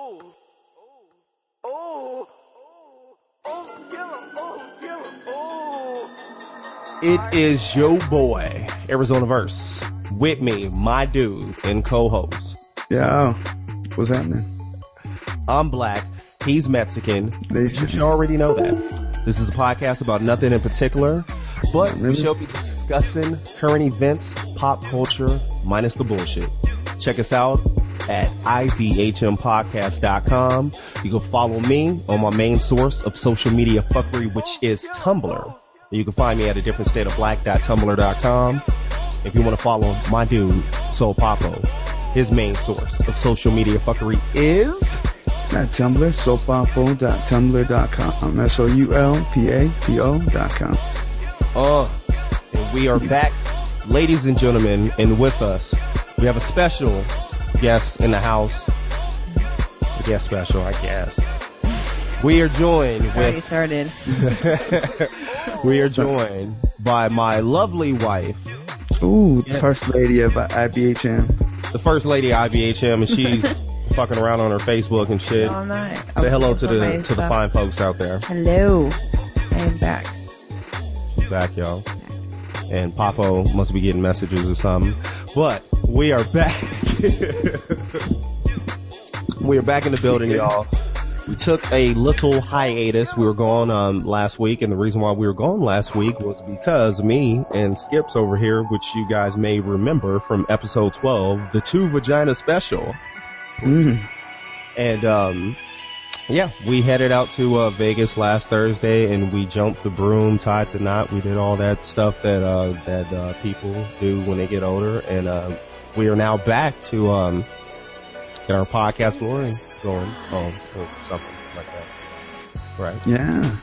It is your boy, Arizona Verse, with me, my dude, and co-host. Yeah, what's happening? I'm black, he's Mexican. You should already know that. This is a podcast about nothing in particular, but we shall be discussing current events, pop culture, minus the bullshit. Check us out at ibhmpodcast.com. You can follow me on my main source of social media fuckery, which is Tumblr. You can find me at adifferentstateofblack.tumblr.com. If you want to follow my dude, Soul Papo, his main source of social media fuckery is at Tumblr, soulpapo.tumblr.com. SOULPAPO.com. And we are back, ladies and gentlemen, and with us, we have a special guest in the house. A guest special, I guess. We are joined Already started. We are joined by my lovely wife. Ooh, the first lady of IBHM. The first lady of IBHM, and she's fucking around on her Facebook and shit. All night. Say hello to the fine folks out there. Hello. I am back. She's back, y'all. And Papo must be getting messages or something. But we are back. We are back in the building, y'all. We took a little hiatus. We were gone last week, and the reason why we were gone last week was because me and Skips over here, which you guys may remember from episode 12, the Two Vagina Special. And yeah, we headed out to Vegas last Thursday, and we jumped the broom, tied the knot. We did all that stuff that people do when they get older, and we are now back to get our podcast going or something like that. Right? Yeah.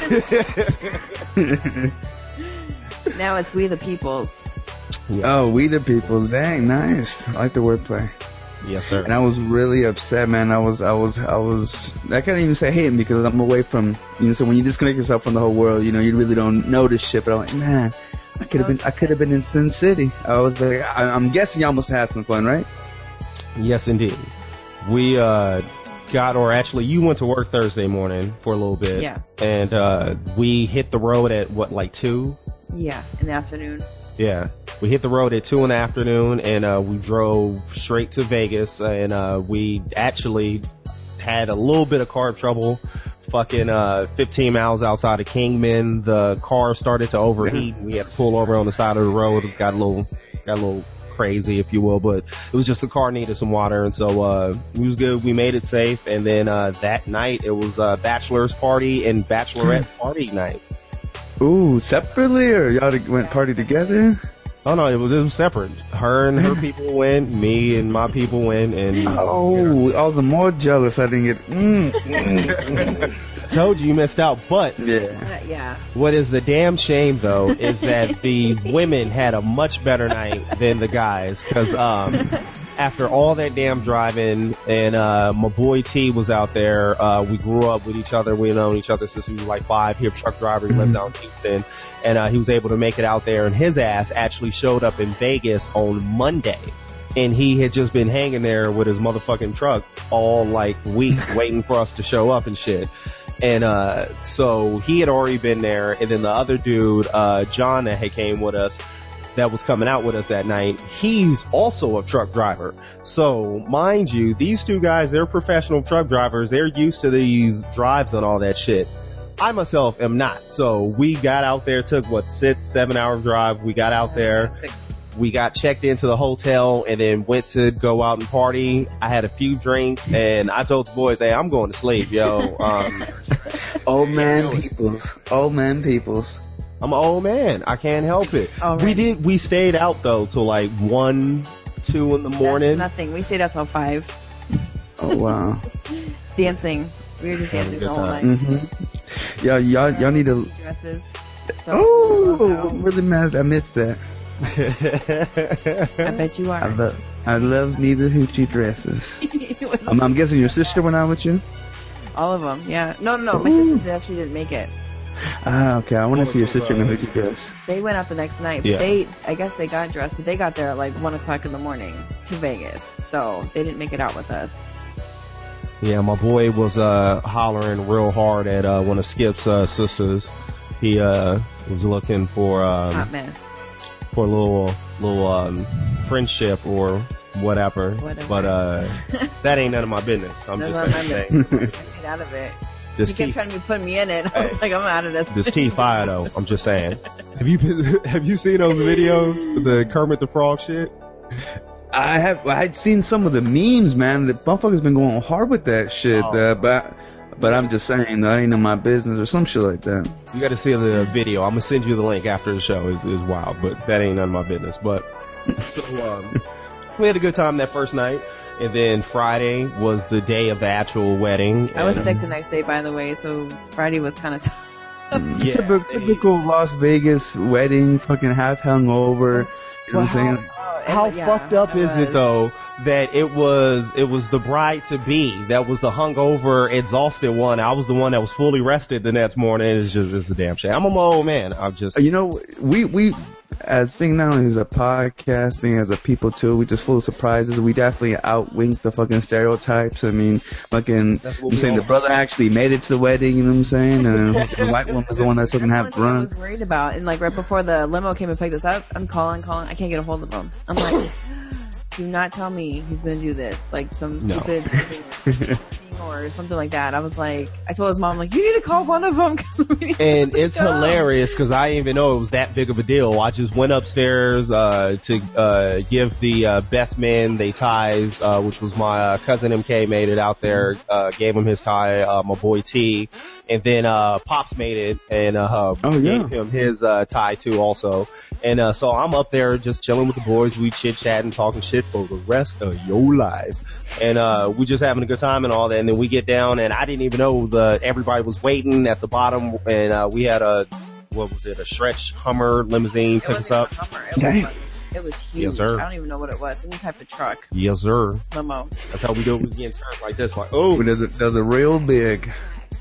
Now it's We the Peoples. Yes. Oh, We the Peoples. Dang, nice. I like the wordplay. Yes, sir. And I was really upset, man. I can't even say hating because I'm away from, so when you disconnect yourself from the whole world, you really don't notice shit. But I'm like, man, I could have been in Sin City. I was like, I'm guessing y'all must have had some fun, right? Yes, indeed. We you went to work Thursday morning for a little bit. Yeah. And we hit the road at like 2? Yeah, in the afternoon. Yeah. We hit the road at 2 in the afternoon, and we drove straight to Vegas, and we actually had a little bit of car trouble. Fucking 15 miles outside of Kingman, the car started to overheat. We had to pull over on the side of the road. It got a little crazy, if you will, but it was just the car needed some water, and so it was good. We made it safe, and then that night it was bachelor's party and bachelorette party night. Ooh, separately, or y'all went party together? Oh no, it was separate. Her and her people went, me and my people went, and all the more jealous I didn't get. Told you missed out, but yeah. What is the damn shame though is that the women had a much better night than the guys, because after all that damn driving, and my boy T was out there. We grew up with each other. We known each other since we were like 5. He was a truck driver. He lives out in Houston, and he was able to make it out there. And his ass actually showed up in Vegas on Monday, and he had just been hanging there with his motherfucking truck all like week, waiting for us to show up and shit. And so he had already been there, and then the other dude, John, that had came with us, that was coming out with us that night, he's also a truck driver. So, mind you, these two guys, they're professional truck drivers. They're used to these drives and all that shit. I myself am not. So, we got out there, took 6-7 hour drive. We got out there. We got checked into the hotel and then went to go out and party. I had a few drinks, and I told the boys, hey, I'm going to sleep, yo. Old man peoples. I'm an old man. I can't help it. Right. We stayed out though till like 1, 2 in the morning. That's nothing. We stayed out till 5. Oh wow. Dancing. We were just dancing the whole night. Mm-hmm. Y'all need to. Dresses. I'm really mad. I missed that. I bet you are. I love me the hoochie dresses. I'm guessing your sister went out with you? All of them, yeah. No. My sister actually didn't make it. Ah, okay. I want to see your sister in a hoochie dress. They went out the next night. Yeah. I guess they got dressed, but they got there at like 1 o'clock in the morning to Vegas. So they didn't make it out with us. Yeah, my boy was hollering real hard at one of Skip's sisters. He was looking for Hot mess. for a little friendship or whatever. But that ain't none of my business. I'm That's just not saying. my business. Get out of it. This You kept tea, trying to put me in it. I was like, I'm out of this. this tea fire though. I'm just saying. Have you seen those videos? The Kermit the Frog shit. I'd seen some of the memes, man. The motherfuckers been going hard with that shit. Oh. But I'm just saying, that ain't none of my business or some shit like that. You got to see the video. I'm gonna send you the link after the show. Is wild, but that ain't none of my business. But so we had a good time that first night, and then Friday was the day of the actual wedding. I was sick the next day, by the way, so Friday was kind of tough. Yeah, Typical Las Vegas wedding, fucking half hungover. You know what I'm saying? How fucked up is it though that it was the bride to be that was the hungover, exhausted one. I was the one that was fully rested the next morning. It's a damn shame. I'm an old man. I'm just we as thing not only as a podcast thing, as a people too, we just full of surprises. We definitely outwink the fucking stereotypes. I mean, fucking, I'm saying the brother actually made it to the wedding, you know what I'm saying? And the white woman was the one that's looking half drunk. I was worried about, and like right before the limo came and picked us up, I'm calling, I can't get a hold of him. I'm like, do not tell me he's gonna do this, like some stupid thing or something like that. I was like, I told his mom, like, you need to call one of them. And it's hilarious because I didn't even know it was that big of a deal. I just went upstairs to give the best man they ties, which was my cousin MK made it out there, gave him his tie, my boy T, and then Pops made it and gave him his tie too also. And so I'm up there just chilling with the boys. We chit-chatting, talking shit for the rest of your life. And we just having a good time and all that. And then we get down, and I didn't even know everybody was waiting at the bottom. And we had a stretch Hummer limousine pick us up. It was huge. Yes, sir. I don't even know what it was. Any type of truck. Yes, sir. Limo. That's how we do it. We getting turned like this, like, oh. Does a real big.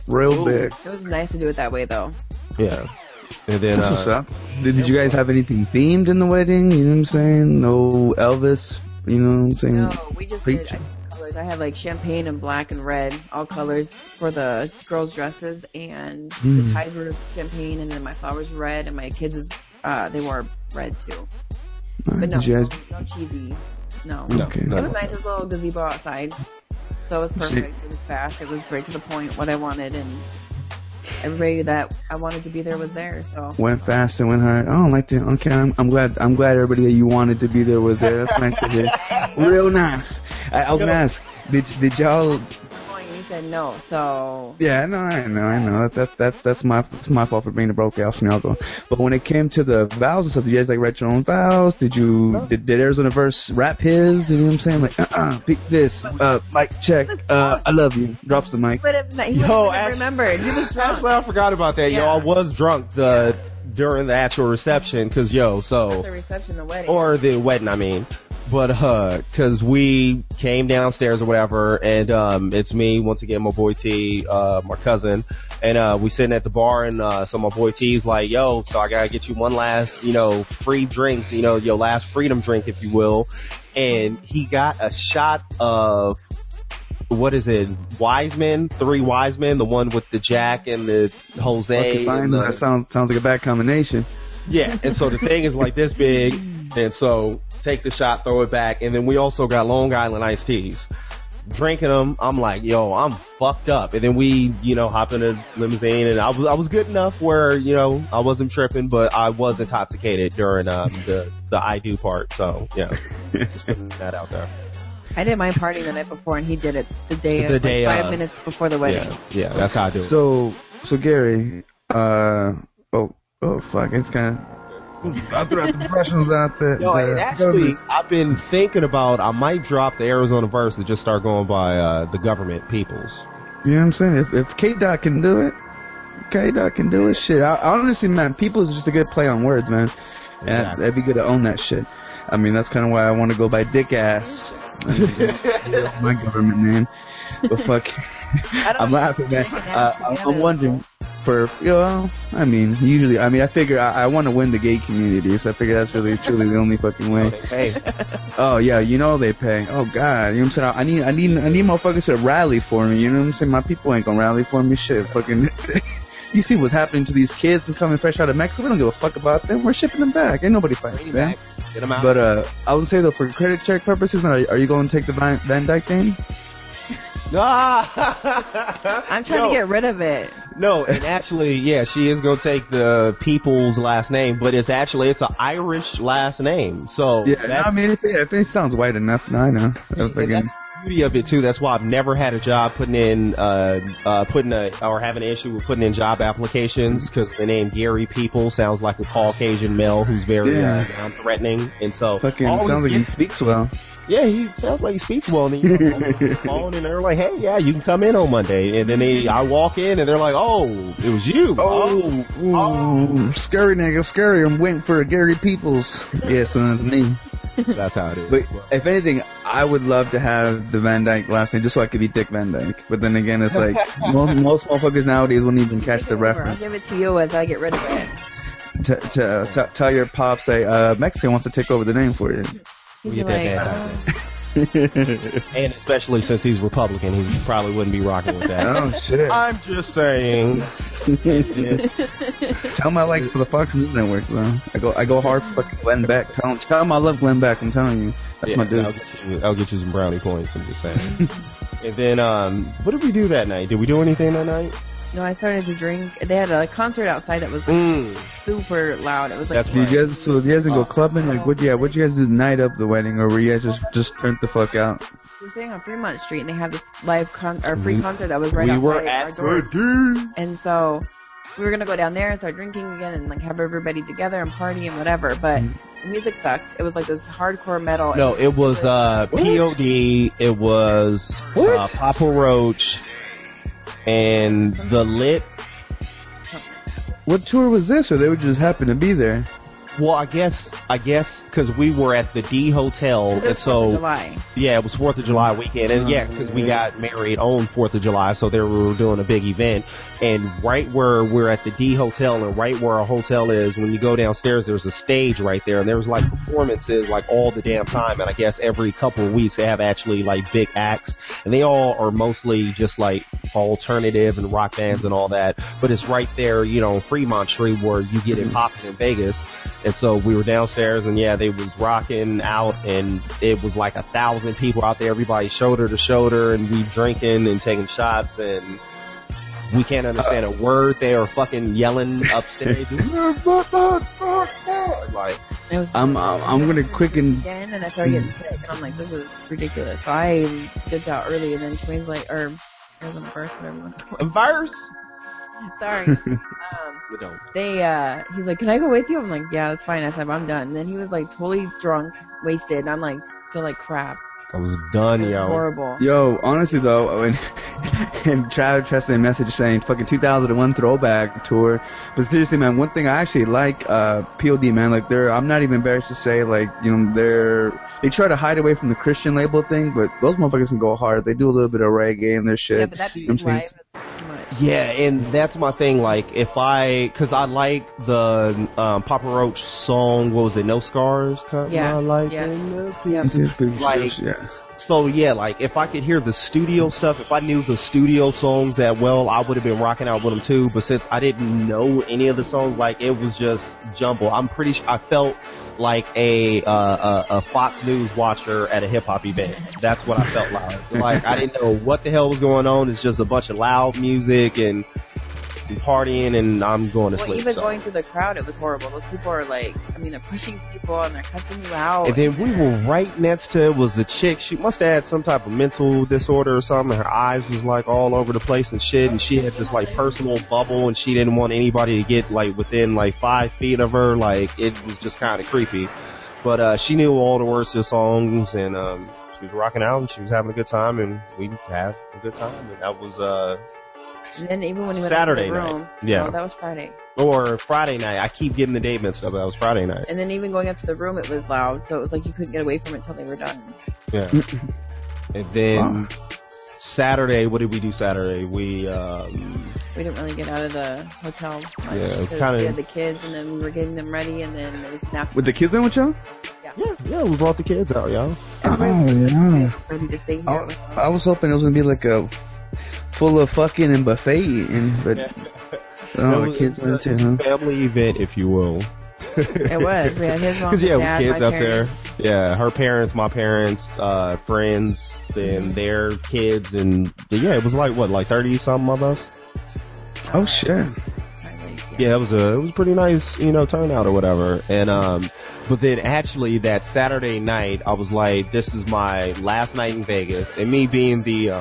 Big. It was nice to do it that way, though. Yeah. And then, that's what's up. Did you guys have anything themed in the wedding? You know what I'm saying? No Elvis. You know what I'm saying? No, we just did colors. I had like champagne and black and red, all colors for the girls' dresses, and the ties were champagne, and then my flowers red, and my kids they wore red too. But no, no cheesy. No. Okay. It was nice. It was a little gazebo outside, so it was perfect. It was fast. It was right to the point. What I wanted, and everybody that I wanted to be there was there. So went fast and went hard. I don't like to. Okay, I'm glad everybody that you wanted to be there was there. That's nice to hear. Real nice. I was gonna ask, did y'all? You said no, so yeah, no, I know. That's my fault for being a broke ass Smeagol. But when it came to the vows and stuff, did you guys like write your own vows? Did Arizona Verse rap his? You know what I'm saying? Like, pick this, mic check, I love you. Drops the mic. He remembered. He was drunk. Well, I forgot about that. Yeah. Yo, I was drunk during the actual reception, cause the reception, the wedding, or the wedding, I mean. But, cause we came downstairs or whatever, and, it's me, once again, my boy T, my cousin, and, we sitting at the bar, and, so my boy T's like, yo, so I gotta get you one last, free drinks, your last freedom drink, if you will. And he got a shot of, what is it, Wiseman, 3 Wiseman, the one with the Jack and the Jose. Okay, fine. That sounds like a bad combination. Yeah, and so the thing is like this big, and so take the shot, throw it back, and then we also got Long Island iced teas. Drinking them, I'm like, yo, I'm fucked up. And then we, hop in a limousine, and I was good enough where, I wasn't tripping, but I was intoxicated during the I do part. So yeah, just putting that out there. I did my party the night before, and he did it the day 5 minutes before the wedding. Yeah, that's how I do it. So Gary, oh fuck, it's kind of. I'll throw out the professionals out there. Yo, actually, I've been thinking about I might drop the Arizona Verse and just start going by the government peoples. You know what I'm saying? If K-Dot can do it, K-Dot can do it. Shit, I honestly, man, peoples is just a good play on words, man. And exactly. I'd be good to own that shit. I mean, that's kind of why I want to go by Dick Ass. my government name. But fuck, I'm laughing, man. I'm wondering, I mean, usually, I figure I want to win the gay community, so I figure that's really, truly the only fucking way. Hey, Oh yeah, you know they pay. Oh god, you know what I'm saying? I need motherfuckers to rally for me. You know what I'm saying? My people ain't gonna rally for me. Shit, fucking. You see what's happening to these kids and coming fresh out of Mexico? We don't give a fuck about them. We're shipping them back. Ain't nobody fighting them. get them out. But I would say though, for credit check purposes, man, are you going to take the Van Dyke thing? I'm trying to get rid of it. No, and actually, yeah, she is going to take the people's last name, but it's an Irish last name. So yeah, no, I mean, if it sounds white enough, no, I know. That's the beauty of it too. That's why I've never had a job having an issue with putting in job applications, because the name Gary People sounds like a Caucasian male who's very non-threatening, and so fucking sounds like he speaks well. Yeah, he sounds like he speaks well. And then you on the phone, and they're like, "Hey, yeah, you can come in on Monday." And then I walk in, and they're like, "Oh, it was you." Oh, scary nigga, scary. I'm waiting for Gary Peoples. Yeah, so that's me. That's how it is. But if anything, I would love to have the Van Dyke last name just so I could be Dick Van Dyke. But then again, it's like most motherfuckers nowadays wouldn't even catch the reference. I'll give it to you as I get rid of it. Tell your pops, say, Mexican wants to take over the name for you. We'll get that And especially since he's Republican, he probably wouldn't be rocking with that. Oh shit! I'm just saying. Tell him I like it for the Fox News Network, though. I go hard for fucking Glenn Beck. Tell him I love Glenn Beck. I'm telling you, that's my dude. I'll get you some brownie points. I'm just saying. And then, what did we do that night? Did we do anything that night? No, I started to drink. They had a concert outside that was super loud. It was like. Did you guys go clubbing? Like, what'd you guys do the night of the wedding, or were you guys just turned the fuck out? We were staying on Fremont Street, and they had this live free concert that was right outside were at our doors. And so we were gonna go down there and start drinking again, and like have everybody together and party and whatever. But the music sucked. It was like this hardcore metal. No, it was POD. It was Papa Roach. And the Lit. What tour was this, or they would just happen to be there? Well, I guess, because we were at the D Hotel, and so 4th of July. Yeah, it was 4th of July weekend, and because we got married on 4th of July, so they were doing a big event. And right where we're at the D Hotel, and right where our hotel is, when you go downstairs, there's a stage right there, and there was like performances like all the damn time. And I guess every couple of weeks they have actually like big acts, and they all are mostly just like alternative and rock bands and all that. But it's right there, on Fremont Street where you get it popping in Vegas. And so we were downstairs, and they was rocking out, and it was like 1,000 people out there, everybody shoulder to shoulder, and we drinking and taking shots, and we can't understand a word. They are fucking yelling upstage. Like, I'm gonna quicken again, and I started getting sick, and I'm like, this is ridiculous. So I dipped out early, and then Twain's like, or it was on the verse, whatever you want to call it. a verse? Sorry. Don't. He's like, can I go with you? I'm like, yeah, that's fine. I said, I'm done. And then he was like totally drunk, wasted, and I'm like, feel like crap. I was done, It was horrible. Yo, honestly though, and Travis sent a message saying fucking 2001 throwback tour. But seriously, man, one thing I actually like, POD, man, like I'm not even embarrassed to say, like, they try to hide away from the Christian label thing, but those motherfuckers can go hard. They do a little bit of reggae in their shit. Yeah, but that's live is too much. Yeah, and that's my thing. Like, cause I like the Papa Roach song. What was it? No Scars. Yeah. Like, So yeah, like if I could hear the studio stuff, if I knew the studio songs that well, I would have been rocking out with them too. But since I didn't know any of the songs, like it was just jumble. I'm pretty sure I felt like a Fox News watcher at a hip hop event. That's what I felt like I didn't know what the hell was going on. It's just a bunch of loud music and partying, and I'm going to sleep. Even going through the crowd, it was horrible. Those people are like, they're pushing people and they're cussing you out. And then we were right next to, was a chick. She must have had some type of mental disorder or something. Her eyes was like all over the place and shit. And she had this like personal bubble, and she didn't want anybody to get like within like 5 feet of her. Like it was just kind of creepy. But she knew all the words to the songs, and she was rocking out, and she was having a good time, and we had a good time. And that was and then even when we went Saturday into the room, night. Yeah. No, that was Friday. Or Friday night. I keep getting the date mixed up. That was Friday night. And then even going up to the room, it was loud, so it was like you couldn't get away from it until they were done. Yeah. And then Saturday, what did we do Saturday? We didn't really get out of the hotel much. Yeah, Because we had the kids, and then we were getting them ready, and then it was nap. With the kids in with y'all? Yeah, we brought the kids out, y'all. Everybody was ready to stay here. I was hoping it was gonna be like a full of fucking and buffet eating, but the kids went too, huh? Family event, if you will. It was. We had his mom, Because, yeah, it was dad, kids my up parents. there. Yeah, her parents, my parents, friends, then their kids, and yeah, it was like, what, like 30-something of us? Oh, shit. Yeah, it was a pretty nice, turnout or whatever. And, but then actually that Saturday night, I was like, this is my last night in Vegas. And me being the,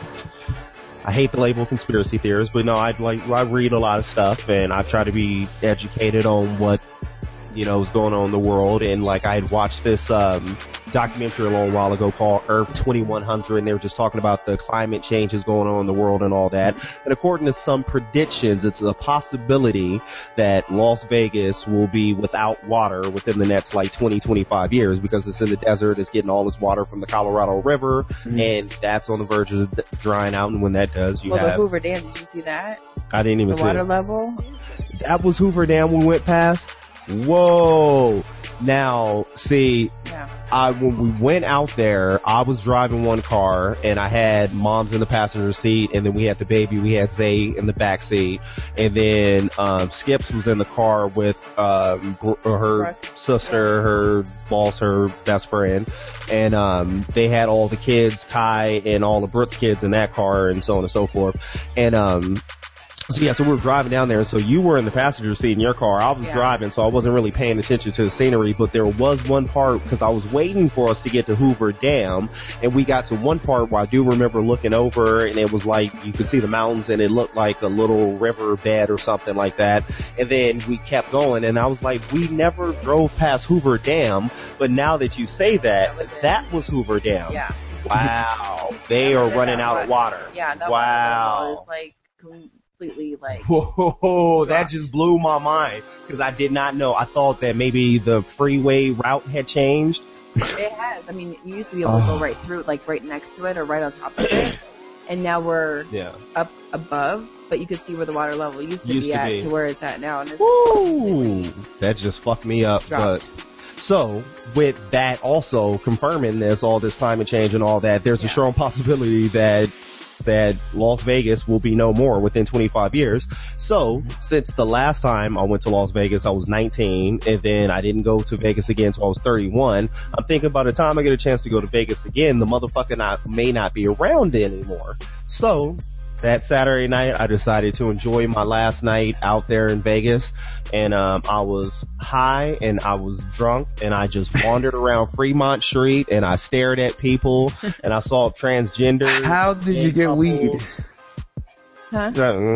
I hate the label conspiracy theorist, but no, I read a lot of stuff and I try to be educated on what, is going on in the world. And like I had watched this, documentary a long while ago called Earth 2100, and they were just talking about the climate changes going on in the world and all that. And according to some predictions, it's a possibility that Las Vegas will be without water within the next 20-25 years because it's in the desert. It's getting all its water from the Colorado River, and that's on the verge of drying out. And when that does, the Hoover Dam, did you see that? I didn't even see the water it. Level. That was Hoover Dam we went past. Whoa. Now, see, when we went out there, I was driving one car and I had mom's in the passenger seat, and then we had the baby, we had Zay in the back seat, and then Skips was in the car with her sister, her boss, her best friend, and they had all the kids, Kai and all the Brooks kids in that car, and so on and so forth. And so we were driving down there, and so you were in the passenger seat in your car. I was driving, so I wasn't really paying attention to the scenery, but there was one part, because I was waiting for us to get to Hoover Dam, and we got to one part where I do remember looking over, and it was like, you could see the mountains, and it looked like a little river bed or something like that, and then we kept going, and I was like, we never drove past Hoover Dam, but now that you say that was Hoover Dam. Yeah. Wow. They are running out of water. Yeah, that wow. was like completely whoa, that just blew my mind because I did not know. I thought that maybe the freeway route had changed. It has. I mean, you used to be able to go right through, like right next to it or right on top of it, and now we're up above, but you could see where the water level used to be at to where it's at now. And it's that just fucked me up. Dropped. But so with that also confirming all this climate change and all that, there's a strong possibility that Las Vegas will be no more within 25 years. So, since the last time I went to Las Vegas, I was 19, and then I didn't go to Vegas again until I was 31. I'm thinking by the time I get a chance to go to Vegas again, the motherfucker may not be around anymore. So, that Saturday night, I decided to enjoy my last night out there in Vegas, and I was high and I was drunk, and I just wandered around Fremont Street, and I stared at people, and I saw transgender. How did you get weed? Huh?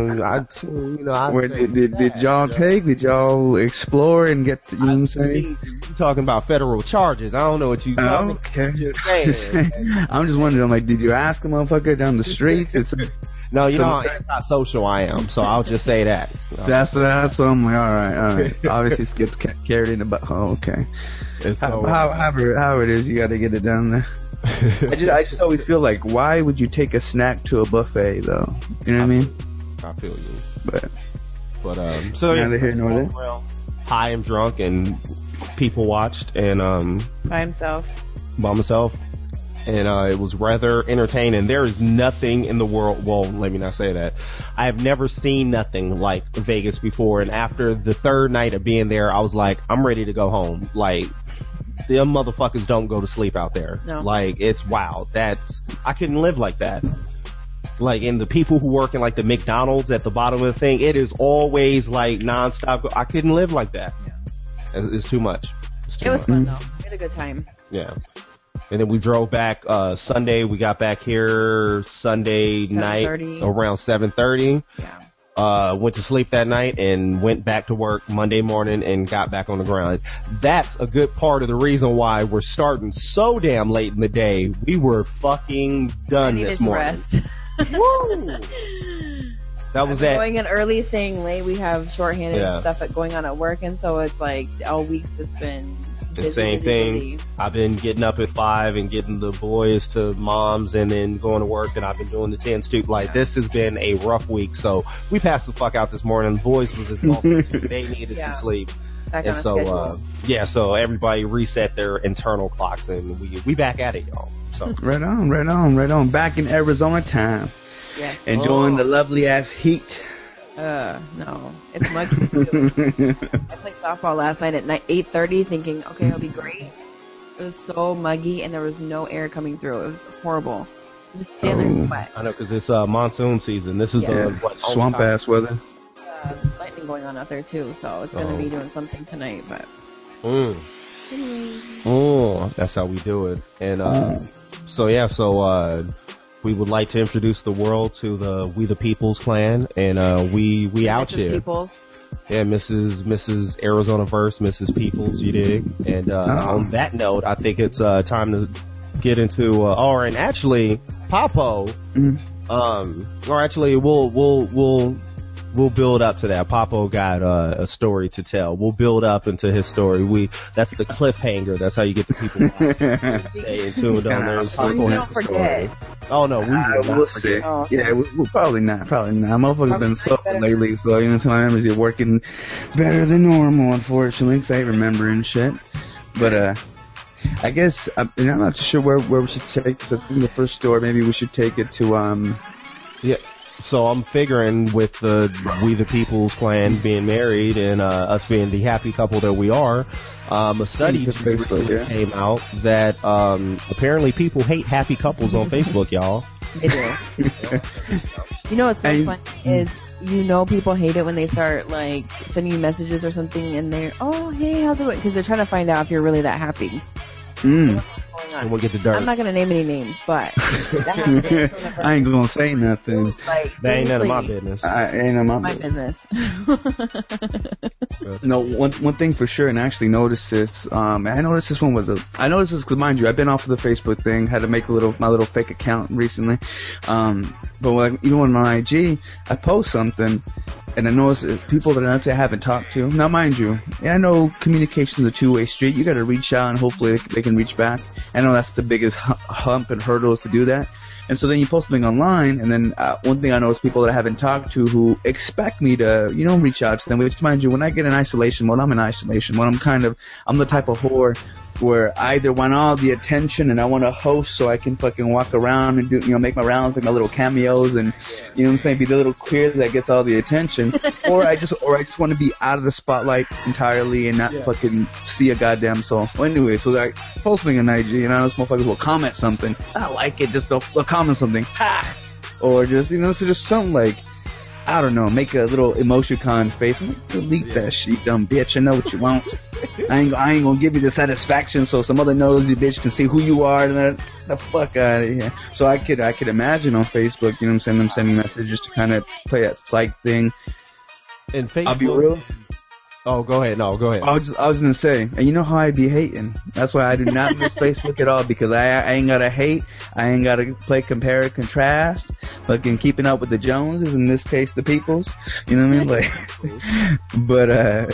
Did y'all take? Did y'all explore and get? You know what I'm saying? You talking about federal charges? I don't know what you. Okay. I'm just wondering. I'm like, did you ask a motherfucker down the streets? No, how antisocial I am, so I'll just say that. That's what I'm like. All right. Obviously, Skip's carried in the butt. Oh, okay. So, however it is, you got to get it down there. I just always feel like, why would you take a snack to a buffet though? You know what I mean? I feel you. But so neither here nor there. High and drunk, and people watched, and by myself. And it was rather entertaining. There is nothing in the world, well, let me not say that. I have never seen nothing like Vegas before, and after the third night of being there, I was like, I'm ready to go home. Like, them motherfuckers don't go to sleep out there. No. Like, it's wild. I couldn't live like that. Like, and the people who work in like the McDonald's at the bottom of the thing, it is always like nonstop. I couldn't live like that. Yeah. It's too much. It was fun though. We had a good time. Yeah. And then we drove back Sunday. We got back here Sunday night around 7:30. Yeah. Went to sleep that night and went back to work Monday morning and got back on the ground. That's a good part of the reason why we're starting so damn late in the day. We were fucking done this morning. Rest. Woo! That was that. Going in early, staying late. We have shorthanded stuff going on at work, and so it's like all week's just been And same thing. I've been getting up at 5 and getting the boys to moms and then going to work, and I've been doing the 10s too. Like, this has been a rough week. So we passed the fuck out this morning. The boys was exhausted too. They needed some sleep. And so, so everybody reset their internal clocks, and we back at it, y'all. So right on. Back in Arizona time. Yes. Enjoying the lovely ass heat. No, it's muggy too. I played softball last night at 8:30, thinking, okay, it'll be great. It was so muggy, and there was no air coming through. It was horrible. Just standing there wet. I know, because it's monsoon season. This is the swamp ass weather. Lightning going on out there too, so it's gonna be doing something tonight. But that's how we do it. And we would like to introduce the world to the We the Peoples clan, and we out Mrs. here. Peoples. Yeah, Mrs. Arizona Verse, Mrs. Peoples, you dig? And on that note, I think it's time to get into and actually Papo. Or actually, we'll build up to that. Papo got a story to tell. We'll build up into his story. That's the cliffhanger. That's how you get the people stay tuned on there. Don't forget. Oh no, we'll see. Yeah, we'll probably not. Motherfuckers been suffering lately, so my memories are working better than normal, unfortunately, because I ain't remembering shit. But I guess I'm not too sure where we should take this. I think the first story, maybe we should take it to So I'm figuring with the We the Peoples clan being married and us being the happy couple that we are, a study just recently came out that apparently people hate happy couples on Facebook, y'all. They do. You know what's so funny is people hate it when they start like sending you messages or something and they're, oh hey, how's it going? Because they're trying to find out if you're really that happy. And we'll get the dirt. I'm not gonna name any names, but I ain't gonna say nothing. Like, that ain't none of my business. Ain't none of my business. No, one thing for sure, and I actually noticed this. I noticed this because, mind you, I've been off of the Facebook thing. Had to make my little fake account recently. But on my IG, I post something. And I notice people that I haven't talked to. Now, mind you, I know communication is a two-way street. You got to reach out, and hopefully they can reach back. I know that's the biggest hump and hurdle is to do that. And so then you post something online, and then one thing I know is people that I haven't talked to who expect me to, reach out to them. Which, mind you, when I get in isolation mode, I'm in isolation mode. I'm the type of whore where I either want all the attention and I want to host so I can fucking walk around and do, make my rounds, make my little cameos and, be the little queer that gets all the attention. or I just want to be out of the spotlight entirely and not fucking see a goddamn soul. Well, anyway, so like posting an IG, those motherfuckers will comment something. I like it, just they'll comment something. Ha! Or just, so just something like, I don't know, make a little emoticon face and delete that shit, dumb bitch. I know what you want. I ain't gonna give you the satisfaction so some other nosy bitch can see who you are and then the fuck out of here. So I could imagine on Facebook, them sending messages to kind of play that psych thing. And Facebook, I'll be real. Oh, go ahead. No, go ahead. I was gonna say, and you know how I be hating. That's why I do not miss Facebook at all, because I ain't gotta hate. I ain't gotta play compare and contrast. Fucking keeping up with the Joneses, in this case, the Peoples. You know what I mean? But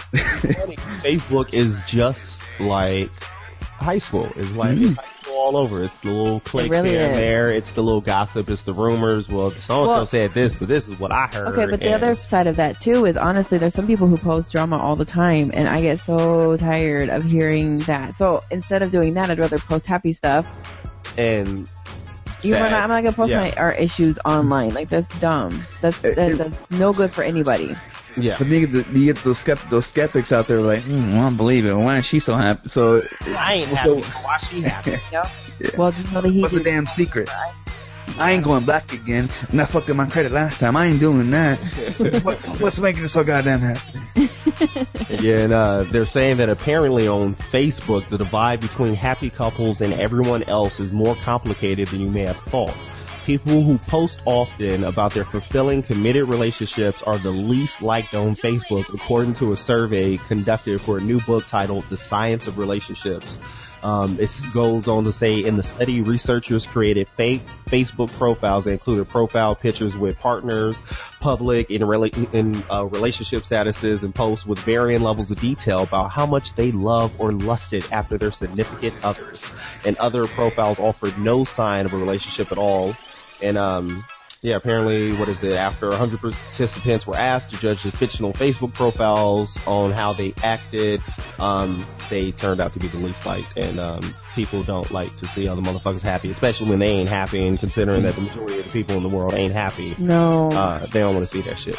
Facebook is just like high school. It's like it's high school all over. It's the little clicks here and there. It's the little gossip. It's the rumors. Well, so-and-so said this, but this is what I heard. Okay, but the other side of that, too, is honestly, there's some people who post drama all the time, and I get so tired of hearing that. So instead of doing that, I'd rather post happy stuff. And I'm not gonna post our issues online. Like, that's dumb. That's no good for anybody. Yeah. But you get those skeptics out there like, I don't believe it. Why is she so happy? So I ain't happy. Why she happy? Yeah. Well, you know that what's the damn secret? I ain't going black again. I'm not fucking my credit last time. I ain't doing that. What's making her so goddamn happy? Yeah, and they're saying that apparently on Facebook, the divide between happy couples and everyone else is more complicated than you may have thought. People who post often about their fulfilling, committed relationships are the least liked on Facebook, according to a survey conducted for a new book titled The Science of Relationships. It goes on to say, in the study, researchers created fake Facebook profiles that included profile pictures with partners, public and relationship statuses, and posts with varying levels of detail about how much they love or lusted after their significant others. And other profiles offered no sign of a relationship at all. And apparently, after 100 participants were asked to judge the fictional Facebook profiles on how they acted, they turned out to be the least liked. And people don't like to see other motherfuckers happy, especially when they ain't happy, and considering that the majority of the people in the world ain't happy. No. They don't want to see that shit.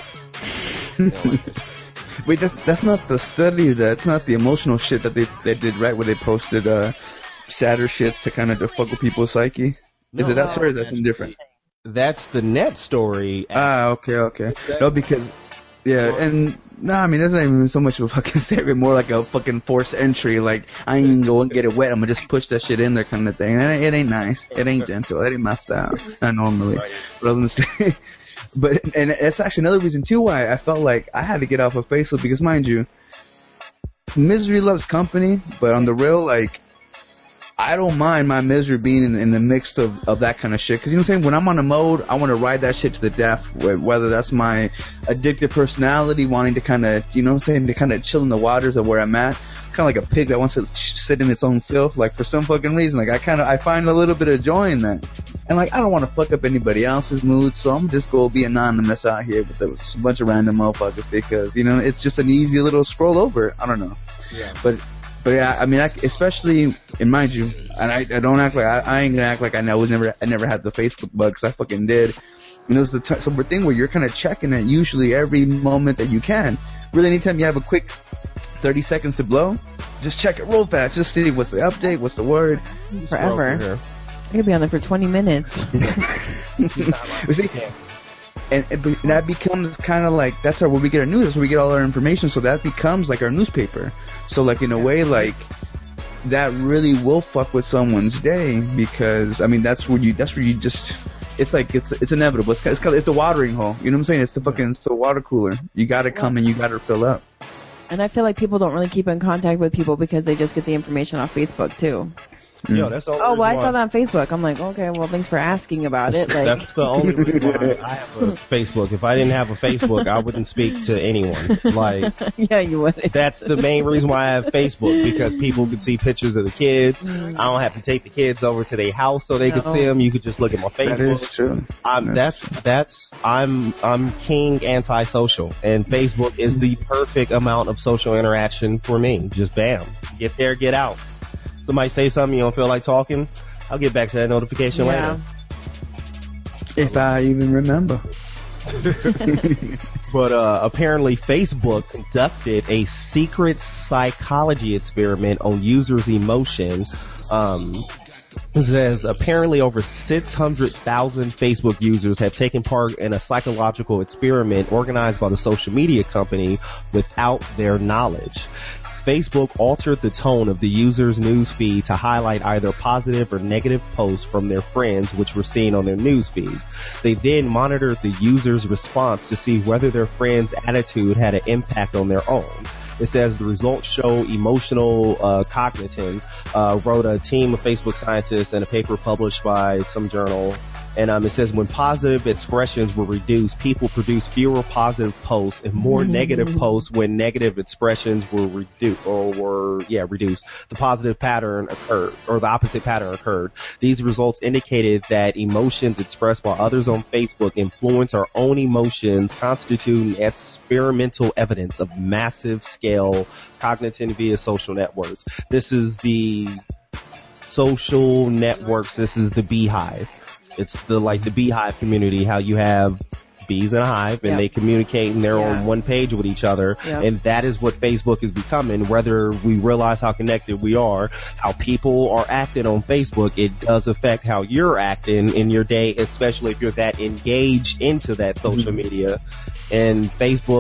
Wait, that's not the study. That's not the emotional shit that they did, right? Where they posted sadder shits to kind of fuck with people's psyche. Is it that story? Or is that something different? That's the net story. Okay. No, because and no, I mean that's not even so much of a fucking statement, more like a fucking forced entry. Like I ain't even go and get it wet. I'm gonna just push that shit in there, kind of thing. And it ain't nice. It ain't gentle. It ain't my style. Not normally. Right. But I was gonna say. But and that's actually another reason too why I felt like I had to get off of Facebook, because mind you, misery loves company. But on the real, like, I don't mind my misery being in the mix of that kind of shit. Because, you know what I'm saying? When I'm on a mode, I want to ride that shit to the death. Whether that's my addictive personality wanting to kind of, you know what I'm saying, to kind of chill in the waters of where I'm at. Kind of like a pig that wants to sit in its own filth. Like, for some fucking reason, like, I find a little bit of joy in that. And, like, I don't want to fuck up anybody else's mood, so I'm just going to be anonymous out here with a bunch of random motherfuckers because, you know, it's just an easy little scroll over. I don't know. Yeah. But yeah, I mean, especially, and mind you, and I don't act like, I ain't gonna act like I never had the Facebook bug, because I fucking did. And it was the sort of thing where you're kind of checking it usually every moment that you can. Really, anytime you have a quick 30 seconds to blow, just check it real fast. Just see what's the update, what's the word. Forever. I could be on there for 20 minutes. You see? And that becomes kind of like, that's where we get our news, that's where we get all our information, so that becomes like our newspaper. So like in a way, like, that really will fuck with someone's day, because, I mean, that's where you just, it's like, it's inevitable. It's the watering hole, you know what I'm saying? It's the water cooler. You gotta come and you gotta fill up. And I feel like people don't really keep in contact with people because they just get the information off Facebook too. Yo, that's the only reason I saw that on Facebook. I'm like, okay, well, thanks for asking about it. Like, that's the only reason why I have a Facebook. If I didn't have a Facebook, I wouldn't speak to anyone. Like, yeah, you would. That's the main reason why I have Facebook, because people could see pictures of the kids. I don't have to take the kids over to their house so they could see them. You could just look at my Facebook. That is true. I'm king antisocial, and Facebook is the perfect amount of social interaction for me. Just bam, get there, get out. Somebody say something, you don't feel like talking, I'll get back to that notification later. If I even remember. But apparently Facebook conducted a secret psychology experiment on users' emotion. It says apparently over 600,000 Facebook users have taken part in a psychological experiment organized by the social media company without their knowledge. Facebook altered the tone of the user's news feed to highlight either positive or negative posts from their friends which were seen on their news feed. They then monitored the user's response to see whether their friend's attitude had an impact on their own. It says the results show emotional cognition, wrote a team of Facebook scientists in a paper published by some journal. And it says when positive expressions were reduced, people produced fewer positive posts and more negative posts when negative expressions were reduced. The positive pattern occurred, or the opposite pattern occurred. These results indicated that emotions expressed by others on Facebook influence our own emotions, constituting experimental evidence of massive scale cognition via social networks. This is the social networks. This is the beehive. It's the beehive community, how you have bees in a hive and they communicate and they're on one page with each other. And that is what Facebook is becoming, whether we realize how connected we are, how people are acting on Facebook. It does affect how you're acting in your day, especially if you're that engaged into that social media. And Facebook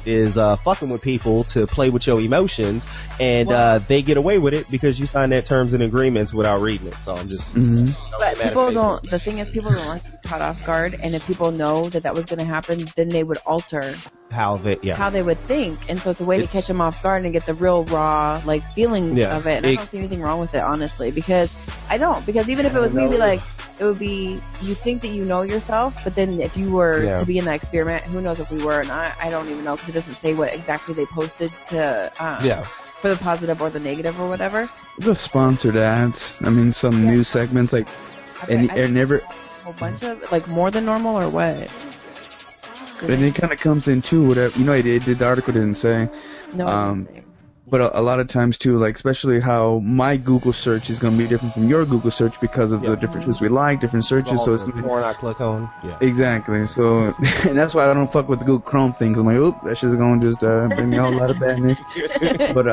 is fucking with people to play with your emotions, and they get away with it because you sign their terms and agreements without reading it. So I'm just. But people don't. The thing is, people don't like to be caught off guard, and if people know that was going to happen, then they would alter how they would think, and so it's a way to catch them off guard and get the real raw feeling of it. And I don't see anything wrong with it, honestly, because even if it was me, it would be, you think that you know yourself, but then if you were to be in that experiment, who knows if we were or not? I don't even know, because it doesn't say what exactly they posted to for the positive or the negative or whatever. The sponsored ads. I mean, some news segments and never. A whole bunch of more than normal or what? And it kind of comes in too. Whatever the article didn't say. No, it didn't say. But a lot of times too, especially how my Google search is going to be different from your Google search because of the different foods we like, different searches. So it's going to be porn I click on. Yeah. Exactly. So, and that's why I don't fuck with the Google Chrome thing, because I'm like, oop, that shit's going to just bring me a whole lot of badness. But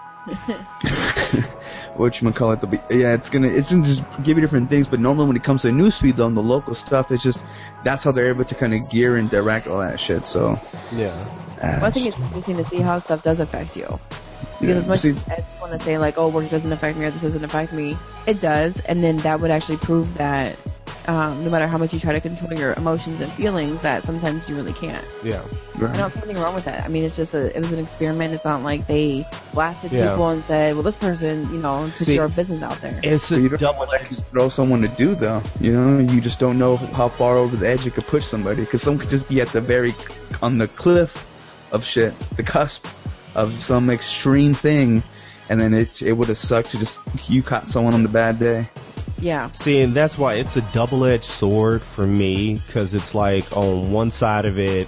whatchamacallit, it's gonna just give you different things. But normally when it comes to newsfeed, though, on the local stuff, it's just that's how they're able to kind of gear and direct all that shit. So I think it's interesting to see how stuff does affect you. Because as much as I want to say work doesn't affect me or this doesn't affect me, it does, and then that would actually prove that no matter how much you try to control your emotions and feelings, that sometimes you really can't. Yeah. Right. I don't see anything wrong with that. I mean, it's just it was an experiment. It's not like they blasted people and said, well, this person, put your business out there. It's you don't know what you throw someone to do, though. You just don't know how far over the edge it could push somebody, because someone could just be at on the cliff of shit, the cusp of some extreme thing, and then it would have sucked to just you caught someone on the bad day. Yeah. See, and that's why it's a double-edged sword for me, because it's on one side of it,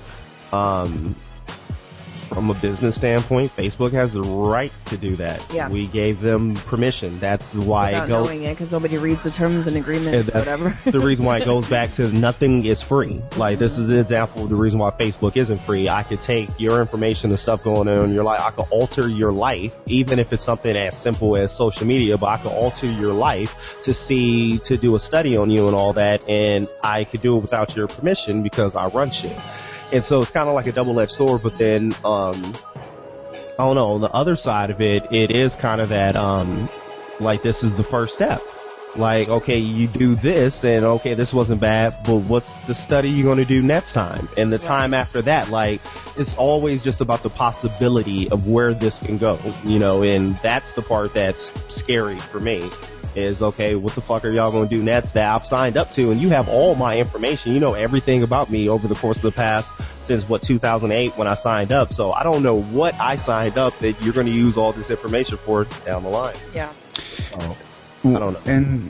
from a business standpoint, Facebook has the right to do that. Yeah. We gave them permission. That's why without it goes. Knowing it, because nobody reads the terms and agreements, or whatever. The reason why it goes back to nothing is free. This is an example of the reason why Facebook isn't free. I could take your information and stuff going on in your life. I could alter your life, even if it's something as simple as social media, but I could alter your life to do a study on you and all that, and I could do it without your permission because I run shit. And so it's kind of like a double-edged sword, but then, I don't know, on the other side of it, it is kind of that, this is the first step. Okay, you do this, and okay, this wasn't bad, but what's the study you're going to do next time? And the time after that, it's always just about the possibility of where this can go, and that's the part that's scary for me. Is okay, what the fuck are y'all gonna do next that I've signed up to? And you have all my information. You know everything about me over the course of the past, since 2008 when I signed up. So I don't know what I signed up that you're gonna use all this information for down the line. Yeah. So, I don't know. And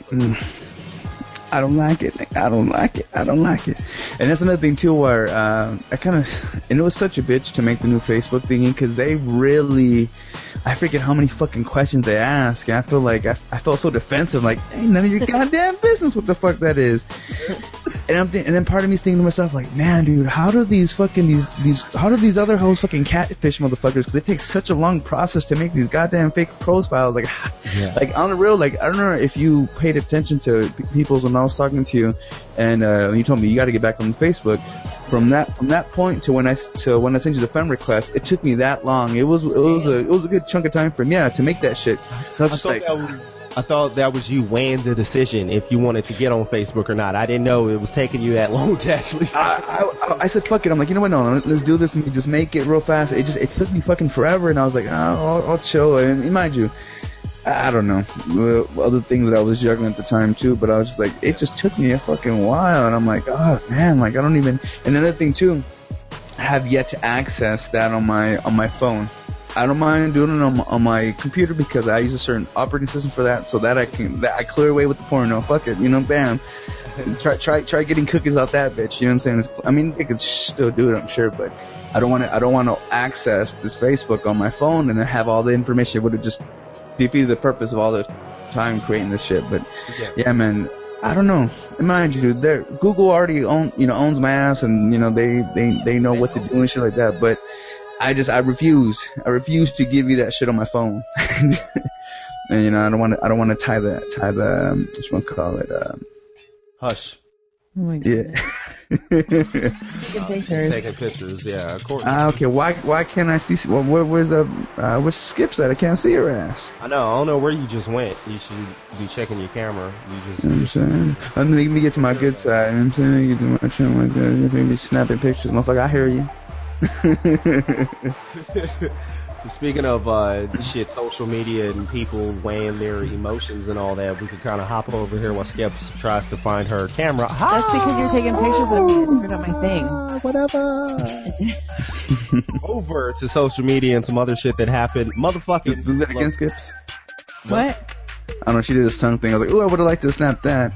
I don't like it. I don't like it. And that's another thing too, where and it was such a bitch to make the new Facebook thingy, because they really, I forget how many fucking questions they ask. And I feel like I felt so defensive, hey, none of your goddamn business what the fuck that is. And then part of me's thinking to myself, man, dude, how do these other hoes fucking catfish motherfuckers? Because it takes such a long process to make these goddamn fake profiles. On the real, I don't know if you paid attention to people's when I was talking to you, and you told me you got to get back on Facebook. From that point to when I sent you the friend request, it took me that long. It was a good chunk of time for me, to make that shit. So I was I thought that was you weighing the decision if you wanted to get on Facebook or not. I didn't know it was taking you that long to actually. I said fuck it. I'm like, you know what? No, let's do this and just make it real fast. It took me fucking forever, and I was like, I'll chill. And mind you, I don't know, other things that I was juggling at the time too, but I was just like, it just took me a fucking while, and I'm like, oh man, I don't even. And another thing too, I have yet to access that on my phone. I don't mind doing it on my computer because I use a certain operating system for that, so that I clear away with the porno. Fuck it, bam. Try getting cookies out that bitch. You know what I'm saying? I mean, they could still do it, I'm sure, but I don't want to access this Facebook on my phone and then have all the information. It would have just defeated the purpose of all the time creating this shit. But yeah, man, I don't know. Mind you, Google already owns my ass, and they know what to do and shit like that. But I refuse to give you that shit on my phone. And I don't want to tie the whatchamacallit, hush. Oh my God. Yeah. Taking pictures. Taking pictures, yeah, of course. Okay, why can't I see? Well, where's Skip's at? I can't see her ass. I don't know where you just went. You should be checking your camera. You just. You know what I'm saying? Let me get to my good side. You know what I'm saying? You do my channel like that. You can be snapping pictures, motherfucker. I hear you. Speaking of social media and people weighing their emotions and all that, we could kind of hop over here while Skips tries to find her camera. That's because you're taking pictures of me. It screwed up my thing. Whatever. Over to social media and some other shit that happened. Motherfucking. Do that again, Skips. What? I don't know. She did this tongue thing. I was like, ooh, I would have liked to snap that.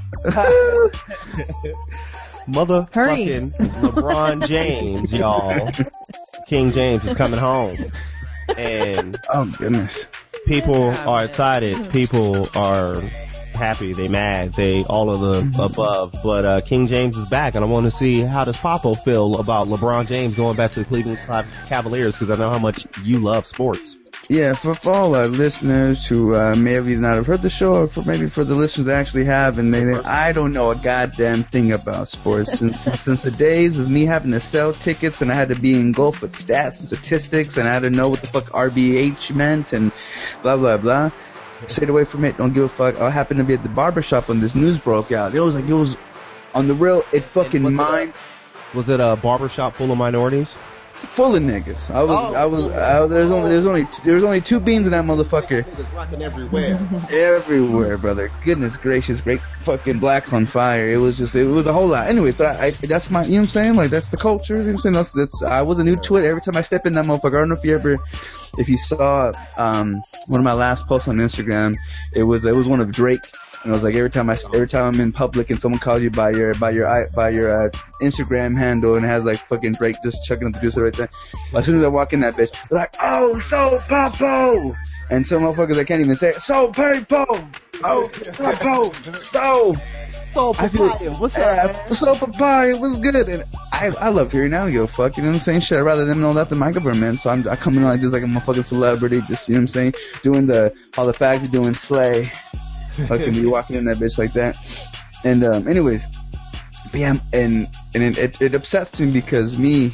Motherfucking LeBron James, y'all. King James is coming home. And oh goodness, people are excited. People are happy. They mad. They all of the above. But King James is back, and I want to see how does Papo feel about LeBron James going back to the Cleveland Cavaliers, because I know how much you love sports. Yeah, for all our listeners who may have not have heard the show, or maybe for the listeners that actually have, and I don't know a goddamn thing about sports since the days of me having to sell tickets, and I had to be engulfed with stats and statistics, and I had to know what the fuck RBH meant, and blah blah blah. Stayed away from it. Don't give a fuck. I happened to be at the barbershop when this news broke out. It was on the real. It fucking mind. Was it a barbershop full of minorities? Full of niggas. There's only two beans in that motherfucker. Niggas rocking everywhere. Everywhere, brother. Goodness gracious, great fucking blacks on fire. It was a whole lot. Anyway, but that's my, you know what I'm saying? Like, that's the culture. You know what I'm saying? I wasn't new to it. Every time I step in that motherfucker, I don't know if you saw, one of my last posts on Instagram, it was one of Drake. And I was like, every time I'm in public and someone calls you by your Instagram handle and it has like fucking Drake just chucking up the juicer right there. As soon as I walk in that bitch, they're like, oh, so Papo! And some motherfuckers I can't even say, so Papo! Oh, Papo! So Papaya, what's up, man? So Papaya, what's good? And I love hearing that. I don't give a fuck, you know what I'm saying? Shit, I'd rather them know that than my government. So I come in like this like a motherfucking celebrity, just, you know what I'm saying? Doing all the facts, doing slay. Fucking be walking in that bitch like that. And anyways, yeah, and it upsets me because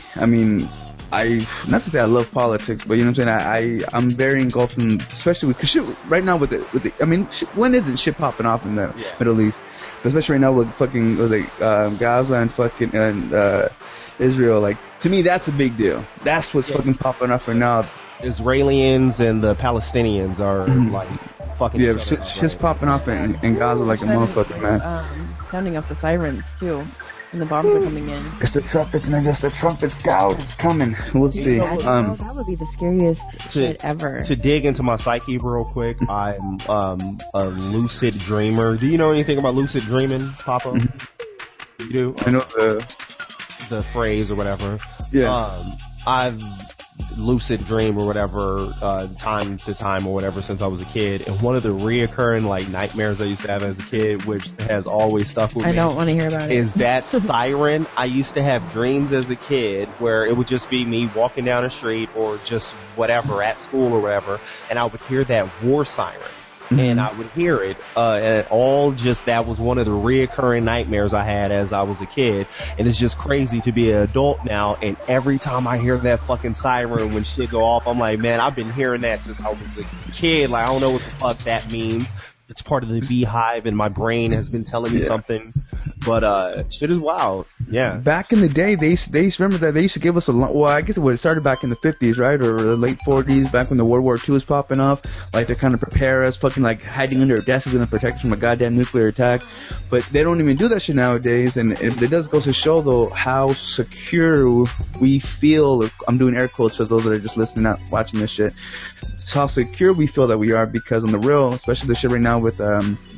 not to say I love politics, but you know what I'm saying, I'm very engulfed in, especially with, cause shit, right now with the when isn't shit popping off in the Middle East, but especially right now with fucking Gaza and fucking Israel. Like, to me, that's a big deal. That's what's fucking popping off right now. Israelis and the Palestinians are like fucking. Yeah, shit's popping off in Gaza like a motherfucker, man. Sounding up the sirens too, and the bombs are coming in. It's the trumpets, nigga. It's the trumpets. God, it's coming. We'll see. That would be the scariest shit ever. To dig into my psyche real quick, I'm a lucid dreamer. Do you know anything about lucid dreaming, Papa? Mm-hmm. You do? I know the phrase or whatever. Yeah. I've lucid dream or whatever, time to time or whatever since I was a kid, and one of the reoccurring like nightmares I used to have as a kid, which has always stuck with me. I don't want to hear about it. Is that siren? I used to have dreams as a kid where it would just be me walking down the street or just whatever at school or whatever, and I would hear that war siren. And I would hear it, and that was one of the reoccurring nightmares I had as I was a kid. And it's just crazy to be an adult now, and every time I hear that fucking siren when shit go off, I'm like, man, I've been hearing that since I was a kid. Like, I don't know what the fuck that means. It's part of the beehive, and my brain has been telling me something. But shit is wild. Yeah. Back in the day, they used to remember that they used to give us I guess it started back in the 50s, right? Or the late 40s, back when the World War II was popping off, like to kind of prepare us, fucking like hiding under our desks and protect us from a goddamn nuclear attack. But they don't even do that shit nowadays, and it does go to show though how secure we feel. I'm doing air quotes for those that are just listening, not watching this shit. It's how secure we feel that we are, because on the real, especially the shit right now with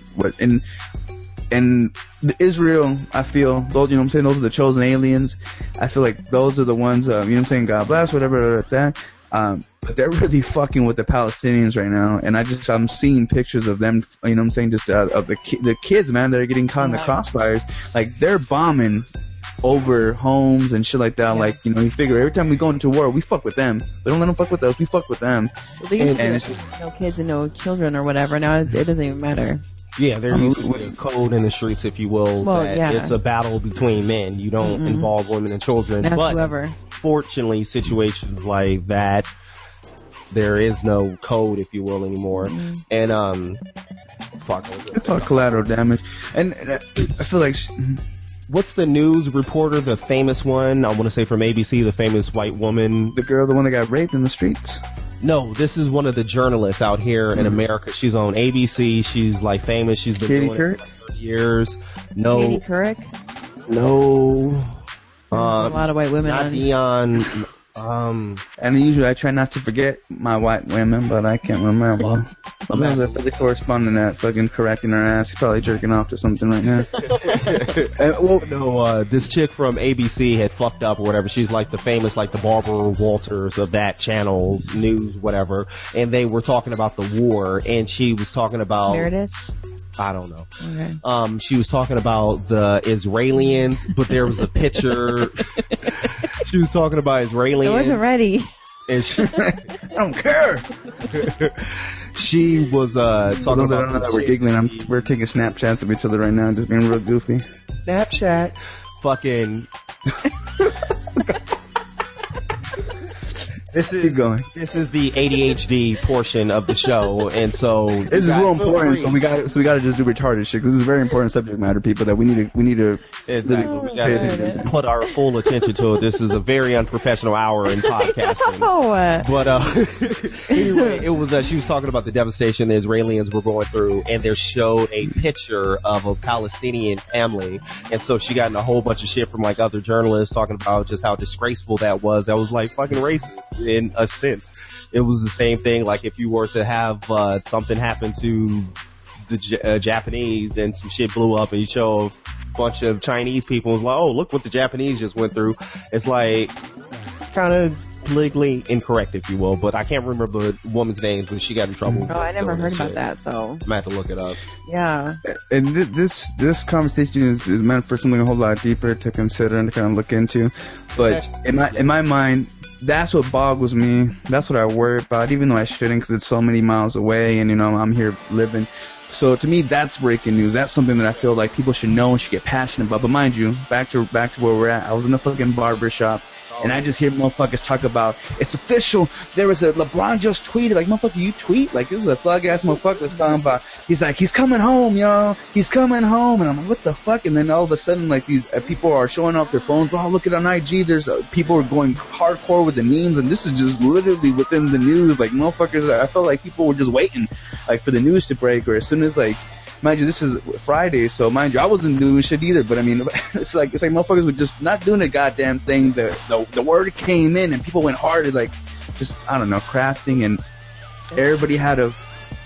in Israel, I feel those, you know what I'm saying, those are the chosen aliens. I feel like those are the ones, you know what I'm saying, God bless, whatever, like that. But they're really fucking with the Palestinians right now, and I'm seeing pictures of them, you know what I'm saying, just of the kids, man, that are getting caught in the crossfires. Like, they're bombing over homes and shit like that. Yeah. Like, you know, you figure every time we go into war, we fuck with them. We don't let them fuck with us. We fuck with them. Well, they used to And do it's just, no kids and no children or whatever. Now it doesn't even matter. Yeah, there used to be a code in the streets, if you will, Well, that yeah. it's a battle between men. You don't involve women and children. That's but whoever. fortunately, situations like that, there is no code, if you will, anymore. And fuck. it's all collateral damage. And I feel like What's the news reporter, the famous one? I want to say from ABC, the famous white woman. the one that got raped in the streets. No, this is one of the journalists out here in America. She's on ABC. She's like famous. She's been Katie doing Couric? it for 30 years. No, Katie Couric. no. A lot of white women Not on. Dion. And usually I try not to forget my white women, but I can't remember. There's a Philly correspondent that fucking correcting her ass. He's probably jerking off to something right now. This chick from ABC had fucked up or whatever. She's like the famous, like the Barbara Walters of that channel's news, whatever. And they were talking about the war, and she was talking about Meredith. I don't know. Okay. She was talking about the Israelis, but there was a picture. She was talking about Israelis. I wasn't ready. And she, I don't care. she was talking For those that about don't know that we're giggling, we're taking Snapchats of each other right now, just being real goofy. Snapchat. Fucking. Keep going. This is the ADHD portion of the show, and so This is real important, so we got to just do retarded shit. 'Cause this is very important subject matter, people. That we need to exactly. really We pay gotta attention to. put our full attention to it. This is a very unprofessional hour in podcasting. Oh, But anyway, it was she was talking about the devastation the Israelis were going through, and they showed a picture of a Palestinian family, and so she got in a whole bunch of shit from like other journalists talking about just how disgraceful that was. That was like fucking racist in a sense. It was the same thing like if you were to have something happen to the Japanese and some shit blew up, and you show a bunch of Chinese people, and it's like, oh, look what the Japanese just went through. It's like, it's kind of politically incorrect, if you will, but I can't remember the woman's name, but she got in trouble. Oh, I never doing heard this about shit. that, so. I'm gonna have to look it up. Yeah. And this conversation is meant for something a whole lot deeper to consider and to kind of look into. But in my mind, that's what boggles me. That's what I worry about, even though I shouldn't, because it's so many miles away, and you know I'm here living. So to me, that's breaking news. That's something that I feel like people should know and should get passionate about. But mind you, back to where we're at. I was in the fucking barber shop. And I just hear motherfuckers talk about, it's official. There was a LeBron just tweeted, like, motherfucker, you tweet? Like, this is a thug ass motherfucker that's talking about, he's like, he's coming home, y'all. He's coming home. And I'm like, what the fuck? And then all of a sudden, like, these people are showing off their phones. Oh, look at on IG. There's people are going hardcore with the memes. And this is just literally within the news. Like, motherfuckers, I felt like people were just waiting, like, for the news to break. Or as soon as, like, mind you, this is Friday, so mind you, I wasn't doing shit either. But I mean, it's like motherfuckers were just not doing a goddamn thing. The word came in and people went hard, like just I don't know, crafting, and everybody had a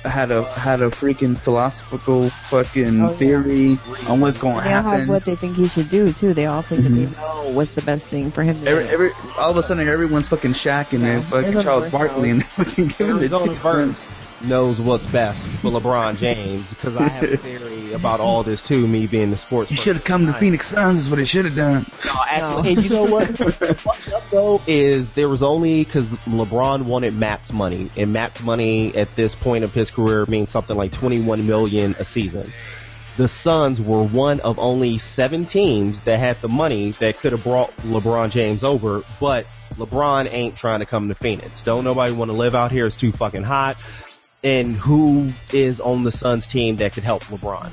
freaking philosophical fucking theory on what's going to They all have happen. what they think he should do too. They all think that they know what's the best thing for him to do. All of a sudden, everyone's fucking shacking and fucking Arizona Charles first Barkley and fucking giving the Arizona tips. first knows what's best for LeBron James, because I have a theory about all this too, me being the sports He person. should have come to Phoenix Suns is what he should have done. No, actually, and you know what? Fucked up though is there was only because LeBron wanted Matt's money, and Matt's money at this point of his career means something like $21 million a season. The Suns were one of only 7 teams that had the money that could have brought LeBron James over, but LeBron ain't trying to come to Phoenix. Don't nobody want to live out here. It's too fucking hot. And who is on the Suns team that could help LeBron?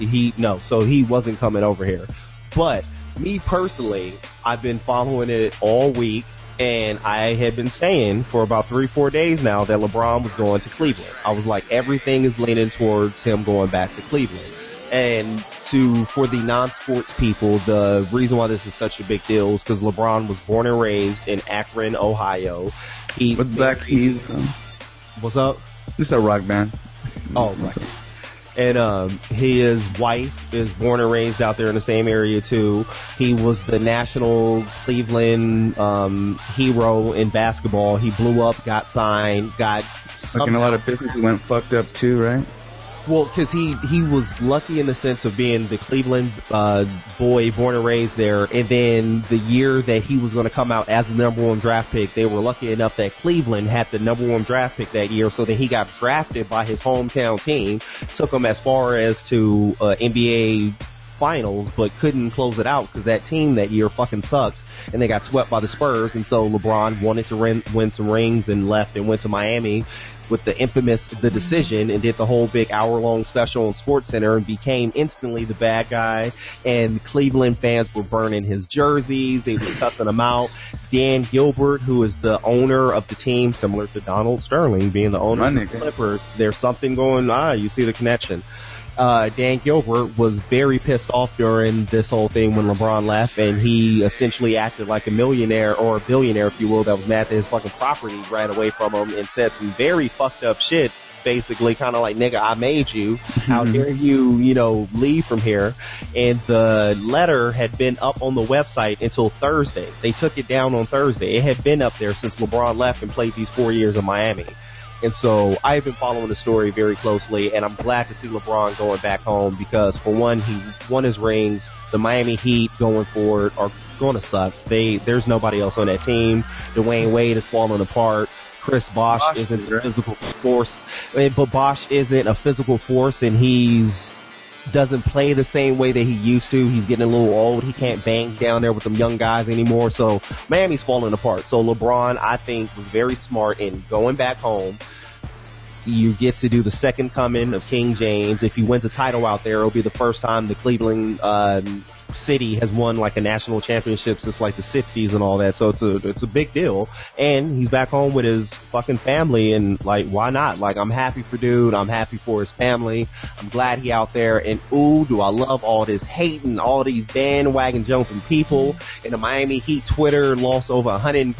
So he wasn't coming over here. But me personally, I've been following it all week, and I had been saying for about 3-4 days now that LeBron was going to Cleveland. I was like, everything is leaning towards him going back to Cleveland. And for the non-sports people, the reason why this is such a big deal is because LeBron was born and raised in Akron, Ohio. What's Black Keys from? What's up? This is a rock band. Oh, right. And his wife is born and raised out there in the same area too. He was the national Cleveland hero in basketball. He blew up, got signed, got Like in a lot of businesses went fucked up too, right? Well, because he was lucky in the sense of being the Cleveland boy, born and raised there, and then the year that he was going to come out as the number 1 draft pick, they were lucky enough that Cleveland had the number 1 draft pick that year, so then he got drafted by his hometown team, took him as far as to NBA Finals, but couldn't close it out because that team that year fucking sucked, and they got swept by the Spurs, and so LeBron wanted to win some rings and left and went to Miami with the Decision, and did the whole big hour-long special on SportsCenter and became instantly the bad guy. And Cleveland fans were burning his jerseys. They were cussing him out. Dan Gilbert, who is the owner of the team, similar to Donald Sterling being the owner of the Clippers, there's something going on. You see the connection. Dan Gilbert was very pissed off during this whole thing when LeBron left, and he essentially acted like a millionaire or a billionaire, if you will, that was mad that his fucking property ran away from him and said some very fucked up shit, basically kind of like, nigga, I made you. How dare you, leave from here? And the letter had been up on the website until Thursday. They took it down on Thursday. It had been up there since LeBron left and played these 4 years in Miami. And so I've been following the story very closely, and I'm glad to see LeBron going back home because, for one, he won his rings. The Miami Heat going forward are going to suck. There's nobody else on that team. Dwayne Wade is falling apart. Chris Bosh isn't a physical force, but Bosh isn't a physical force, and doesn't play the same way that he used to. He's getting a little old. He can't bang down there with them young guys anymore. So Miami's falling apart. So LeBron, I think, was very smart in going back home. You get to do the second coming of King James. If he wins a title out there, it'll be the first time the Cleveland city has won like a national championship since like the 60s and all that. So it's a big deal. And he's back home with his fucking family, and like, why not? Like, I'm happy for dude. I'm happy for his family. I'm glad he out there. And ooh, do I love all this hating, all these bandwagon jumping people. And the Miami Heat Twitter lost over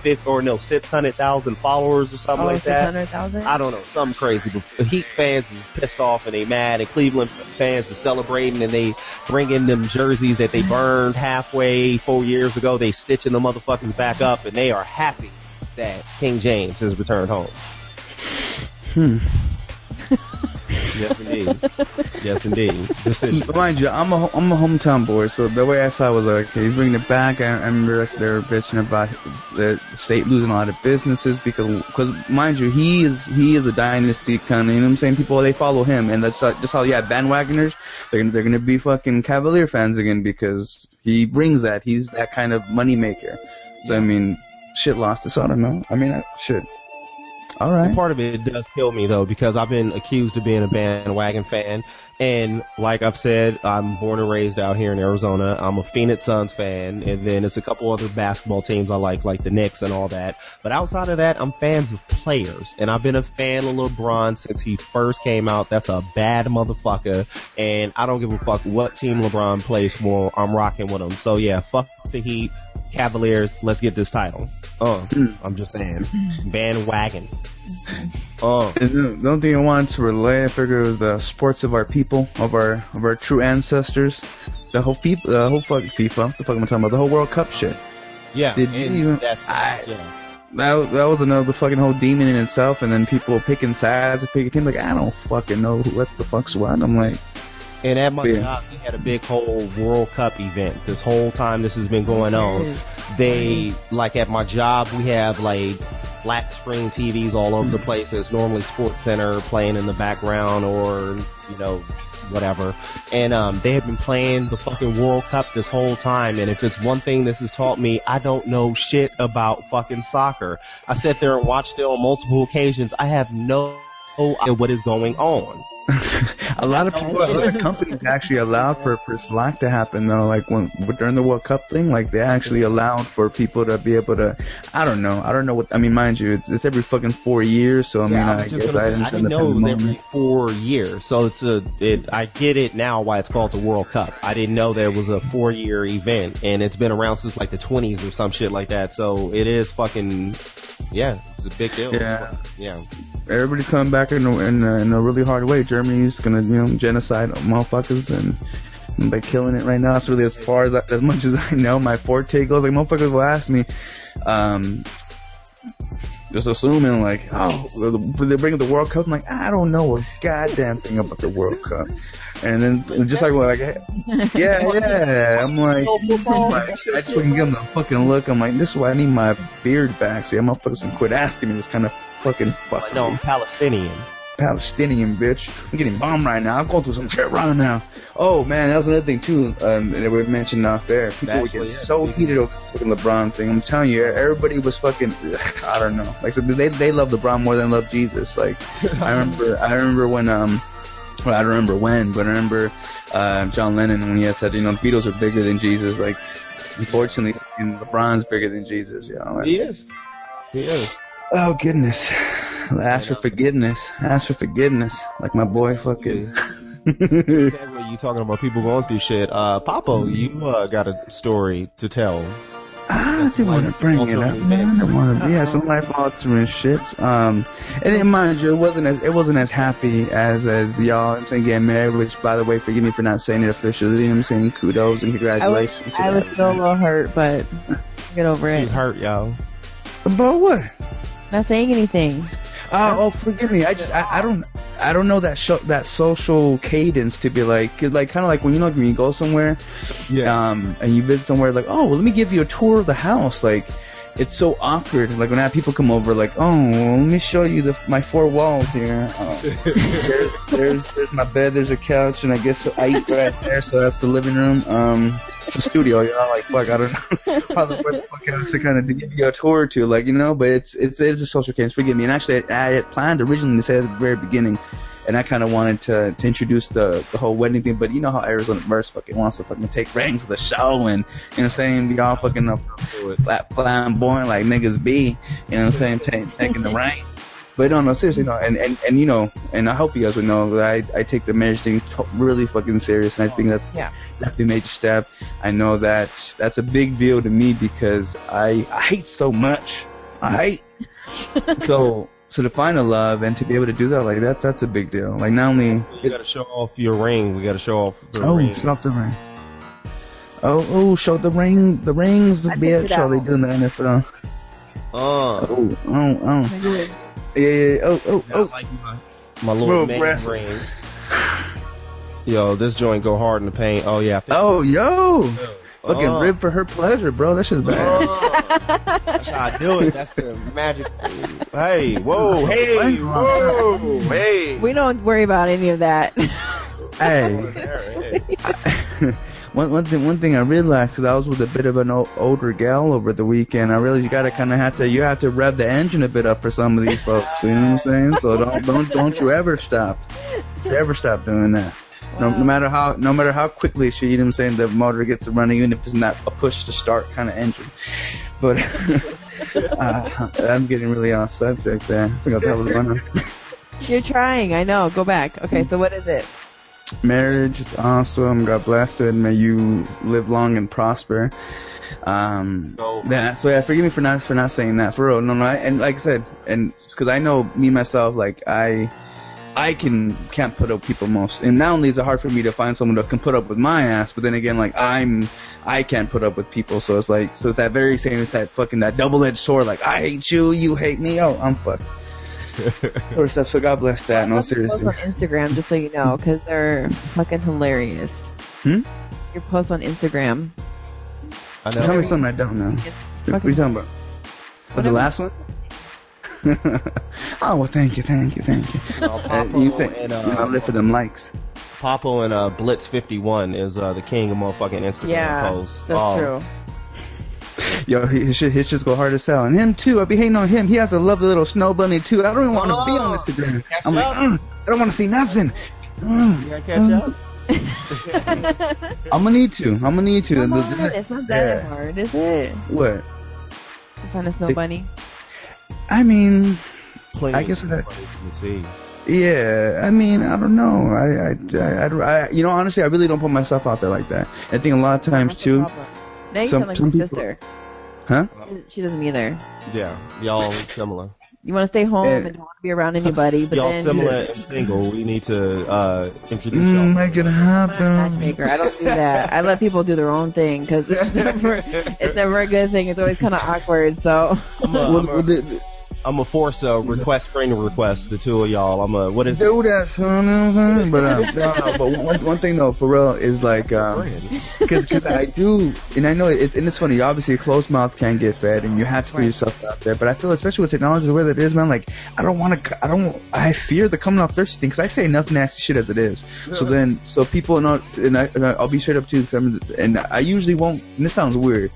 600,000 followers or something like that. 600,000? I don't know, something crazy. But the Heat fans is pissed off and they mad, and Cleveland fans are celebrating, and they bring in them jerseys that they burned halfway 4 years ago. They stitching the motherfuckers back up, and they are happy that King James has returned home. Yes, indeed. Yes, indeed. Decision. Mind you, I'm a hometown boy, so the way I saw it was like, okay, he's bringing it back. I remember they're bitching about the state losing a lot of businesses because mind you, he is a dynasty kind of, you know what I'm saying? People, they follow him, and that's just how, bandwagoners, they're gonna be fucking Cavalier fans again because he brings that. He's that kind of money maker. So, I mean, shit lost us. I don't know. I mean, shit. All right. Part of it does kill me, though, because I've been accused of being a bandwagon fan. And like I've said, I'm born and raised out here in Arizona. I'm a Phoenix Suns fan. And then it's a couple other basketball teams I like the Knicks and all that. But outside of that, I'm fans of players. And I've been a fan of LeBron since he first came out. That's a bad motherfucker. And I don't give a fuck what team LeBron plays for. I'm rocking with him. So yeah, fuck the Heat. Cavaliers, let's get this title. I'm just saying. Bandwagon. The only thing I wanted to relay, I figured, was the sports of our people, of our true ancestors. The whole FIFA, what the fuck am I talking about? The whole World Cup shit. Yeah. That was another fucking whole demon in itself, and then people picking sides and picking teams. Like, I don't fucking know what the fuck's what. I'm like, and at my job, we had a big whole World Cup event. This whole time this has been going on. They, like at my job, we have like flat screen TVs all over the place. There's normally SportsCenter playing in the background or, whatever. And they have been playing the fucking World Cup this whole time. And if it's one thing this has taught me, I don't know shit about fucking soccer. I sat there and watched it on multiple occasions. I have no idea what is going on. A lot of people, other companies actually allowed for slack to happen though. Like during the World Cup thing, like they actually allowed for people to be able to. I don't know what. I mean, mind you, it's every fucking 4 years. So I didn't know it was every 4 years. So I get it now why it's called the World Cup. I didn't know there was a 4-year event, and it's been around since like the 20s or some shit like that. So it is fucking. Yeah, it's a big deal. Yeah. Everybody's coming back in a really hard way. Germany's gonna, genocide motherfuckers, and they're killing it right now. It's really as much as I know. My forte goes, like, motherfuckers will ask me, just assuming like, oh, they're bringing the World Cup. I'm like, I don't know a goddamn thing about the World Cup. And then just like, yeah, I'm like, I just fucking give them the fucking look. I'm like, this is why I need my beard back. So motherfuckers can quit asking me this kind of fucking fuck. No, I'm Palestinian, bitch. I'm getting bombed right now. I'm going through some shit right now. Oh man, that was another thing too. That we mentioned off there. People would get so heated over this fucking LeBron thing. I'm telling you, everybody was fucking. I don't know. Like, so they love LeBron more than love Jesus. Like, I remember when well, I don't remember when, but I remember John Lennon when he had said, the Beatles are bigger than Jesus. Like, unfortunately, LeBron's bigger than Jesus. Like, he is. Oh goodness. Ask for forgiveness. Like my boy fucking. You talking about people going through shit. Papo, you got a story to tell. I didn't want to bring it up, man. I don't want to. Yeah, some life-altering shits. And mind you, it wasn't as happy as y'all. I'm saying getting married, which, by the way, forgive me for not saying it officially. I'm saying kudos and congratulations. I was still a little hurt, but get over it. She's hurt, y'all. About what? Not saying anything. Oh, forgive me. I don't know that social cadence to be like, cause like kind of like when you go somewhere, and you visit somewhere, like, oh, well, let me give you a tour of the house. Like, it's so awkward. Like when I have people come over, like, oh, well, let me show you my 4 walls here. There's my bed, there's a couch, and I guess I eat right there, so that's the living room. It's a studio, like, fuck, I don't know how the fuck else to kind of give you a tour or two, like, but it's a social cadence. Forgive me. And actually, I had planned originally to say at the very beginning, and I kind of wanted to introduce the whole wedding thing, but you know how Arizona Verse fucking wants to fucking take rings to the show and, be all fucking up flamboyant like niggas be, taking the ring. But no, seriously, no, and I hope you guys would know that I take the marriage thing really fucking serious, and I think that's definitely a major step. I know that's a big deal to me because I hate so much. So to find a love and to be able to do that, like that's a big deal. Like, not only you gotta show off your ring, we gotta show off the ring. Show off the ring. Oh, show the ring, the rings, the bitch. How they doing the NFL? Yeah. Oh. Like my little man ring. Yo, this joint go hard in the paint. Oh yeah. Fucking rib for her pleasure, bro. That shit's bad. That's how I do it. That's the magic. Hey. We don't worry about any of that. Hey. One thing I realized, because I was with a bit of an older gal over the weekend, I realized you have to rev the engine a bit up for some of these folks. You know what I'm saying? So don't you ever stop. Doing that. No matter how quickly the motor gets running, even if it's not a push to start kind of engine. But I'm getting really off subject there. I forgot that was one. You're trying, I know. Go back. Okay, so what is it? Marriage is awesome. God bless it. May you live long and prosper. So forgive me for not saying that, for real. No, and like I said, and because I know me myself, like I can't put up with people most, and not only is it hard for me to find someone that can put up with my ass, but then again, like I can't put up with people, so it's that very same, it's that fucking that double-edged sword, like I hate you, you hate me, oh, I'm fucked. Or stuff. So God bless that. No, seriously. Your posts on Instagram, just so you know, because they're fucking hilarious. Your posts on Instagram. I know. Tell me something I don't know. What are you talking about? What's the last one? Oh, well, thank you. You say, I live for them likes. Papo and Blitz 51 is the king of motherfucking Instagram posts. That's true. Yo, his shit go hard as hell. And him too, I be hating on him. He has a lovely little snow bunny too. I don't even want to be on Instagram. I'm like, I don't want to see nothing. You gotta catch up? I'm gonna need to. Come on, it's not that hard, is it? What? To find a snow bunny? I mean, I guess that. Yeah, I mean, I don't know. I honestly, I really don't put myself out there like that. I think a lot of times too. Now you sound like my sister. Huh? She doesn't either. Yeah, y'all similar. You want to stay home and don't want to be around anybody, but y'all similar and single. We need to introduce y'all. Make it happen. Matchmaker. I don't do that. I let people do their own thing because it's never a good thing. It's always kind of awkward. So. I'm a force a friend request, the two of y'all. What is do that, son? You know what I'm saying? But no. But one thing though, for real, is like, because I do, and I know it's funny. Obviously, a closed mouth can't get fed, and you have to put yourself out there. But I feel, especially with technology the way that it is, man, like I fear the coming off thirsty thing, because I say enough nasty shit as it is. So people know, and I'll be straight up too, and I usually won't. And this sounds weird.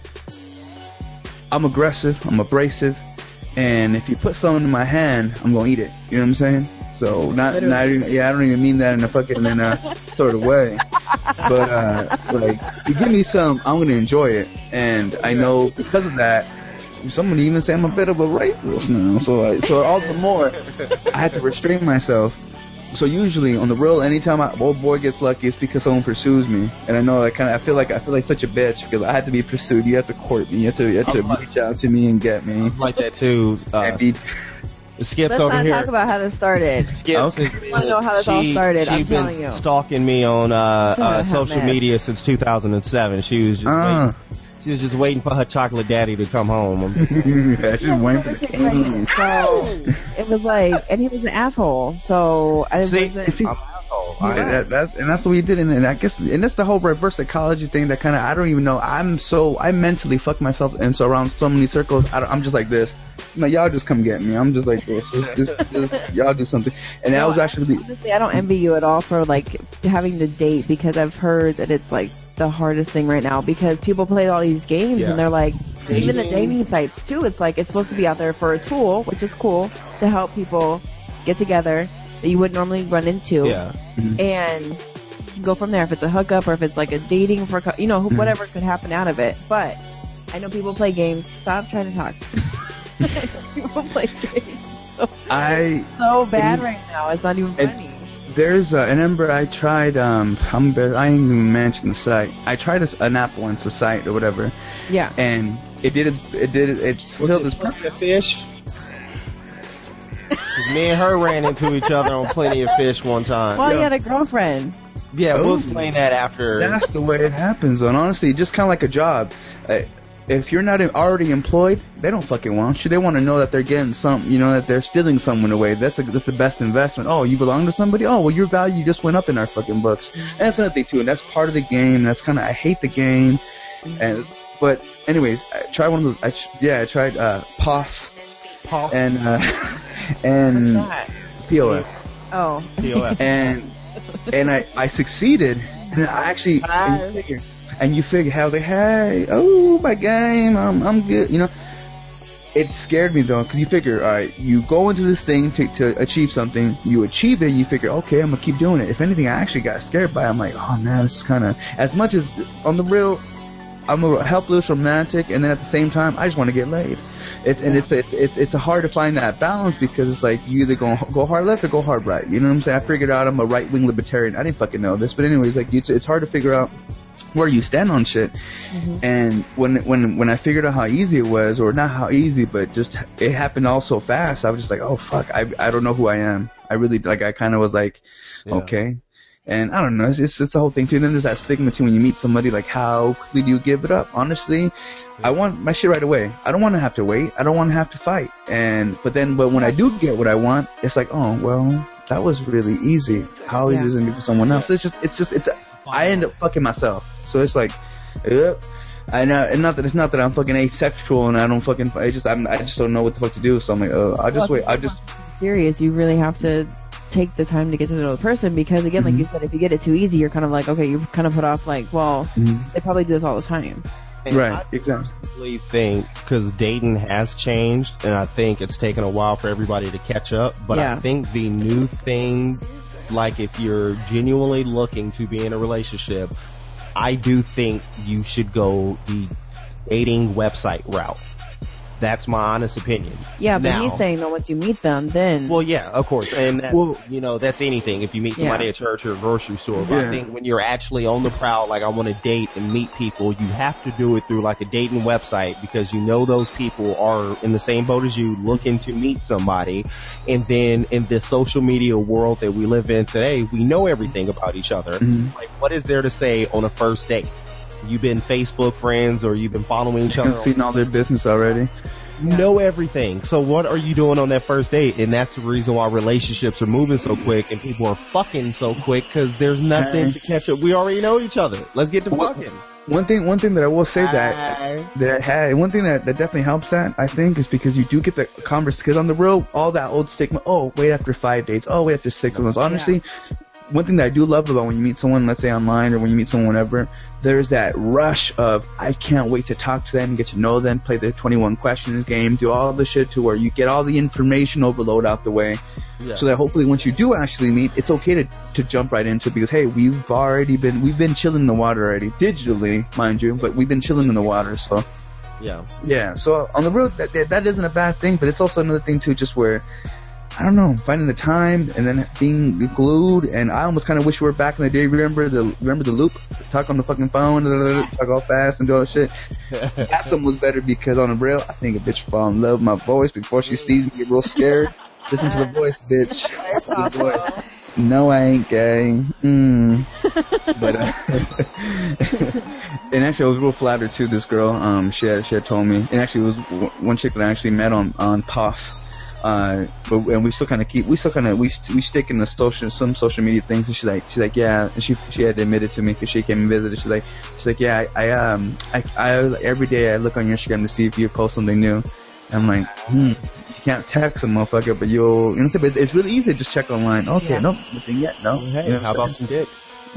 I'm aggressive. I'm abrasive. And if you put something in my hand, I'm gonna eat it. You know what I'm saying? So not even, I don't even mean that in a fucking sort of way. But like, you give me some, I'm gonna enjoy it. And I know because of that, someone even say I'm a bit of a rapist now. So all the more, I have to restrain myself. So usually on the real, anytime old boy gets lucky, it's because someone pursues me, and I know that I feel like such a bitch because I had to be pursued. You have to court me. You have to reach out to me and get me. I'm like that too. Skip's Let's over not here. talk about how this started. Skip's I want to know how this all started. I'm telling you. She's been stalking me on social media since 2007. She was just waiting. She was just waiting for her chocolate daddy to come home. She's waiting for the So it was like, and he was an asshole. So I wasn't. I'm an asshole. That's what we did, and I guess, and that's the whole reverse psychology thing that kind of, I don't even know. I mentally fuck myself, and so around so many circles, I'm just like this. No, y'all just come get me. I'm just like this. Just y'all do something. And that was actually, honestly, I don't envy you at all for like having to date, because I've heard that it's like the hardest thing right now, because people play all these games and they're like, even the dating sites too, it's like it's supposed to be out there for a tool, which is cool, to help people get together that you wouldn't normally run into, and go from there if it's a hookup or if it's like a dating for whatever could happen out of it. But I know people play games. Stop trying to talk. People play games so bad right now, it's not even funny. There's I remember I tried I ain't even mentioned the site. I tried an app once, a site or whatever. Yeah. And it filled this fish. Me and her ran into each other on Plenty of Fish one time. Well, you had a girlfriend. Yeah, we'll explain that after. That's the way it happens, though. And honestly, just kind of like a job. If you're not already employed, they don't fucking want you. They want to know that they're getting something, that they're stealing someone away. That's the best investment. Oh, you belong to somebody? Oh, well, your value just went up in our fucking books. And that's another thing, too. And that's part of the game. That's kind of, I hate the game. But anyways, I tried one of those. I tried POF. And POF. Oh. POF. And I succeeded. And I actually, and you figure, I was like, hey, oh, my game, I'm good, It scared me, though, because you figure, all right, you go into this thing to achieve something, you achieve it, you figure, okay, I'm going to keep doing it. If anything, I actually got scared by it. I'm like, oh, man, this is kind of, as much as, on the real, I'm a helpless romantic, and then at the same time, I just want to get laid. It's hard to find that balance, because it's like, you either go hard left or go hard right. You know what I'm saying? I figured out I'm a right-wing libertarian. I didn't fucking know this, but anyways, like, it's hard to figure out where you stand on shit. And when I figured out how easy it was, or not how easy, but just it happened all so fast, I was just like, oh fuck, I don't know who I am. I really, like, I kind of was like, okay. And I don't know, it's the whole thing too. And then there's that stigma too, when you meet somebody, like, how quickly do you give it up? Honestly, I want my shit right away. I don't want to have to wait. I don't want to have to fight. But when I do get what I want, it's like, oh well, that was really easy. How easy is it for someone else? I end up fucking myself. So it's like, I know, and it's not that I'm fucking asexual and I don't fucking, I just don't know what the fuck to do. So I'm like, I'll just wait. Serious, you really have to take the time to get to know the person, because again, like you said, if you get it too easy, you're kind of like, okay, you kind of put off like, well, they probably do this all the time. And right, exactly. I really think, because dating has changed, and I think it's taken a while for everybody to catch up, but I think the new thing, like if you're genuinely looking to be in a relationship, I do think you should go the dating website route. That's my honest opinion. Yeah, but he's saying that once you meet them, then... Well, yeah, of course. And that's, that's anything. If you meet somebody at church or a grocery store. But I think when you're actually on the prowl, like I want to date and meet people, you have to do it through like a dating website, because those people are in the same boat as you, looking to meet somebody. And then in this social media world that we live in today, we know everything about each other. Like, what is there to say on a first date? You've been Facebook friends, or you've been following each other. I've seen all their business already. know everything. So what are you doing on that first date? And that's the reason why relationships are moving so quick and people are fucking so quick, because there's nothing to catch up. We already know each other. Let's get to fucking. One thing that I will say one thing that definitely helps that, I think, is because you do get the converse, because on the real, all that old stigma, oh, wait after 5 dates, oh, wait after 6 months. Honestly, one thing that I do love about when you meet someone, let's say online, or when you meet someone whenever, there's that rush of, I can't wait to talk to them, get to know them, play the 21 questions game, do all the shit to where you get all the information overload out the way. Yeah. So that hopefully once you do actually meet, it's okay to jump right into it, because hey, we've been chilling in the water already, digitally, mind you, but we've been chilling in the water, so. Yeah, so on the real, that isn't a bad thing, but it's also another thing too, just where, I don't know, finding the time and then being glued, and I almost kind of wish we were back in the day. Remember the loop? Talk on the fucking phone, talk all fast and do all that shit. That something was better, because on the real, I think a bitch fall in love with my voice before she sees me, get real scared. Listen to the voice, bitch. The voice. No, I ain't gay. But and actually, I was real flattered too. This girl, she had told me, and actually, it was one chick that I actually met on Puff. And we stick in the some social media things, and she's like, yeah, and she had admitted to me, because she came and visited. She's like, yeah, I every day I look on your Instagram to see if you post something new. And I'm like, you can't text a motherfucker, but you'll, but it's really easy to just check online. Okay, nope, nothing yet, no. Hey, you know, how about some dick?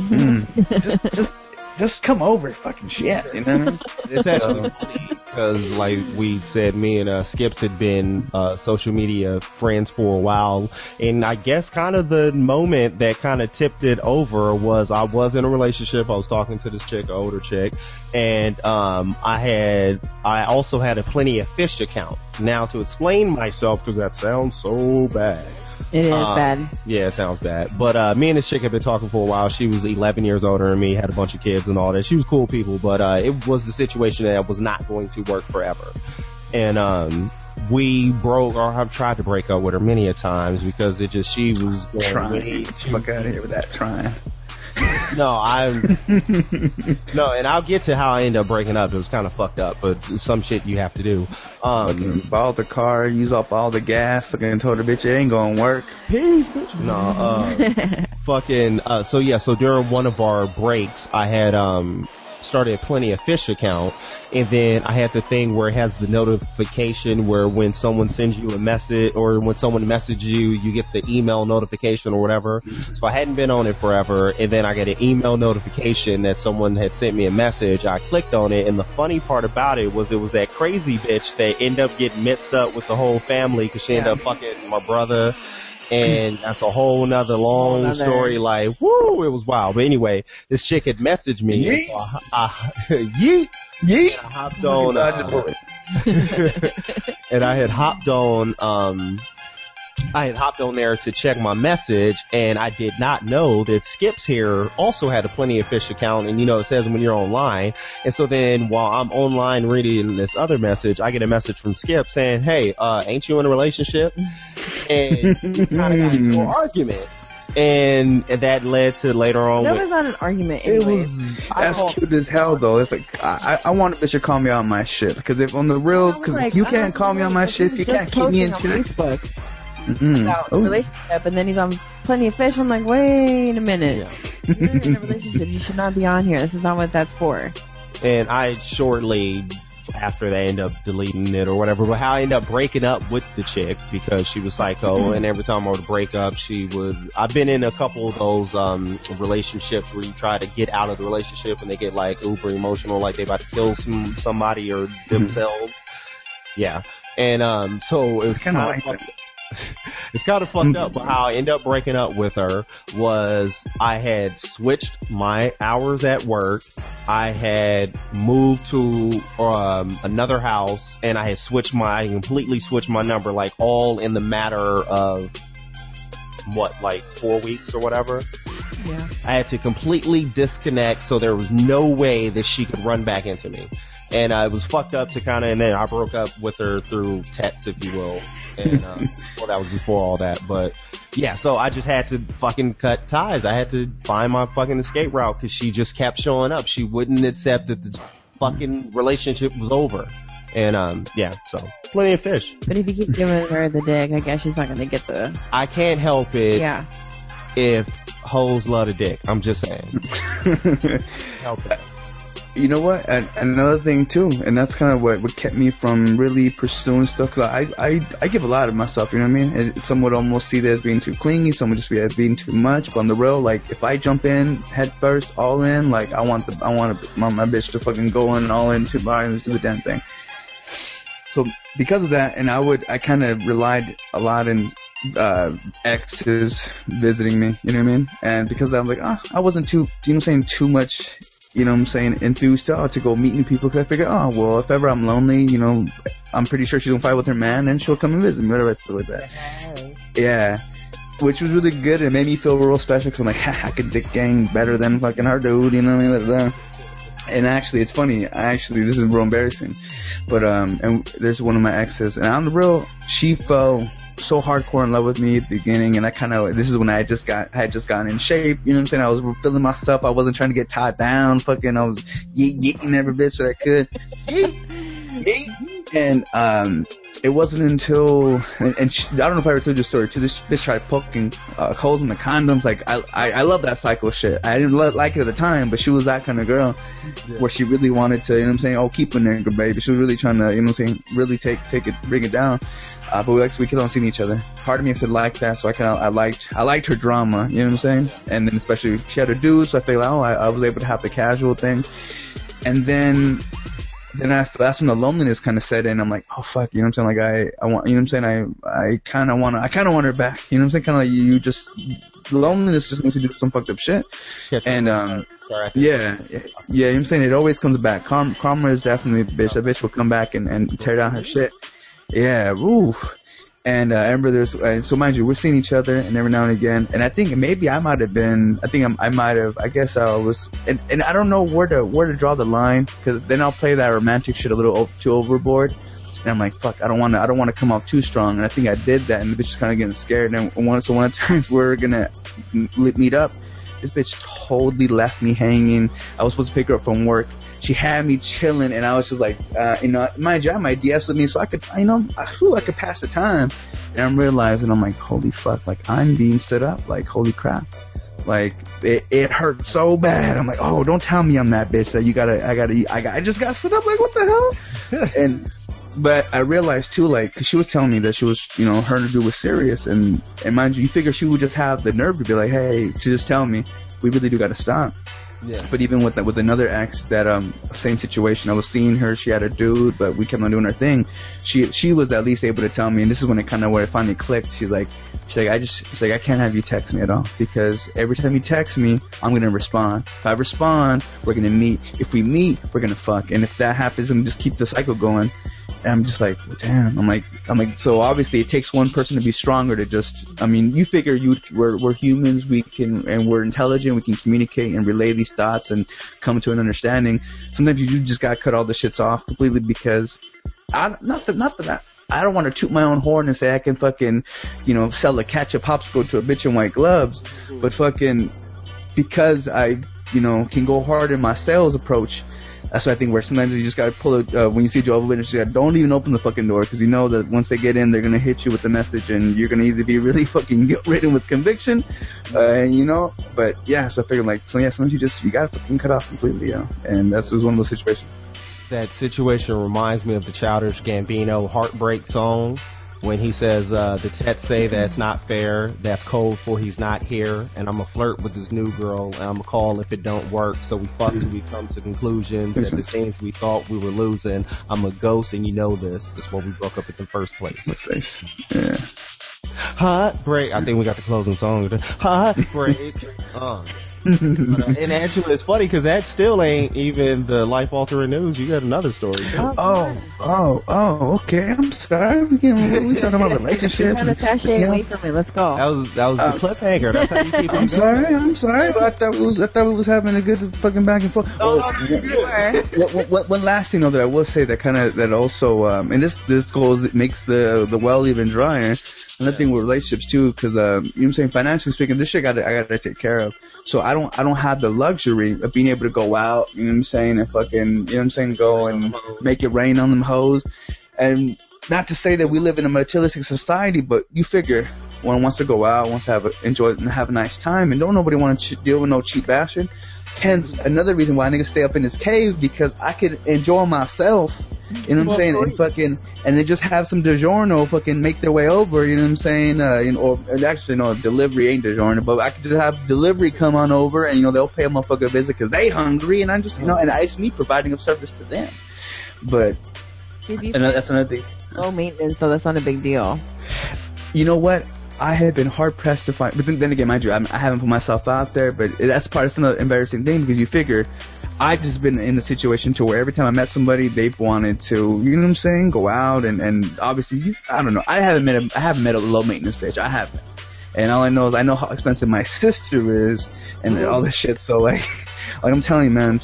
Just come over, fucking shit, you know what I mean? It's actually funny, because like we said, me and Skips had been social media friends for a while, and I guess kind of the moment that kind of tipped it over was I was in a relationship. I was talking to this chick, an older chick, and I also had a Plenty of Fish account. Now, to explain myself, because that sounds so bad. It is bad. Yeah, it sounds bad. But me and this chick had been talking for a while. She was 11 years older than me, had a bunch of kids and all that. She was cool people, but it was the situation that was not going to work forever. And we broke, or I've tried to break up with her many a times, because she was going trying. Fuck out of here with that trying. No, and I'll get to how I ended up breaking up. It was kind of fucked up, but some shit you have to do. Bought the car, use up all the gas, fucking told the bitch it ain't gonna work. Peace, bitch. No, so during one of our breaks, I had, started a Plenty of Fish account, and then I had the thing where it has the notification where when someone sends you a message, or when someone messages you, you get the email notification or whatever. So I hadn't been on it forever, and then I got an email notification that someone had sent me a message. I clicked on it, and the funny part about it was that crazy bitch that ended up getting mixed up with the whole family, because she ended up fucking my brother. And that's a whole nother long story, like, woo, it was wild. But anyway, this chick had messaged me. Yeet. So yeet. I hopped on, and I had hopped on there to check my message, and I did not know that Skips here also had a Plenty of Fish account, and it says when you're online. And so then while I'm online reading this other message, I get a message from Skip saying, hey, ain't you in a relationship? And we kind of got into an argument. And that led to later on. That was not an argument. Anyways. That's cute as hell, though. It's like I want a bitch to call me on my shit, because if on the real, because if you can't call me on my shit, you can't keep me in check. About relationship, and then he's on Plenty of Fish. I'm like, wait a minute. Yeah. You're in a relationship. You should not be on here. This is not what that's for. And I shortly after they end up deleting it or whatever, but how I end up breaking up with the chick because she was psycho, and every time I would break up, I've been in a couple of those relationships where you try to get out of the relationship and they get like uber emotional, like they about to kill somebody or themselves. Yeah. And so it was kind of like it's kind of fucked up, but how I ended up breaking up with her was I had switched my hours at work. I had moved to another house, and I had completely switched my number, like all in the matter of like 4 weeks or whatever. Yeah. I had to completely disconnect, so there was no way that she could run back into me. And it was fucked up to kind of, and then I broke up with her through text, if you will. And, well, that was before all that, but yeah, so I just had to fucking cut ties. I had to find my fucking escape route because she just kept showing up. She wouldn't accept that the fucking relationship was over. And yeah, so plenty of fish. But if you keep giving her the dick, I guess she's not gonna get the. I can't help it. Yeah. If hoes love the dick, I'm just saying. Help it. You know what? And another thing too, and that's kind of what kept me from really pursuing stuff. Cause I give a lot of myself. You know what I mean? And some would almost see that as being too clingy. Some would just be as being too much. But on the real, like if I jump in head first, all in, like I want my bitch to fucking go in all in to buy and do the damn thing. So because of that, and I kind of relied a lot in exes visiting me. You know what I mean? And because I'm like, I wasn't too, you know what I'm saying, too much. You know what I'm saying, enthused to go meet new people, because I figured, well, if ever I'm lonely, you know, I'm pretty sure she's gonna fight with her man and she'll come and visit me, whatever I feel like that. Yeah. Which was really good. It made me feel real special, because I'm like, I could dick gang better than fucking her dude, you know what I mean? And actually, it's funny, this is real embarrassing, but, and there's one of my exes, and on the real, she fell so hardcore in love with me at the beginning, and this is when I had just gotten in shape, you know what I'm saying? I was feeling myself, I wasn't trying to get tied down, fucking, I was yeeting every bitch that I could. And, it wasn't until, and she, I don't know if I ever told you the story too, this bitch tried poking, holes in the condoms, like, I love that psycho shit. I didn't like it at the time, but she was that kind of girl, where she really wanted to, you know what I'm saying, keep a nigga, baby. She was really trying to, you know what I'm saying, really take it, bring it down. But we kept on seeing each other. Part of me said like that, so I liked her drama, you know what I'm saying? And then especially she had a dude, so I feel like, I was able to have the casual thing. And then that's when the loneliness kind of set in. I'm like, oh fuck, you know what I'm saying? Like I want, you know what I'm saying? I kind of want her back, you know what I'm saying? Kind of like you just, loneliness just makes you do some fucked up shit. And yeah, you know what I'm saying? It always comes back. Karma is definitely a bitch. That bitch will come back and tear down her shit. Yeah, woo. And I remember so mind you, we're seeing each other, and every now and again, and I think maybe I might have been, I guess I was, and I don't know where to draw the line, because then I'll play that romantic shit a little too overboard, and I'm like, fuck, I don't want to come off too strong, and I think I did that, and the bitch is kind of getting scared, and one of the times we're gonna meet up, this bitch totally left me hanging. I was supposed to pick her up from work. She had me chilling, and I was just like, you know, mind you, I had my DS with me, so I could, you know, I could pass the time. And I'm realizing, I'm like, holy fuck, like, I'm being set up, like, holy crap. Like, it hurt so bad. I'm like, oh, don't tell me I'm that bitch that I just got set up, like, what the hell? But I realized too, like, 'cause she was telling me that she was, you know, her dude was serious, and mind you figure she would just have the nerve to be like, hey, to just tell me, we really do gotta stop. Yeah. But even with another ex, that same situation, I was seeing her, she had a dude, but we kept on doing our thing. She was at least able to tell me, and this is when it kind of where it finally clicked. She's like, I can't have you text me at all, because every time you text me, I'm gonna respond. If I respond, we're gonna meet. If we meet, we're gonna fuck. And if that happens, I'm just keep the cycle going. And I'm just like, damn. I'm like, so obviously it takes one person to be stronger to just, I mean, you figure we're humans, and we're intelligent, we can communicate and relay these thoughts and come to an understanding. Sometimes you just gotta cut all the shits off completely, because not that I don't want to toot my own horn and say I can fucking, you know, sell a ketchup popsicle to a bitch in white gloves, but fucking, because I, you know, can go hard in my sales approach. That's why I think where sometimes you just gotta pull it, when you see Jehovah's Witnesses, don't even open the fucking door, because you know that once they get in, they're gonna hit you with the message, and you're gonna either be really fucking guilt-ridden with conviction, you know, but yeah, so I figured like, so yeah, sometimes you gotta fucking cut off completely, you know, and that's just one of those situations. That situation reminds me of the Childish Gambino Heartbreak song, when he says, the Tets say that it's not fair, that's cold for he's not here, and I'm a flirt with this new girl, and I'm a call if it don't work, so we fuck till we come to conclusions that the scenes we thought we were losing, I'm a ghost and you know this, that's why we broke up in the first place. Yeah. Heartbreak, I think we got the closing song. Heartbreak. And actually, it's funny because that still ain't even the life-altering news. You got another story. Okay. I'm sorry. We talking about relationship. Natasha, away from me. Let's go. That was the cliffhanger. That's how you keep on going. I'm sorry. But I thought we was having a good fucking back and forth. One last thing though that I will say that also and this makes the well even drier. Another thing with relationships too, because you know what I'm saying, financially speaking, this shit I gotta take care of. So I don't have the luxury of being able to go out, you know what I'm saying, and fucking, you know what I'm saying, go and make it rain on them hoes. And not to say that we live in a materialistic society, but you figure one wants to go out, wants to enjoy it and have a nice time, and don't nobody want to deal with no cheap bashing. Hence, another reason why niggas stay up in this cave, because I could enjoy myself, you know what I'm saying, and fucking, and they just have some DiGiorno fucking make their way over, you know what I'm saying, you know, or actually, no, delivery ain't DiGiorno, but I could just have delivery come on over, and, you know, they'll pay a motherfucker a visit because they hungry, and I'm just, you know, and it's me providing a service to them. But, that's another thing. Low maintenance, so that's not a big deal. You know what? I have been hard pressed to find, but then again, mind you, I haven't put myself out there, but that's another embarrassing thing, because you figure, I've just been in the situation to where every time I met somebody, they've wanted to, you know what I'm saying, go out, and obviously, I don't know, I haven't met a low maintenance bitch, I haven't, and all I know is I know how expensive my sister is, and all this shit, so like I'm telling you, man,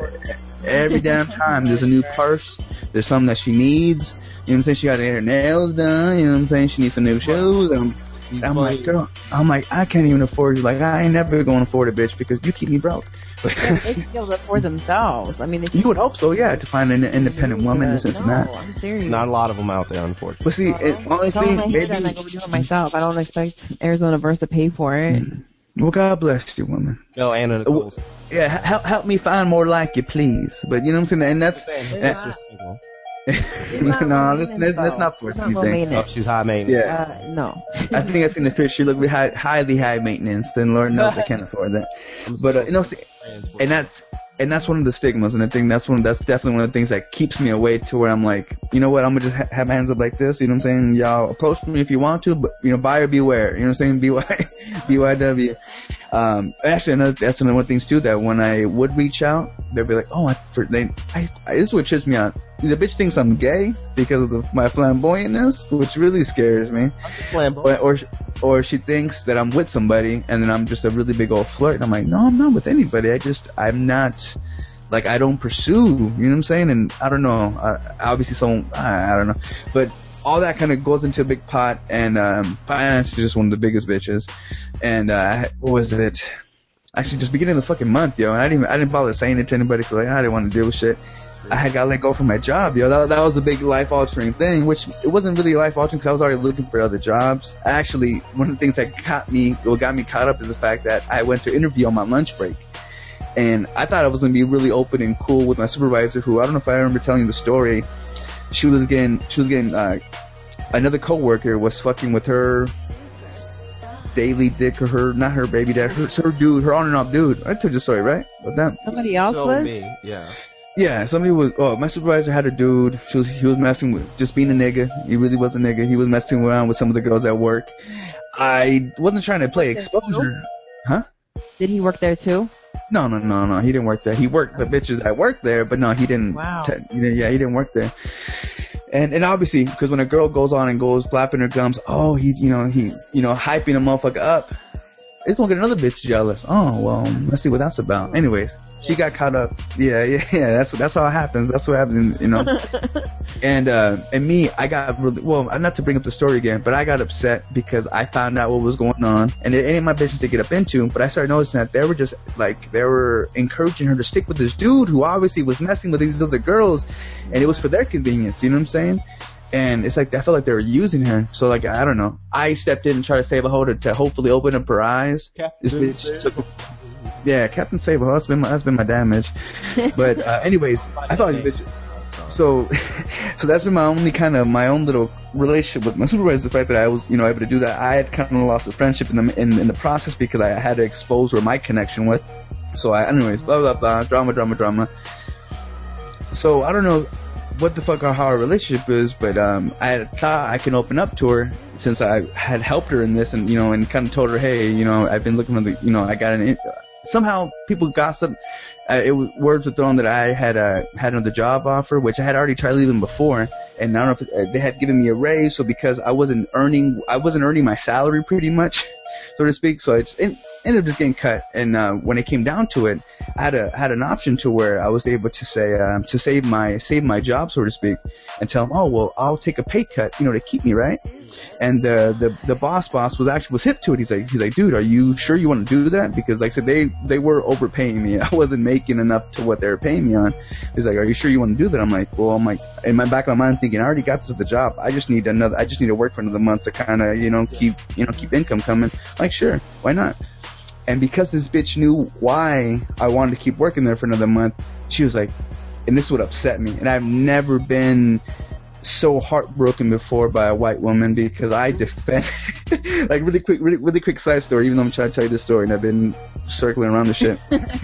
every damn time there's a new purse, there's something that she needs, you know what I'm saying, she got to get her nails done, you know what I'm saying, she needs some new shoes, and I'm like, girl, I can't even afford you. Like, I ain't never going to afford a bitch because you keep me broke. They can be able to afford themselves. I mean, you would hope so, yeah, to find an independent woman in Cincinnati. No, I'm serious. Not a lot of them out there, unfortunately. But see, honestly, maybe I go do it myself. I don't expect Arizona Verse to pay for it. Well, God bless you, woman. No, Anna Nicole. Yeah, help me find more like you, please. But you know what I'm saying, and that's just single. No, let's not force anything. Oh, she's high maintenance. Yeah. No. I think I've seen the picture. She looked highly high maintenance. Then Lord knows I can't afford that. But you know, and that's one of the stigmas, and I think that's definitely one of the things that keeps me away to where I'm like, you know what, I'm gonna just have my hands up like this. You know what I'm saying? Y'all approach me if you want to, but you know, buyer beware. You know what I'm saying? BYW. Actually, that's one of the things too, that when I would reach out, they'd be like, oh, this is what trips me out. The bitch thinks I'm gay because of my flamboyantness, which really scares me. Or she thinks that I'm with somebody and then I'm just a really big old flirt. And I'm like, no, I'm not with anybody. I'm not, like, I don't pursue, you know what I'm saying? And I don't know, obviously I don't know. But all that kind of goes into a big pot, and finance is just one of the biggest bitches. And what was it? Actually, just beginning of the fucking month, yo. And I didn't bother saying it to anybody because like, I didn't want to deal with shit. I had got let go from my job, yo. That was a big life altering thing, which it wasn't really life altering because I was already looking for other jobs. Actually, one of the things that got me caught up is the fact that I went to interview on my lunch break. And I thought I was going to be really open and cool with my supervisor, who, I don't know if I remember telling you the story. She was getting another coworker was fucking with her daily dick, or not her baby dad, her dude, her on and off dude. I told you the story, right? But that somebody else was? Me, yeah. Yeah, somebody was. Oh, my supervisor had a dude. He was messing with, just being a nigga. He really was a nigga. He was messing around with some of the girls at work. I wasn't trying to play exposure, huh? Did he work there too? No. He didn't work there. He worked the bitches that worked there, but no, he didn't. Wow. He didn't work there. And obviously, because when a girl goes on and goes flapping her gums, oh, he hyping a motherfucker up, it's gonna get another bitch jealous. Oh, well, let's see what that's about. Anyways, she got caught up. Yeah. That's how it happens. That's what happens, you know. And me, I got really, well, not to bring up the story again, but I got upset because I found out what was going on, and it ain't my business to get up into. But I started noticing that they were encouraging her to stick with this dude who obviously was messing with these other girls, and it was for their convenience. You know what I'm saying? And it's like, I felt like they were using her. So like, I don't know. I stepped in and tried to save a hold to hopefully open up her eyes. Captain Save a Hold. That's been my damage. But anyways, I thought this bitch. So that's been my own little relationship with my supervisor. The fact that I was, able to do that. I had kind of lost a friendship in the process because I had to expose her my connection with. So anyways, blah blah blah, drama. So I don't know what the fuck how our relationship is, but I thought I can open up to her since I had helped her in this, and and kind of told her, hey, I've been looking for the, I got somehow people gossip. Words were thrown that I had another job offer, which I had already tried leaving before, and I don't know if they had given me a raise. So because I wasn't earning my salary pretty much, so to speak. So it ended up just getting cut. And when it came down to it, I had an option to where I was able to say to save my job, so to speak, and tell them, oh well, I'll take a pay cut, to keep me, right? And the boss was hip to it. He's like, dude, are you sure you want to do that? Because like I said, they were overpaying me. I wasn't making enough to what they were paying me on. He's like, are you sure you want to do that? I'm like, in my back of my mind thinking, I already got this at the job. I just need to work for another month to kind of, keep income coming. I'm like, sure, why not? And because this bitch knew why I wanted to keep working there for another month, she was like, and this would upset me. And I've never been so heartbroken before by a white woman because I defend, like really quick side story, even though I'm trying to tell you this story and I've been circling around the shit.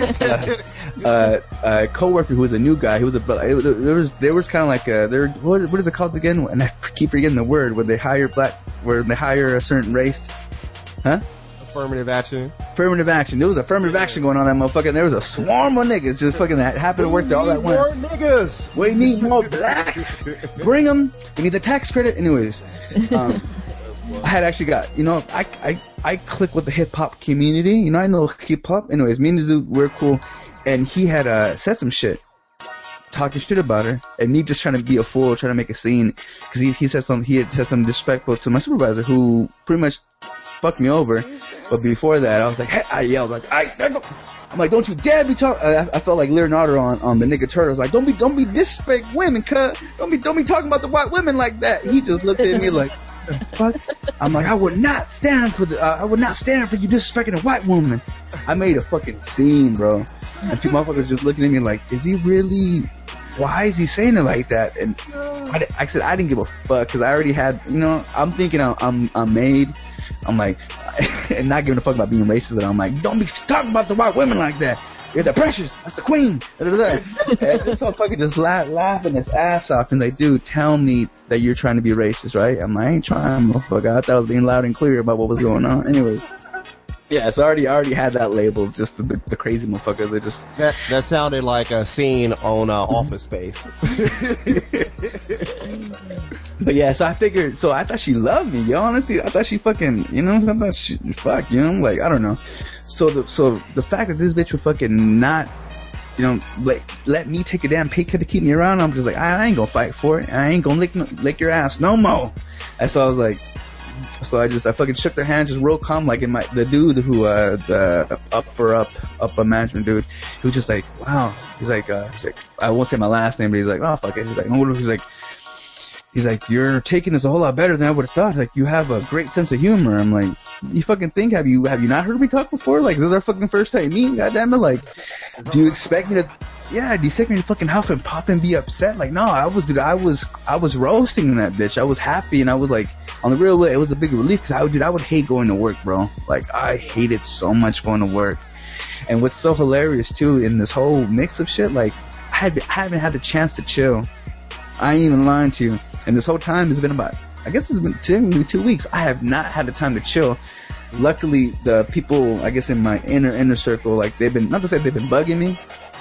A coworker who was a new guy, there was kind of like what is it called again? And I keep forgetting the word, where they hire a certain race. Huh? Affirmative action. There was affirmative action going on in that motherfucker. And there was a swarm of niggas just fucking that happened to work there all at once. More niggas. We need more blacks. Bring them. We need the tax credit. Anyways, I had actually got, I click with the hip hop community. I know hip hop. Anyways, me and the dude, we're cool. And he had said some shit, talking shit about her, and me just trying to be a fool, trying to make a scene, because he had said something disrespectful to my supervisor, who pretty much fucked me over. But before that, I was like, hey, I yelled like, I'm like, don't you dare be talking. I felt like Leonardo on the nigga Turtles, like, don't be disrespect women, cuz don't be talking about the white women like that. He just looked at me like, the fuck? I'm like, I would not stand for you disrespecting a white woman. I made a fucking scene, bro, and people motherfuckers just looking at me like, is he really? Why is he saying it like that? And I said I didn't give a fuck because I already had, I'm thinking I'm made. I'm like, and not giving a fuck about being racist. And I'm like, don't be talking about the white women like that. You're the precious. That's the queen. And this motherfucker just laughing his ass off and like, dude, tell me that you're trying to be racist, right? I'm like, I ain't trying, motherfucker. I thought I was being loud and clear about what was going on. Anyways. Yeah, so I already had that label, just the crazy motherfucker. They just that sounded like a scene on Office Space. But yeah, so I thought she loved me, yo. Honestly, I thought she fucking, sometimes like, I don't know. So the fact that this bitch would fucking not, let me take a damn pay cut to keep me around, I'm just like, I ain't gonna fight for it. I ain't gonna lick your ass no more. And so I was like. So I fucking shook their hand just real calm, like the dude who, the upper management dude, who was just like, wow. He's like, I won't say my last name, but he's like, oh, fuck it. He's like, you're taking this a whole lot better than I would have thought. Like, you have a great sense of humor. I'm like, you fucking think, have you not heard me talk before? Like, this is our fucking first time meeting, goddammit. Like, do you expect me to fucking huff and pop and be upset? Like, no, I was roasting that bitch. I was happy, and I was like, on the real way, it was a big relief, because I would hate going to work, bro. Like, I hated so much going to work. And what's so hilarious, too, in this whole mix of shit, like, I haven't had the chance to chill. I ain't even lying to you. And this whole time has been about, I guess it's been 2 weeks. I have not had the time to chill. Luckily, the people, I guess, in my inner circle, like, they've been, not to say they've been bugging me,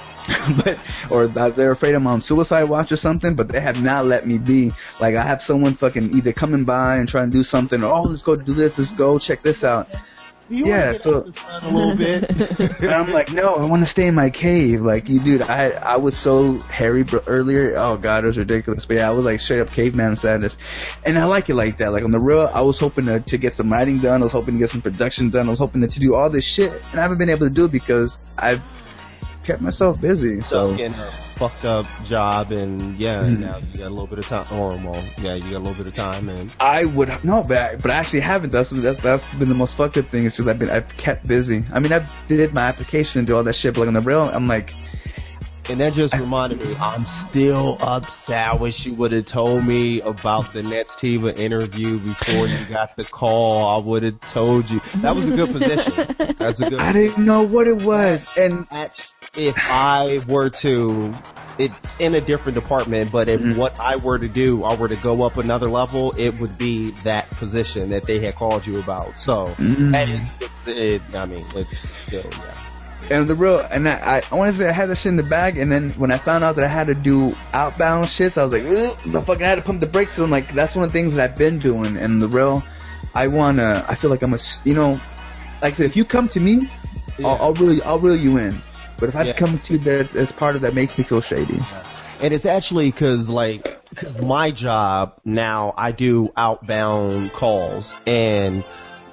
or they're afraid I'm on suicide watch or something, but they have not let me be. Like, I have someone fucking either coming by and trying to do something, or, let's go do this, let's go check this out. So a little bit. And I'm like, no, I want to stay in my cave. Like, dude, I was so hairy earlier. Oh god, it was ridiculous. But yeah, I was like straight up caveman sadness, and I like it like that. Like, on the real, I was hoping to get some writing done. I was hoping to get some production done. I was hoping to do all this shit, and I haven't been able to do it because I've kept myself busy. So getting a fucked up job, and now you got a little bit of time. You got a little bit of time, and I would but I actually haven't. That's been the most fucked up thing. It's just I've kept busy. I mean, I did my application and do all that shit, but like on the real, I'm like. And that just reminded me, I'm still upset. I wish you would have told me about the Netstiva interview before you got the call. I would have told you. That was a good position. That's a good. I didn't know what it was, and if I were to, it's in a different department, but if what I were to do, I were to go up another level, it would be that position that they had called you about. So that is, it's still, yeah. And the real, and I want to say I had that shit in the bag, and then when I found out that I had to do outbound shits, I was like, I had to pump the brakes. So I'm like, that's one of the things that I've been doing. And the real, I feel like I'm like I said, if you come to me, I'll reel you in. But if I come to you, there's part of that makes me feel shady. And it's actually because, like, my job now, I do outbound calls, and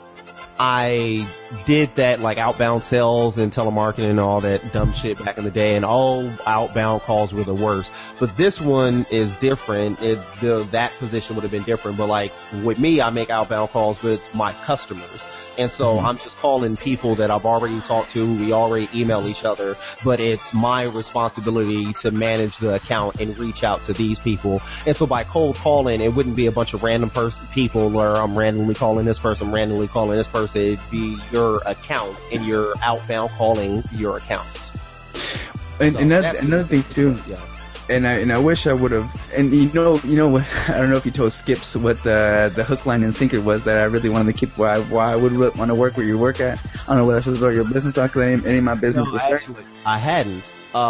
I did that, like outbound sales and telemarketing and all that dumb shit back in the day, and all outbound calls were the worst. But this one is different. That position would have been different, but like with me, I make outbound calls, but it's my customers. And so I'm just calling people that I've already talked to. We already email each other, but it's my responsibility to manage the account and reach out to these people. And so by cold calling, it wouldn't be a bunch of random people where I'm randomly calling this person, randomly calling this person. It'd be your accounts, and you're outbound calling your accounts. And so another thing too. Yeah. And I wish I would have. And you know what? I don't know if you told Skips what the hook, line, and sinker was that I really wanted to keep. Why I would want to work where you work at. I don't know whether I should start your business or any of my business. No, actually, I hadn't.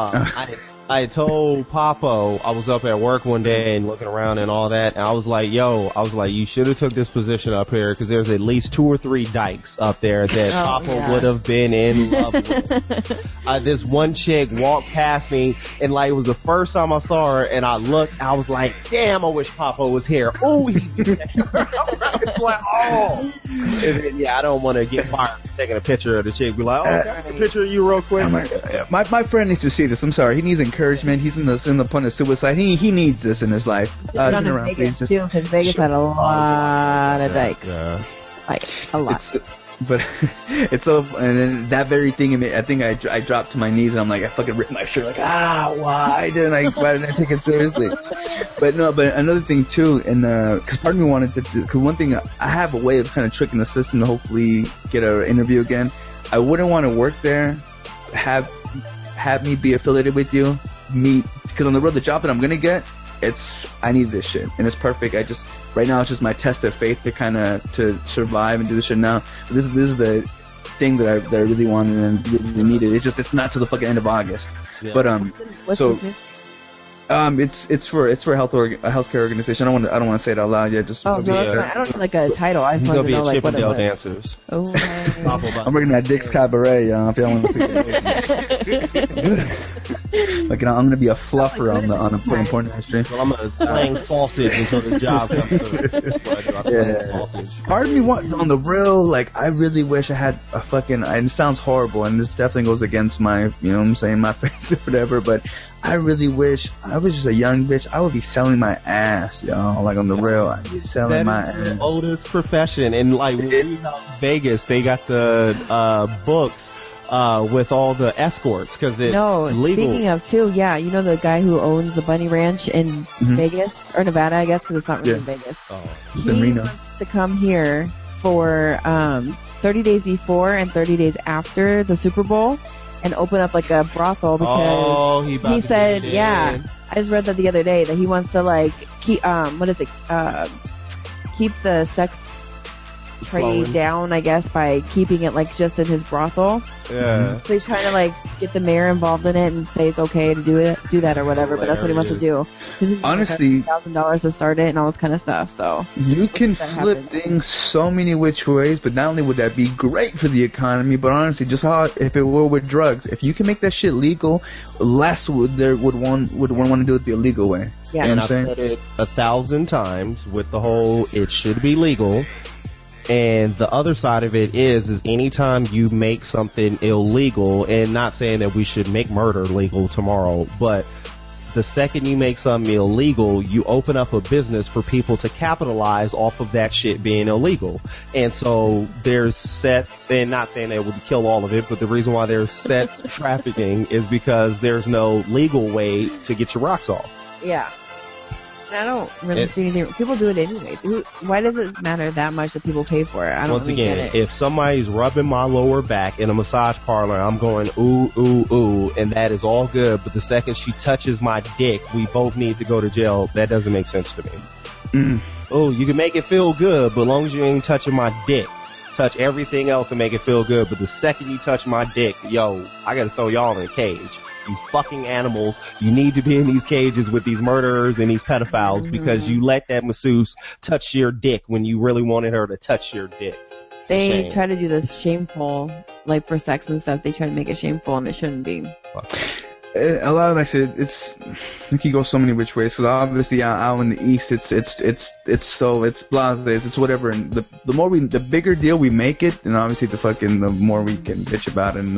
I told Papo, I was up at work one day and looking around and all that, and I was like, you should have took this position up here, because there's at least 2 or 3 dykes up there that Papo would have been in love with. This one chick walked past me, and like, it was the first time I saw her, and I looked, I was like, damn, I wish Papo was here. Oh, he's there. I was like, oh. And then, yeah, I don't want to get fired for taking a picture of the chick. Be like, can I take a picture of you real quick? My friend needs to see this. I'm sorry. He needs encouragement. He's in the point of suicide. He needs this in his life. Turn around, Vegas, please. Too, because Vegas had a lot of dykes. Yeah. Like, a lot. But it's so, and then that very thing, I think I dropped to my knees, and I'm like, I fucking ripped my shirt, like, why didn't I take it seriously? But another thing too, and because part of me wanted to, because one thing, I have a way of kind of tricking the system to hopefully get an interview again. I wouldn't want to work there, have me be affiliated with you, because on the road, the job that I'm gonna get, I need this shit, and it's perfect. Right now it's just my test of faith to survive and do this shit now. But this is the thing that I really wanted and really needed. It's not till the fucking end of August. Yeah. But what's this new? It's for a healthcare organization. I don't want to say it out loud yet. I don't know like a title. I just want to know like what it was. Dancers. Oh, I'm working at Dick's Cabaret, y'all. If y'all want to see it. Like, I'm gonna be a fluffer on the porn industry. Well, I'm gonna slang sausage until the job comes through. Yeah. Sausage. Part of me on the real, like, I really wish I had a fucking. And it sounds horrible, and this definitely goes against my, you know what I'm saying, my faith or whatever. But I really wish I was just a young bitch. I would be selling my ass, y'all. Like, on the real, I'd be selling my ass. The oldest profession, and like in Vegas, they got the books. With all the escorts, because it's legal. Speaking of too, yeah, you know the guy who owns the Bunny Ranch in Vegas or Nevada, I guess, because it's not really in Vegas. He wants to come here for 30 days before and 30 days after the Super Bowl and open up like a brothel because he said, I just read that the other day that he wants to like keep keep the sex trade down, I guess, by keeping it like just in his brothel. Yeah. So he's trying to like get the mayor involved in it and say it's okay to do that or whatever. But that's what he wants to do. Honestly, $1,000 to start it and all this kind of stuff. So you can flip things so many which ways. But not only would that be great for the economy, but honestly, just how if it were with drugs, if you can make that shit legal, less would want to do it the illegal way. Yeah. And I've said it 1,000 times with the whole it should be legal. And the other side of it is anytime you make something illegal, and not saying that we should make murder legal tomorrow, but the second you make something illegal, you open up a business for people to capitalize off of that shit being illegal. And so there's sets, and not saying that would kill all of it, but the reason why there's sets trafficking is because there's no legal way to get your rocks off. Yeah. I don't really see anything. People do it anyways. Why does it matter that much that people pay for it? I don't Once again, if somebody's rubbing my lower back in a massage parlor, I'm going, ooh, ooh, ooh, and that is all good. But the second she touches my dick, we both need to go to jail. That doesn't make sense to me. Oh, you can make it feel good, but as long as you ain't touching my dick. Touch everything else and make it feel good. But the second you touch my dick, yo, I gotta throw y'all in a cage. You fucking animals. You need to be in these cages with these murderers and these pedophiles because you let that masseuse touch your dick when you really wanted her to touch your dick. They try to do this shameful, like for sex and stuff, they try to make it shameful and it shouldn't be. A lot of, like I said, it can go so many which ways. Because obviously out in the East, it's blasé, it's whatever. And the bigger deal we make it, and obviously the more we can bitch about it.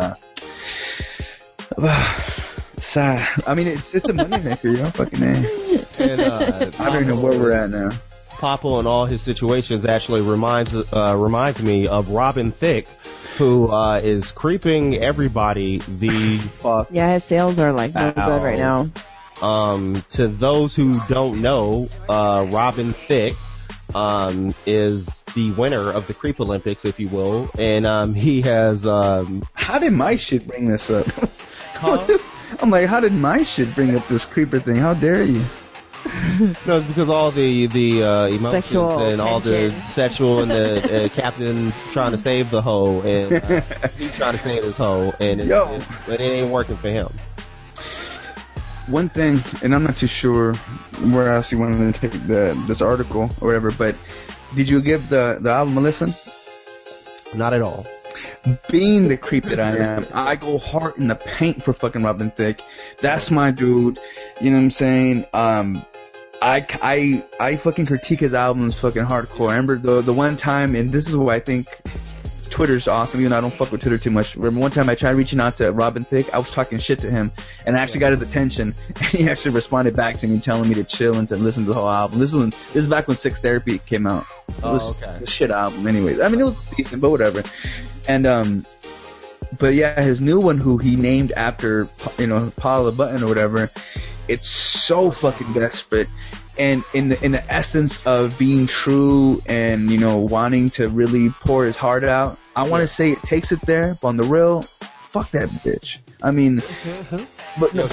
Sad. I mean, it's a moneymaker, yo, fucking A. And, I don't know where we're at now. Papa and all his situations actually reminds me of Robin Thicke, who is creeping everybody the fuck. Yeah, his sales are like no good right now. To those who don't know, Robin Thicke is the winner of the Creep Olympics, if you will, and he has. How did my shit bring this up? I'm like, how did my shit bring up this creeper thing? How dare you? No, it's because all the emotions sexual and all the tension. sexual and the captain's trying to save the hoe and he's trying to save his hoe and it ain't working for him. One thing, and I'm not too sure where else you wanted to take this article or whatever, but did you give the album a listen? Not at all. Being the creep that I am, I go hard in the paint for fucking Robin Thicke. That's my dude. You know what I'm saying? I fucking critique his albums fucking hardcore. I remember the one time, and this is why I think Twitter's awesome, even though I don't fuck with Twitter too much. Remember one time I tried reaching out to Robin Thicke, I was talking shit to him, and I actually got his attention, and he actually responded back to me telling me to chill and to listen to the whole album. This is back when Six Therapy came out. It was a shit album anyways. I mean, it was decent, but whatever. And, but yeah, his new one, who he named after, Paula Button or whatever, it's so fucking desperate. And in the essence of being true and, wanting to really pour his heart out, I want to say it takes it there, but on the real, fuck that bitch. I mean, but no,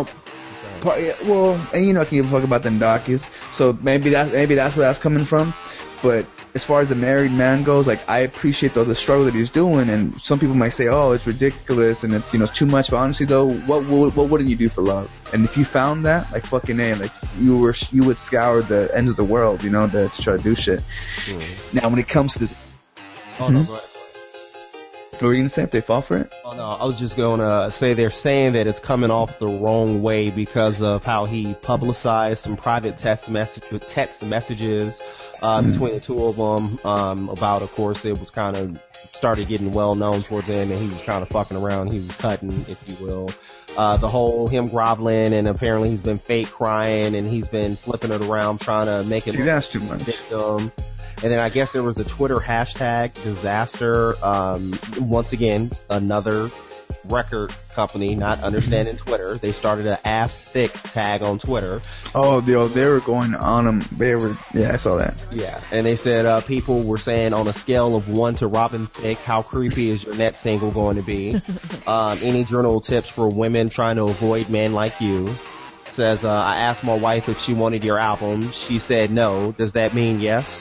well, and I can give a fuck about them Dockies, so maybe that's where that's coming from. But as far as the married man goes, like, I appreciate the struggle that he's doing, and some people might say, oh, it's ridiculous and it's too much. But honestly, though, what wouldn't you do for love? And if you found that, like, fucking A, like, you would scour the ends of the world, to try to do shit. Now, when it comes to this, no, go ahead. What were you gonna say if they fall for it? Oh no, I was just gonna say they're saying that it's coming off the wrong way because of how he publicized some private text messages between the two of them. About, of course, it was kind of started getting well known towards the end, and he was kind of fucking around. He was cutting, if you will. The whole him groveling, and apparently he's been fake crying, and he's been flipping it around trying to make it. See, that's too much. Victim. And then I guess there was a Twitter hashtag disaster. Once again, another record company not understanding Twitter. They started an Ass Thick tag on Twitter. Oh, they were going on them. Yeah, I saw that. Yeah, and they said people were saying on a scale of 1 to Robin Thicke, how creepy is your next single going to be? Any journal tips for women trying to avoid men like you? Says, I asked my wife if she wanted your album. She said no. Does that mean yes?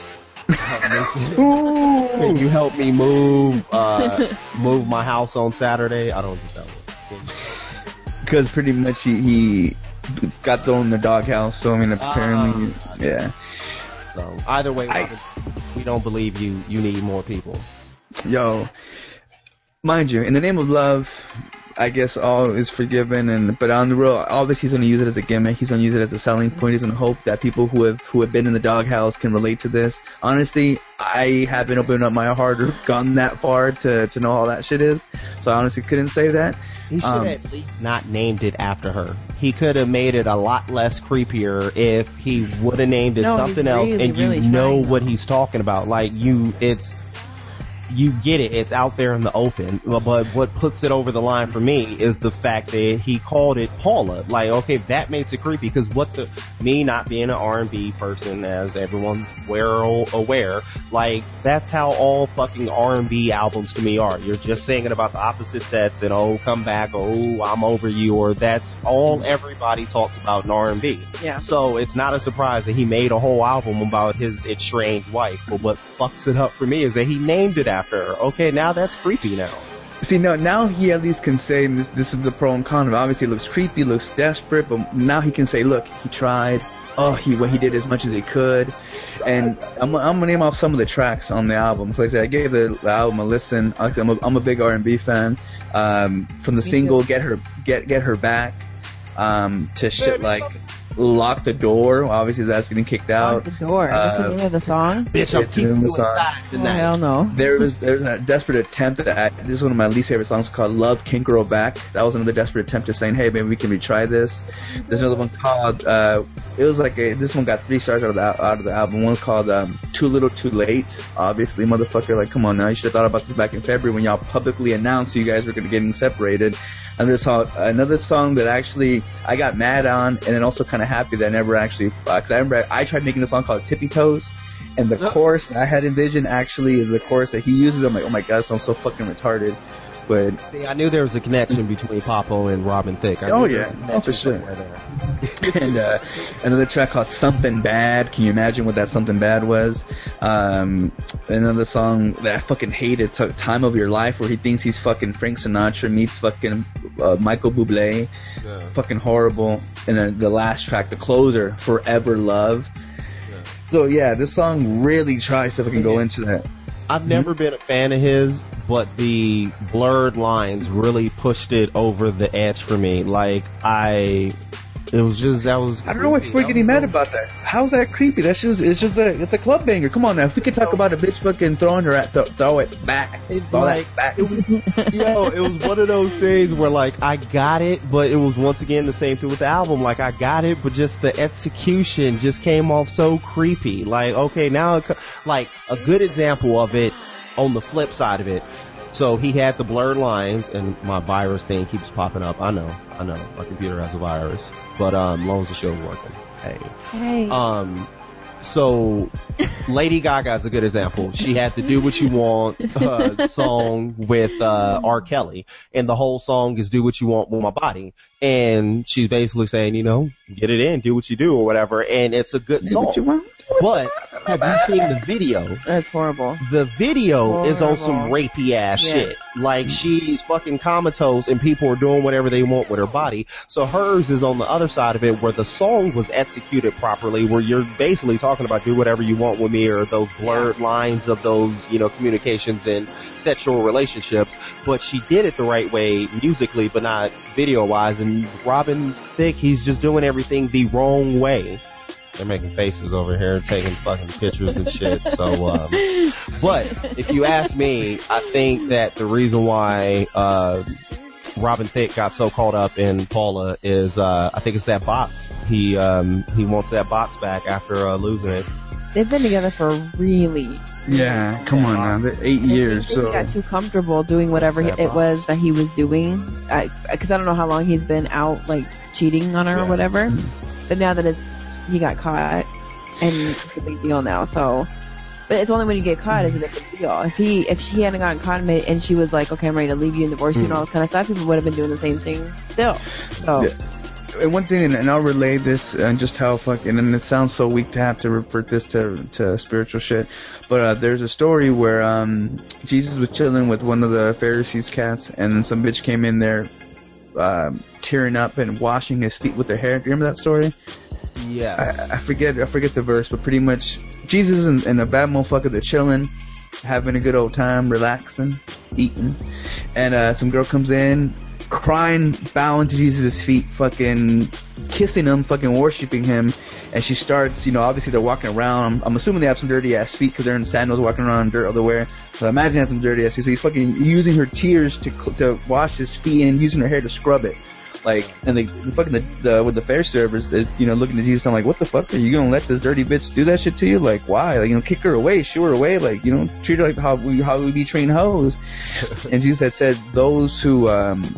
Can you help me move my house on Saturday? I don't think that one. Because pretty much he got thrown in the doghouse. So I mean, apparently, yeah. So either way, we don't believe you. You need more people. Yo, mind you, in the name of love, I guess all is forgiven, but on the real, obviously he's going to use it as a gimmick. He's going to use it as a selling point. He's going to hope that people who have been in the doghouse can relate to this. Honestly, I haven't opened up my heart or gone that far to know all that shit is, so I honestly couldn't say that. He should have at least not named it after her. He could have made it a lot less creepier if he would have named it something else, and you know what he's talking about. Like, you get it, it's out there in the open, but what puts it over the line for me is the fact that he called it Paula. Like, okay, that makes it creepy, because me not being an R&B person, as everyone's well aware, like, that's how all fucking R&B albums to me are. You're just singing about the opposite sex and, oh, come back, oh, I'm over you, or that's all everybody talks about in R&B. Yeah. So it's not a surprise that he made a whole album about his estranged wife, but what fucks it up for me is that he named it after her. Okay, now that's creepy now. See, now he at least can say, and this is the pro and con of it. Obviously it looks creepy, looks desperate, but now he can say, look, he tried. Oh, he did as much as he could. And I'm gonna name off some of the tracks on the album. Like I said, I gave the album a listen. I'm a big R&B fan. From the single "Get Her Back" to shit like "Lock the Door." Obviously, his ass getting kicked out. Lock the door. That's the name of the song. Bitch, I'm keeping you inside tonight. Oh, hell no. There's a desperate attempt at this is one of my least favorite songs called "Love Can't Grow Back." That was another desperate attempt at saying, "Hey, maybe we can retry this." There's another one called it was like this one got 3 stars out of the album. One called "Too Little Too Late." Obviously, motherfucker, like, come on now, you should have thought about this back in February when y'all publicly announced you guys were getting separated. And another song that actually I got mad on, and then also kind of happy that I never actually, because I remember I tried making a song called "Tippy Toes," and the chorus that I had envisioned actually is the chorus that he uses. I'm like, oh my god, it sounds so fucking retarded. But see, I knew there was a connection between Papo and Robin Thicke. Oh yeah, for sure. And another track called "Something Bad." Can you imagine what that "Something Bad" was? Another song that I fucking hated, "Time of Your Life," where he thinks he's fucking Frank Sinatra meets fucking Michael Bublé. Yeah. Fucking horrible. And then the last track, the closer, "Forever Love." Yeah. So yeah, this song really tries to fucking go into that. I've never been a fan of his, but the blurred lines really pushed it over the edge for me. Like, it was just, that was creepy. I don't know why people are getting mad about that. How's that creepy? It's a club banger. Come on now. If we could talk about a bitch fucking throwing her throw it back. It's like, back. It was one of those things where, like, I got it, but it was once again the same thing with the album. Like, I got it, but just the execution just came off so creepy. Like, okay, now, like, a good example of it on the flip side of it. So he had the blurred lines, and my virus thing keeps popping up. I know. My computer has a virus. But, as long as the show's working. Hey. So Lady Gaga's a good example. She had the "Do What You Want" song with R. Kelly, and the whole song is "Do What You Want with My Body," and she's basically saying, get it in, do what you do, or whatever, and it's a good song. But have you seen the video? That's horrible. The video is on some rapey ass shit. Like, she's fucking comatose and people are doing whatever they want with her body. So hers is on the other side of it, where the song was executed properly, where you're basically talking about do whatever you want with me, or those blurred lines of those, communications and sexual relationships. But she did it the right way musically, but not video wise. And Robin Thicke, he's just doing everything the wrong way. They're making faces over here, taking fucking pictures and shit. So, but if you ask me, I think that the reason why Robin Thicke got so caught up in Paula is, I think it's that box. He wants that box back after losing it. They've been together for really. Yeah, come on now, 8 years. So he got too comfortable doing whatever it was that he was doing. Because I don't know how long he's been out, like, cheating on her or whatever. But now that he got caught, and it's a big deal now. So, but it's only when you get caught is it a big deal. If she hadn't gotten caught and she was like, okay, I'm ready to leave you and divorce you and all this kind of stuff, people would have been doing the same thing still. So. Yeah. And one thing, and I'll relay this, and just how fucking, and it sounds so weak to have to revert this to spiritual shit, but there's a story where Jesus was chilling with one of the Pharisees' cats, and then some bitch came in there tearing up and washing his feet with her hair. Do you remember that story? Yeah. I forget the verse, but pretty much Jesus and a bad motherfucker, they're chilling, having a good old time, relaxing, eating, and some girl comes in, crying, bowing to Jesus' feet, fucking kissing him, fucking worshiping him, and she starts, obviously they're walking around. I'm assuming they have some dirty ass feet because they're in sandals walking around in dirt everywhere. So I imagine they have some dirty ass feet. So he's fucking using her tears to wash his feet and using her hair to scrub it. Like, and with the fair servers, looking at Jesus, I'm like, what the fuck? Are you gonna let this dirty bitch do that shit to you? Like, why? Like, kick her away, shoo her away, like, treat her like how we be trained hoes. And Jesus had said, those who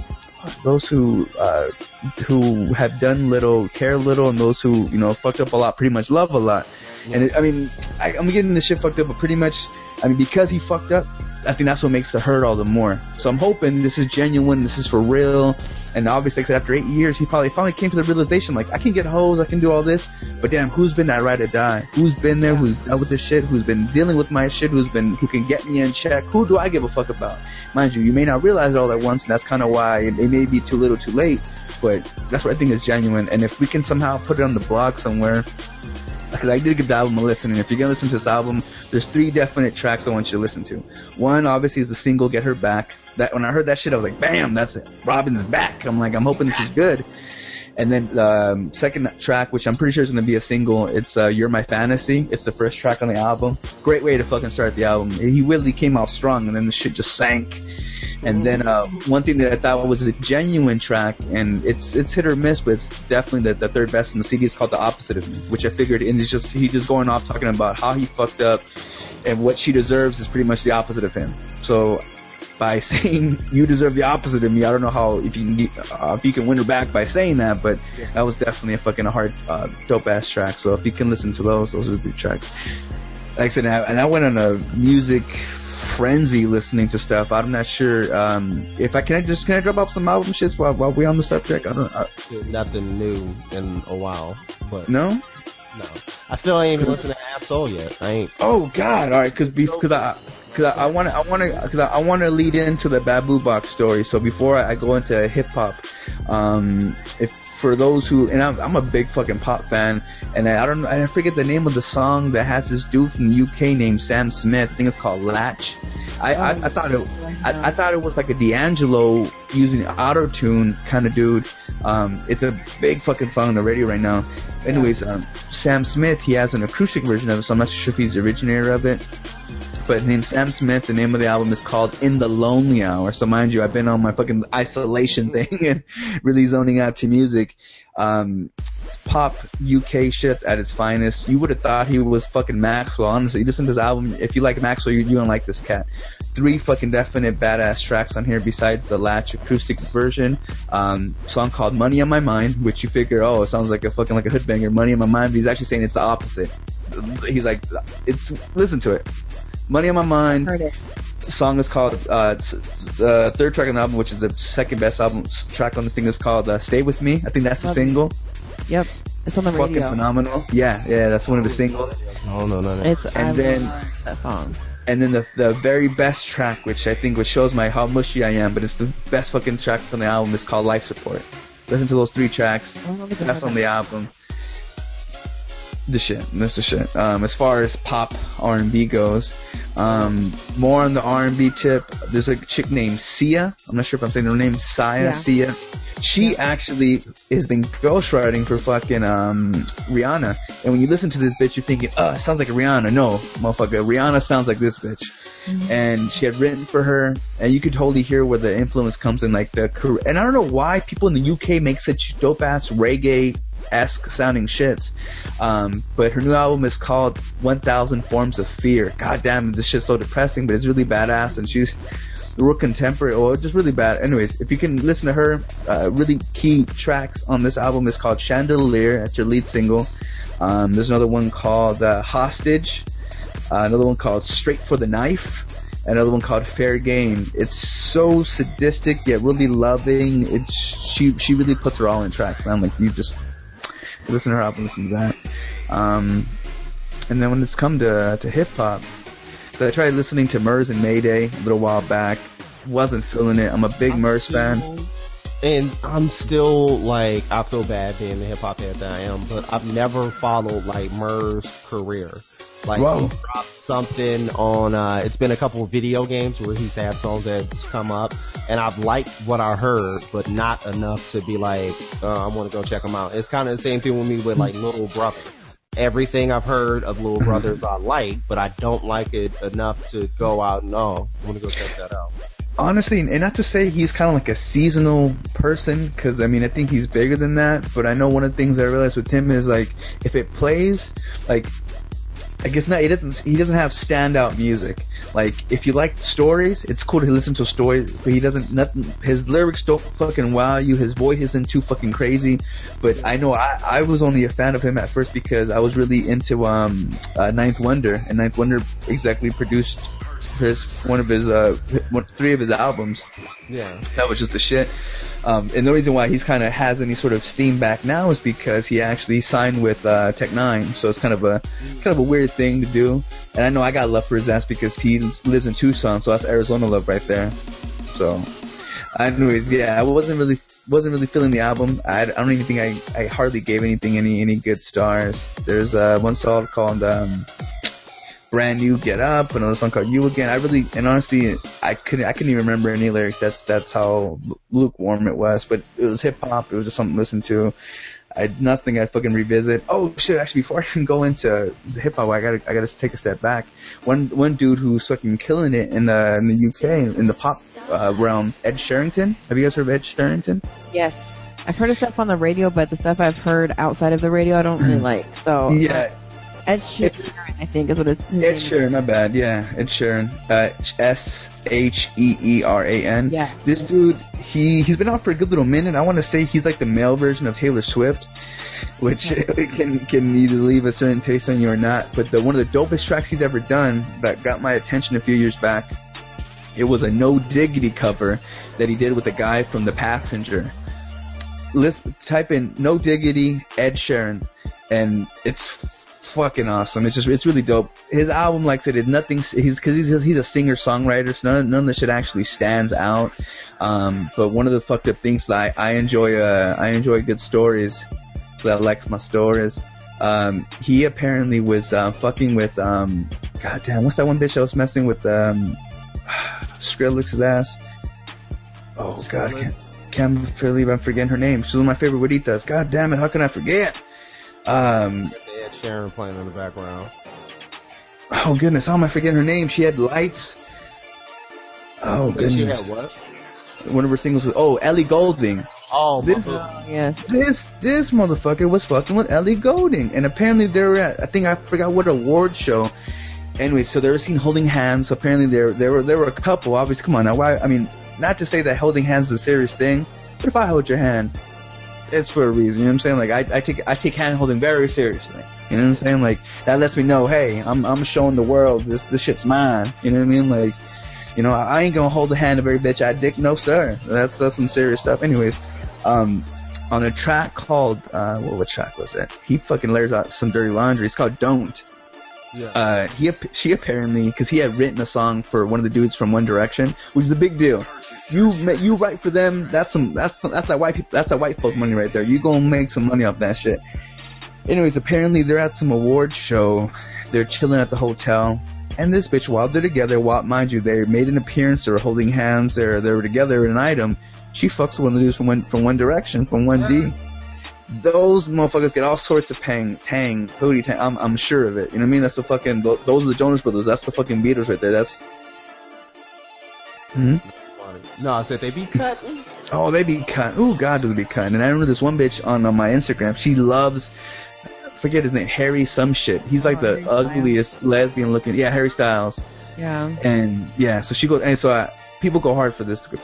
have done little, care little, and those who, fucked up a lot, pretty much love a lot. And I'm getting this shit fucked up, but pretty much, because he fucked up, I think that's what makes it hurt all the more. So I'm hoping this is genuine, this is for real, and obviously, like I said, after 8 years, he probably finally came to the realization, like, I can get hoes, I can do all this, but damn, who's been that ride or die? Who's been there, who's dealt with this shit, who's been dealing with my shit, who can get me in check? Who do I give a fuck about? Mind you may not realize it all at once, and that's kind of why it may be too little too late, but that's what I think is genuine. And if we can somehow put it on the blog somewhere, because I did give the album a listen, and if you're gonna listen to this album, there's 3 definite tracks I want you to listen to. One, obviously, is the single "Get Her Back." That when I heard that shit, I was like, "Bam, that's it. Robin's back." I'm like, I'm hoping this is good. And then second track, which I'm pretty sure is gonna be a single, it's "You're My Fantasy." It's the first track on the album. Great way to fucking start the album. He really came out strong, and then the shit just sank. And then one thing that I thought was a genuine track, and it's hit or miss, but it's definitely the third best in the CD, is called "The Opposite of Me," which I figured, and he's just going off talking about how he fucked up, and what she deserves is pretty much the opposite of him. So by saying you deserve the opposite of me, I don't know how if you can win her back by saying that, but that was definitely a fucking hard, dope ass track. So if you can listen to those are the 3 tracks. Like I said, and I went on a music frenzy listening to stuff. I'm not sure if can I drop off some album shits while we on the subject? Nothing new in a while, but no. I still ain't even listened to Ab-Soul yet. I ain't. Oh God! All right, because I want to lead into the Babu Box story. So before I go into hip hop, if for those who, and I'm a big fucking pop fan, and I forget the name of the song that has this dude from the UK named Sam Smith. I think it's called Latch. I thought it was like a D'Angelo using auto-tune kind of dude. It's a big fucking song on the radio right now. Anyways, Sam Smith, he has an acoustic version of it, so I'm not sure if he's the originator of it. But named Sam Smith, the name of the album is called In the Lonely Hour. So mind you, I've been on my fucking isolation thing and really zoning out to music. Pop UK shit at its finest. You would have thought he was fucking Maxwell. Honestly, you listen to this album, if you like Maxwell, you don't like this cat. 3 fucking definite badass tracks on here besides the Latch acoustic version. Song called Money on My Mind, which you figure, oh, it sounds like a fucking like a hoodbanger, Money on My Mind, but he's actually saying it's the opposite. He's like, listen to it. Money on My Mind. Heard it. The song is called, third track on the album, which is the second best album track on this thing, is called Stay With Me. I think that's the single. Yep. It's on the radio. Fucking phenomenal. Yeah, that's one of the singles. No. That song. And then the very best track, which I think shows how mushy I am, but it's the best fucking track from the album, is called Life Support. Listen to those 3 tracks. Best on the album. That's the shit. As far as pop R&B goes, more on the R&B tip, there's a chick named Sia. I'm not sure if I'm saying her name. Sia. She actually has been ghostwriting for fucking Rihanna. And when you listen to this bitch, you're thinking, it sounds like Rihanna. No, motherfucker, Rihanna sounds like this bitch. Mm-hmm. And she had written for her, and you could totally hear where the influence comes in, like and I don't know why people in the UK make such dope ass reggae-esque sounding shits. But her new album is called 1000 Forms of Fear. God damn, this shit's so depressing, but it's really badass, and she's real contemporary, or just really bad. Anyways, if you can listen to her, really key tracks on this album is called Chandelier. That's her lead single. There's another one called Hostage. Another one called Straight for the Knife. Another one called Fair Game. It's so sadistic yet really loving. She really puts her all in tracks, man. Like, you just listen to her album, listen to that. And then when it's come to hip hop, so I tried listening to Murs and Mayday a little while back. Wasn't feeling it. I'm a big Murs fan. And I'm still, like, I feel bad being the hip-hop head that I am, but I've never followed, like, Murs' career. Like, he dropped something on, it's been a couple of video games where he's had songs that's come up, and I've liked what I heard, but not enough to be like, I want to go check them out. It's kind of the same thing with me with, like, Little Brother. Everything I've heard of Little Brothers I like, but I don't like it enough to go out and, I want to go check that out. Honestly, and not to say he's kind of like a seasonal person, because, I mean, I think he's bigger than that, but I know one of the things I realized with him is, like, if it plays, like, I guess not, he doesn't have standout music. Like, if you like stories, it's cool to listen to stories, but his lyrics don't fucking wow you, his voice isn't too fucking crazy, but I know I was only a fan of him at first because I was really into, Ninth Wonder, and Ninth Wonder exactly produced three of his albums. Yeah. That was just the shit. And the reason why he's kind of has any sort of steam back now is because he actually signed with Tech-9, so it's kind of a weird thing to do. And I know I got love for his ass because he lives in Tucson, so that's Arizona love right there. So, anyways, yeah, I wasn't really wasn't really feeling the album. I don't even think I hardly gave anything any good stars. There's one song called Brand New, Get Up, another song called You Again. Honestly, I couldn't even remember any lyrics. That's how lukewarm it was. But it was hip hop. It was just something to listen to. Nothing I'd fucking revisit. Oh shit! Actually, before I even go into hip hop, I gotta take a step back. One dude who's fucking killing it in the UK in the pop realm, Ed Sheeran. Have you guys heard of Ed Sheeran? Yes, I've heard of stuff on the radio, but the stuff I've heard outside of the radio, I don't really like. So yeah. Ed Sheeran, I think, is what his name Ed Sheeran, my bad. Yeah, Ed Sheeran. Sheeran. Yeah. This dude, he's been out for a good little minute. I want to say he's like the male version of Taylor Swift, which can either leave a certain taste on you or not. But one of the dopest tracks he's ever done that got my attention a few years back, it was a No Diggity cover that he did with a guy from The Passenger. Type in No Diggity Ed Sheeran, and it's fucking awesome. It's really dope. His album, like I said, is nothing. He's a singer songwriter, so none of the shit actually stands out. But one of the fucked up things that I enjoy good stories. So I likes my stories. He apparently was fucking with goddamn, what's that one bitch I was messing with? Skrillex's ass. Oh god, I can't believe I'm forgetting her name. She's one of my favorite Waditas. God damn it, how can I forget? Ed Sheeran playing in the background. Oh goodness, how am I forgetting her name? She had lights. Oh goodness. She had what? One of her singles was Ellie Goulding. Oh, yes. This motherfucker was fucking with Ellie Goulding, and apparently they were at, I forgot what award show. Anyway, so they were seen holding hands. So apparently there were a couple. Obviously, come on now. Why? I mean, not to say that holding hands is a serious thing, but if I hold your hand, it's for a reason. You know what I'm saying? Like I take hand holding very seriously. You know what I'm saying? Like that lets me know, hey, I'm showing the world this shit's mine. You know what I mean? Like, you know, I ain't gonna hold the hand of every bitch I dick. No sir. That's some serious stuff. Anyways, on a track called what track was it? He fucking layers out some dirty laundry. It's called Don't. Yeah. She apparently, because he had written a song for one of the dudes from One Direction, which is a big deal. You write for them. That's that white people. That's that white folk money right there. You gonna make some money off that shit. Anyways, apparently they're at some award show. They're chilling at the hotel, and this bitch, while they're together, mind you, they made an appearance. They were holding hands. They were together in an item. She fucks with one of the dudes from One Direction, from 1D. Those motherfuckers get all sorts of booty tang. I'm sure of it. You know what I mean? That's the fucking. Those are the Jonas Brothers. That's the fucking Beatles right there. That's. No, I said they be cutting. Oh, they be cutting. Ooh, God, do they be cutting. And I remember this one bitch on my Instagram. She loves. Forget his name. Harry some shit. He's like the ugliest lesbian looking. Yeah, Harry Styles. Yeah. And yeah, so she goes. And so people go hard for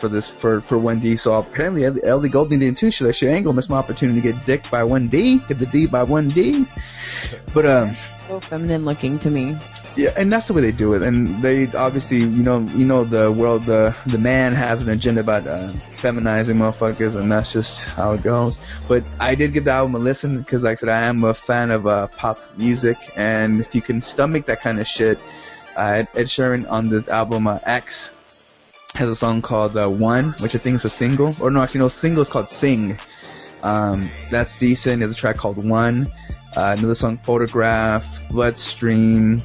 1D. So apparently Ellie Goulding did too. She's like, she ain't gonna miss my opportunity to get dicked by 1D, get the D by 1D. But so feminine looking to me. Yeah, and that's the way they do it. And they obviously, you know the world, the man has an agenda about feminizing motherfuckers, and that's just how it goes. But I did give the album a listen because, like I said, I am a fan of pop music, and if you can stomach that kind of shit, Ed Sheeran on the album X has a song called One, which I think is a single. Or no, actually no, single is called Sing. That's decent. There's a track called One. Another song, Photograph, Bloodstream,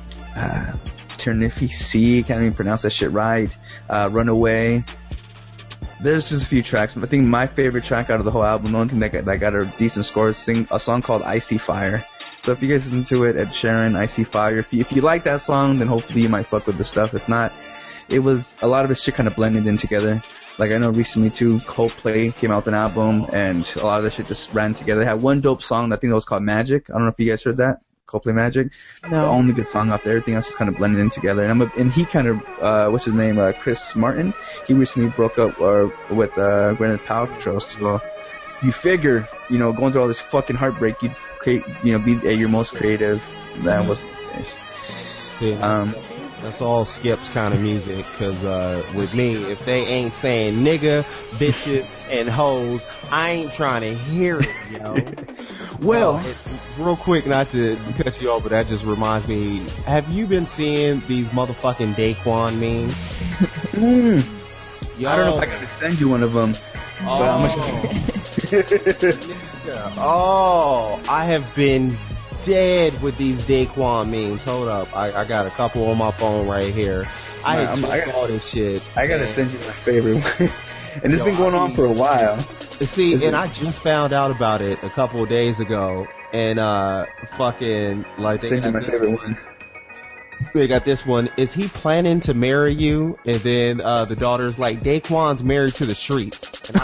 Turnifi, can't even pronounce that shit right. Runaway. There's just a few tracks. I think my favorite track out of the whole album, the only thing that got a decent score, is a song called Icy Fire. So if you guys listen to it, Ed Sheeran, Icy Fire. If you like that song, then hopefully you might fuck with the stuff. If not, it was a lot of this shit kind of blended in together. Like I know recently too, Coldplay came out with an album, and a lot of this shit just ran together. They had one dope song, I think that was called Magic. I don't know if you guys heard that. Coldplay Magic. No. The only good song out there. Everything else just kind of blended in together. And he kind of, what's his name? Chris Martin. He recently broke up with Gwyneth Paltrow. So you figure, going through all this fucking heartbreak, you'd create, be at your most creative. That was the case. Yeah. That's all Skip's kind of music, cause with me, if they ain't saying nigga, bitches, and hoes, I ain't trying to hear it, yo. Well, real quick, not to cut you off, but that just reminds me, have you been seeing these motherfucking Daquan memes? I don't know if I can send you one of them. Oh, I have been dead with these Daquan memes. Hold up, I got a couple on my phone right here. I saw this shit. I gotta send you my favorite one. And this has been going on for a while. See, and I just found out about it a couple of days ago, and fucking like Send you my favorite one. They got this one. Is he planning to marry you? And then the daughter's like, Daquan's married to the streets. And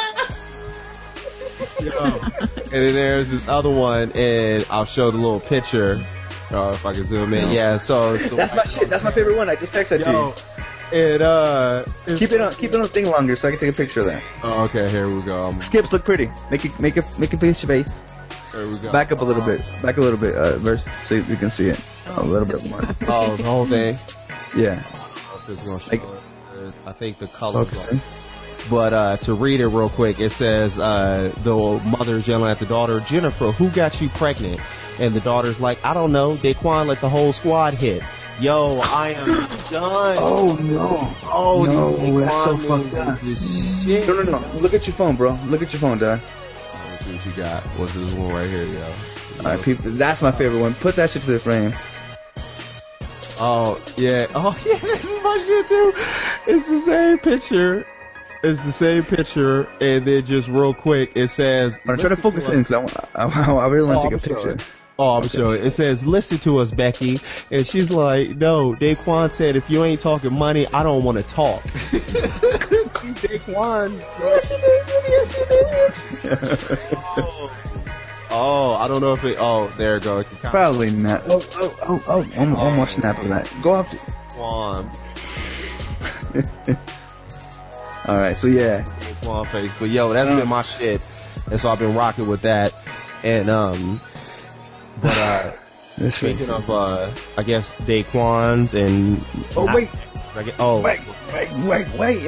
and then there's this other one, and I'll show the little picture. If I can zoom in. Yeah, so that's my shit. That's my favorite one. I just texted to you. And keep it on the thing longer so I can take a picture of that. Oh, okay, here we go. Skips look pretty. Make a face your face. There we go. Back up a little bit. Verse, so you can see it a little bit more. Oh, the whole thing. Yeah. I think the color. But to read it real quick, it says the mother's yelling at the daughter, Jennifer, who got you pregnant? And the daughter's like, I don't know. Daquan let the whole squad hit. Yo, I am done. Oh no. Oh no, that's so fucked up. Shit. No. Look at your phone, bro. Look at your phone, dog. Let's see what you got. What's this one right here, yo? Alright, people, that's my favorite one. Put that shit to the frame. Oh, yeah. Oh, yeah, this is my shit, too. It's the same picture. And then just real quick, it says... I'm trying to focus in, because I really want to take a picture. Oh, I'm sure. It says, listen to us, Becky. And she's like, no, Daquan said, if you ain't talking money, I don't want to talk. Daquan. Yes, you did. Oh, I don't know if it... Oh, there it goes. Probably not. Oh. One more snap of that. Go up to... Daquan. Alright, so yeah. Daquan face. But yo, that's been my shit. And so I've been rocking with that. And, speaking of, I guess Daquan's and... Oh, wait. Wait.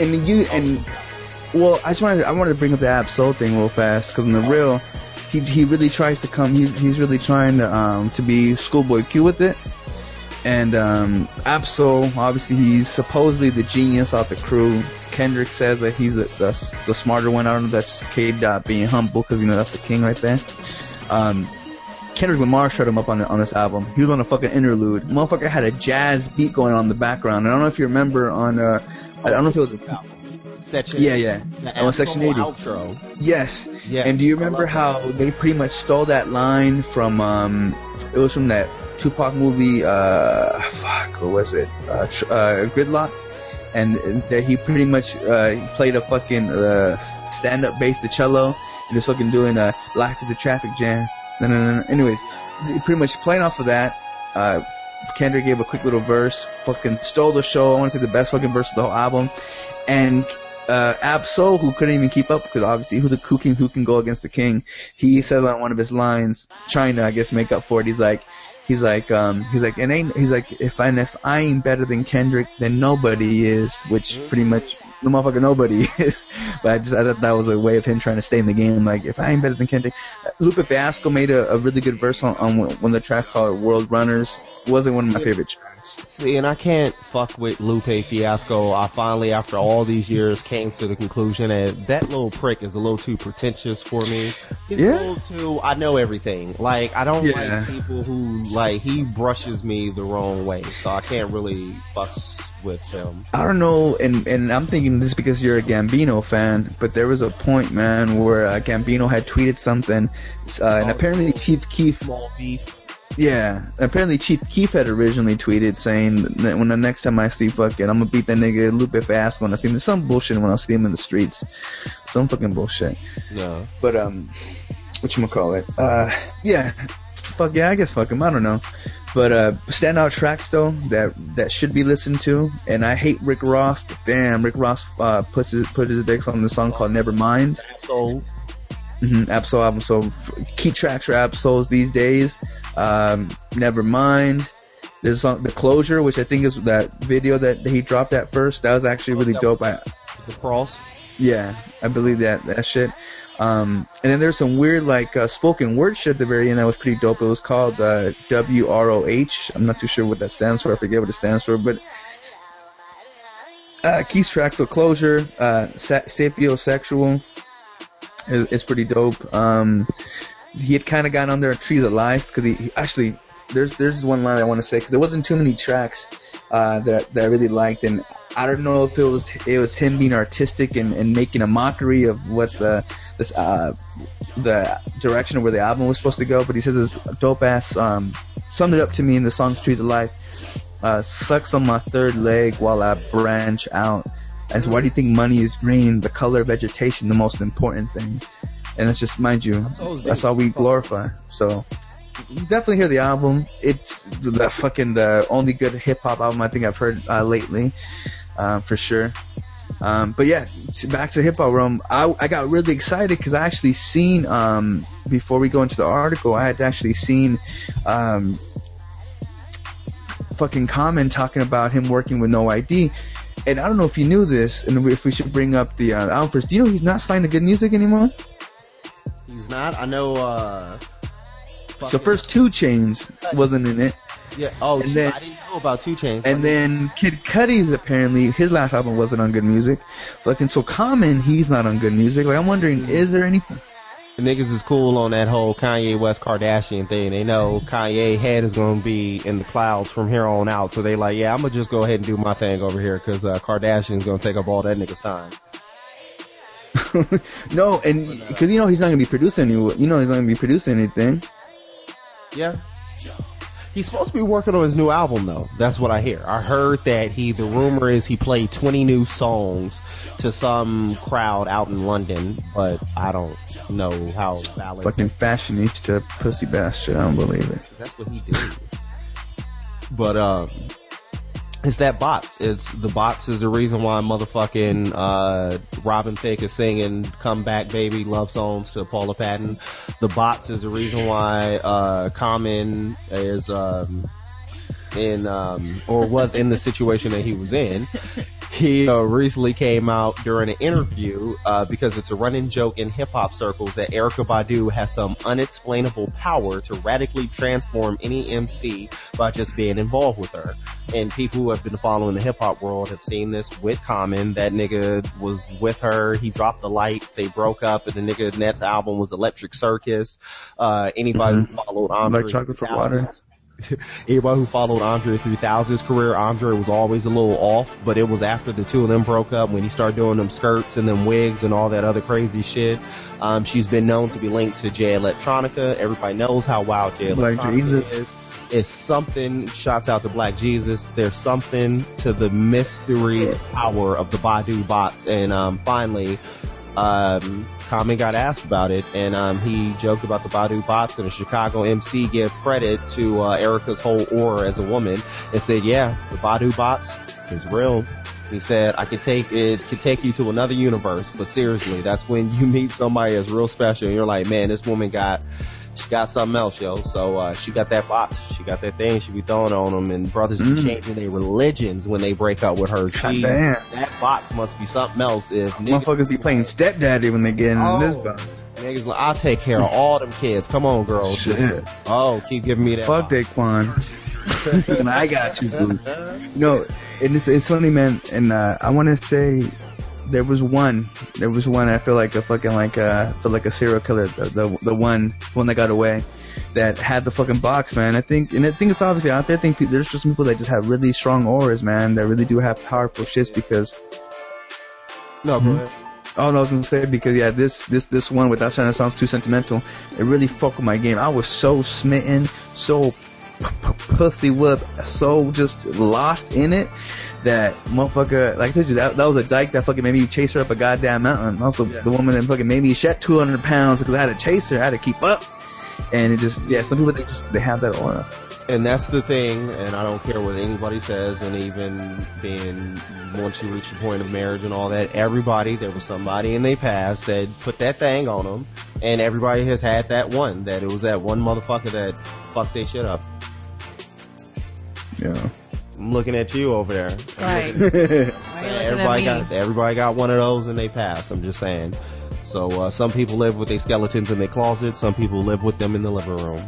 I wanted to bring up the Ab-Soul thing real fast, because in the real, he really tries to come, he's really trying to be Schoolboy Q with it. And, Ab-Soul, obviously he's supposedly the genius out the crew. Kendrick says that he's the smarter one. I don't know if that's just K-Dot being humble, because, that's the king right there. Kendrick Lamar showed him up on this album. He was on a fucking interlude. Motherfucker had a jazz beat going on in the background. And I don't know if you remember on, I don't know if it was Section. Yeah. On Section 80. Outro. Yes. And do you remember how they pretty much stole that line from, it was from that Tupac movie, what was it? Gridlock. And that he pretty much, played a fucking, stand-up bass, the cello, and just fucking doing, Life is a Traffic Jam. No. Anyways, pretty much playing off of that, Kendrick gave a quick little verse, fucking stole the show. I want to say the best fucking verse of the whole album. And, Ab-Soul, who couldn't even keep up, because obviously who can go against the king, he says on one of his lines, trying to, I guess, make up for it, he's like, if I ain't better than Kendrick, then nobody is, which pretty much the motherfucker nobody is. But I thought that was a way of him trying to stay in the game. Like, if I ain't better than Kendrick. Lupe Fiasco made a really good verse on one of the tracks called World Runners. It wasn't one of my favorite tracks. See, and I can't fuck with Lupe Fiasco. I finally, after all these years, came to the conclusion that little prick is a little too pretentious for me. He's a little too, I know everything. Like, I don't like people who, like, he brushes me the wrong way. So I can't really fuss with him. I don't know, and I'm thinking this because you're a Gambino fan, but there was a point, man, where Gambino had tweeted something, and apparently Chief Keef... Small beef. Yeah, apparently Chief Keef had originally tweeted saying that when the next time I see fucking, I'm gonna beat that nigga Lupe Fiasco when I see him. There's some bullshit when I see him in the streets. Some fucking bullshit. No. But, whatchamacallit? Yeah. Fuck yeah, I guess fuck him, I don't know. But, standout tracks though, that should be listened to, and I hate Rick Ross, but damn, Rick Ross, put his dicks on the song called Nevermind. Ab-Soul. Ab-Soul album, so key tracks for Ab-Souls these days. Nevermind. There's a song, The Closure, which I think is that video that he dropped at first. That was actually really dope. The Cross? Yeah, I believe that shit. And then there's some weird, like, spoken word shit at the very end that was pretty dope. It was called, WROH. I'm not too sure what that stands for. I forget what it stands for, but Keith's track, so Closure, Sapiosexual is pretty dope. He had kind of gotten on there Trees of Life, because he actually, there's one line I want to say, because there wasn't too many tracks that I really liked, and I don't know if it was him being artistic and making a mockery of what the direction of where the album was supposed to go, but he says this dope ass summed it up to me in the song's Trees of Life. Sucks on my third leg while I branch out. As why do you think money is green? The color of vegetation, the most important thing. And it's just, mind you, that's all we glorify. So you definitely hear the album. It's the only good hip hop album I think I've heard lately, for sure. But yeah, back to hip hop realm. I got really excited because I actually seen before we go into the article, I had actually seen fucking Common talking about him working with No ID. And I don't know if you knew this, and if we should bring up the album first. Do you know he's not signed to Good Music anymore? He's not? I know, So first 2 Chainz wasn't in it. Yeah, I didn't know about 2 Chainz. And then Kid Cudi's, apparently, his last album wasn't on Good Music. Fucking, so Common, he's not on Good Music. Like, I'm wondering, is there anything? The niggas is cool on that whole Kanye West Kardashian thing. They know Kanye head is going to be in the clouds from here on out. So they like, yeah, I'm going to just go ahead and do my thing over here because Kardashian's going to take up all that nigga's time. No, and because he's not going to be producing he's not going to be producing anything. Yeah. He's supposed to be working on his new album, though. That's what I hear. I heard that the rumor is he played 20 new songs to some crowd out in London, but I don't know how valid. Fucking fashionista pussy bastard. I don't believe it. That's what he did. But, it's that bots. The bots is the reason why motherfucking, Robin Thicke is singing Come Back Baby love songs to Paula Patton. The bots is the reason why, Common is, was in the situation that he was in. He recently came out during an interview because it's a running joke in hip-hop circles that Erykah Badu has some unexplainable power to radically transform any MC by just being involved with her. And people who have been following the hip-hop world have seen this with Common. That nigga was with her. He dropped the light. They broke up, and the nigga next album was Electric Circus. Anybody who followed Andre like Chocolate for Water. Anybody who followed Andre 3000's career, Andre was always a little off, but it was after the two of them broke up when he started doing them skirts and them wigs and all that other crazy shit. She's been known to be linked to Jay Electronica. Everybody knows how wild Jay Electronica is. It's something, shouts out to Black Jesus, there's something to the mystery and power of the Badu bots. And finally, Common got asked about it, and he joked about the Badu bots, and a Chicago MC gave credit to Erykah's whole aura as a woman and said, yeah, the Badu bots is real. He said, I could take you to another universe, but seriously, that's when you meet somebody that's real special and you're like, man, this woman got something else, yo. So she got that box, she got that thing she be throwing on them, and brothers be changing their religions when they break up with her. That box must be something else. If motherfuckers be playing stepdaddy when they get in this box. Niggas like, I'll take care of all them kids. Come on, girl. Keep giving me that. Fuck Daquan. I got you, boo. No, and it's funny, man. And I want to say, there was one. I feel like a fucking a serial killer. The one that got away, that had the fucking box, man. I think it's obviously out there. I think there's just some people that just have really strong auras, man. That really do have powerful shits because. No, go ahead. Oh no, I was gonna say because yeah, this one, without trying to sound too sentimental, it really fucked with my game. I was so smitten, so pussy whip, so just lost in it. That motherfucker, like I told you, that was a dyke that fucking made me chase her up a goddamn mountain. Also, the woman that fucking made me shed 200 pounds because I had to chase her, I had to keep up. And it just, yeah, some people, they have that aura. And that's the thing, and I don't care what anybody says, and even once you reach the point of marriage and all that, there was somebody in their past that put that thing on them, and everybody has had that one, that it was that one motherfucker that fucked their shit up. Yeah. I'm looking at you over there. Right. Everybody got one of those in their past. I'm just saying. So some people live with their skeletons in their closet. Some people live with them in the living room.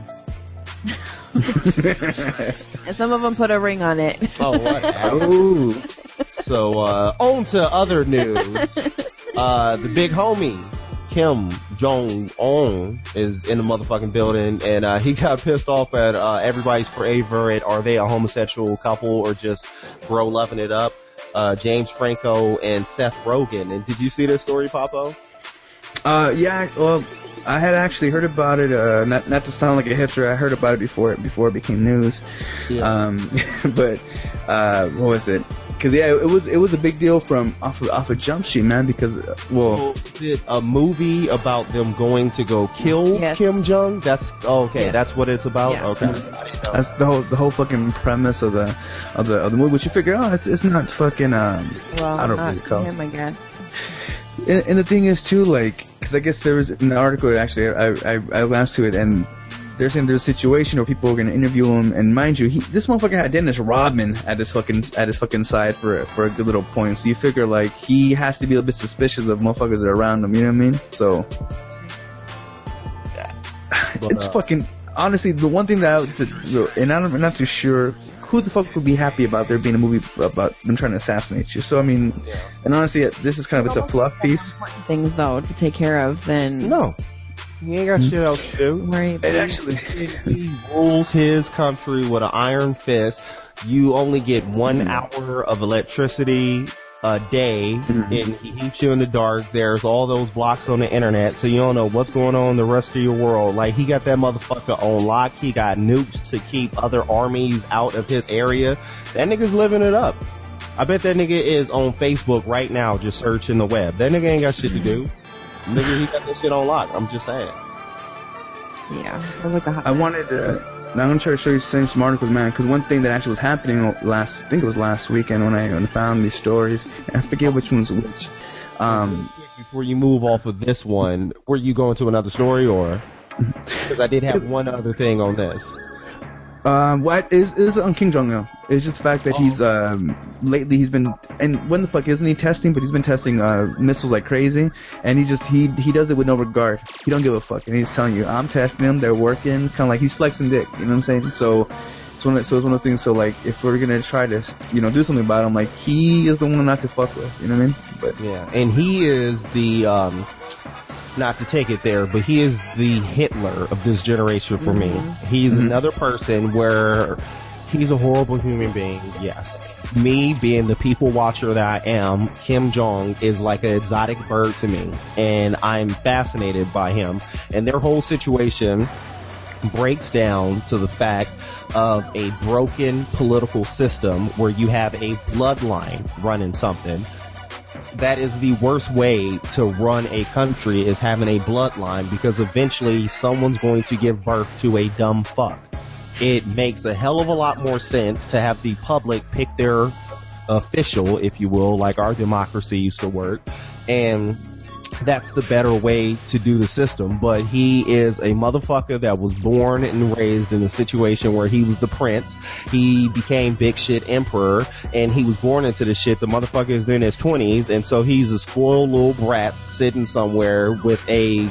And some of them put a ring on it. Oh, what? Ooh. So, on to other news. The big homie, Kim Jong-un, is in the motherfucking building, and he got pissed off at everybody's favorite, are they a homosexual couple or just bro loving it up? James Franco and Seth Rogen. And did you see this story, Papo? Yeah, well, I had actually heard about it, not to sound like a hipster, I heard about it before it became news. Yeah. But, what was it? Cause yeah, it was a big deal from off of Jump Street, man, because, well. So, is it a movie about them going to go kill Kim Jong? That's what it's about? Yeah. Okay. That's the whole fucking premise of the movie, which you figure, it's not fucking, I don't really tell. Him, I guess. And the thing is too, like, cause I guess there was an article, actually, I glanced to it, and they're saying there's a situation where people are going to interview him, and mind you, this motherfucker had Dennis Rodman at his fucking side for a good little point. So you figure like he has to be a bit suspicious of motherfuckers that are around him. You know what I mean? So it's fucking honestly the one thing that and I'm not too sure who the fuck would be happy about there being a movie about them trying to assassinate you. So I mean, and honestly, this is kind of it's a fluff piece. Things though to take care of. Then no. He ain't got shit else to do. Right. It actually he rules his country with an iron fist. You only get 1 hour of electricity a day, and he keeps you in the dark. There's all those blocks on the internet, so you don't know what's going on in the rest of your world. Like, he got that motherfucker on lock. He got nukes to keep other armies out of his area. That nigga's living it up. I bet that nigga is on Facebook right now just searching the web. That nigga ain't got shit to do. Nigga, he got that shit on lock. I'm just saying. Yeah. Like I wanted to... Now I'm going to try to show you some articles, man, because one thing that actually was happening I think it was last weekend when I found these stories, and I forget which one's which. Before you move off of this one, were you going to another story, or? Because I did have one other thing on this. What is on Kim Jong-un? It's just the fact that he's lately he's been, and when the fuck isn't he testing? But he's been testing missiles like crazy, and he does it with no regard. He don't give a fuck, and he's telling you, I'm testing them, they're working, kind of like he's flexing dick. You know what I'm saying? So it's one of those things. So like, if we're gonna try to do something about him, like he is the one not to fuck with. You know what I mean? But yeah, and he is the not to take it there, but he is the Hitler of this generation for me. He's another person where he's a horrible human being, yes. Me being the people watcher that I am, Kim Jong is like an exotic bird to me, and I'm fascinated by him. And their whole situation breaks down to the fact of a broken political system where you have a bloodline running something. That is the worst way to run a country, is having a bloodline, because eventually someone's going to give birth to a dumb fuck. It makes a hell of a lot more sense to have the public pick their official, if you will, like our democracy used to work, and that's the better way to do the system. But he is a motherfucker that was born and raised in a situation where he was the prince. He became big shit emperor, and he was born into this shit. The motherfucker is in his 20s, and so he's a spoiled little brat sitting somewhere with a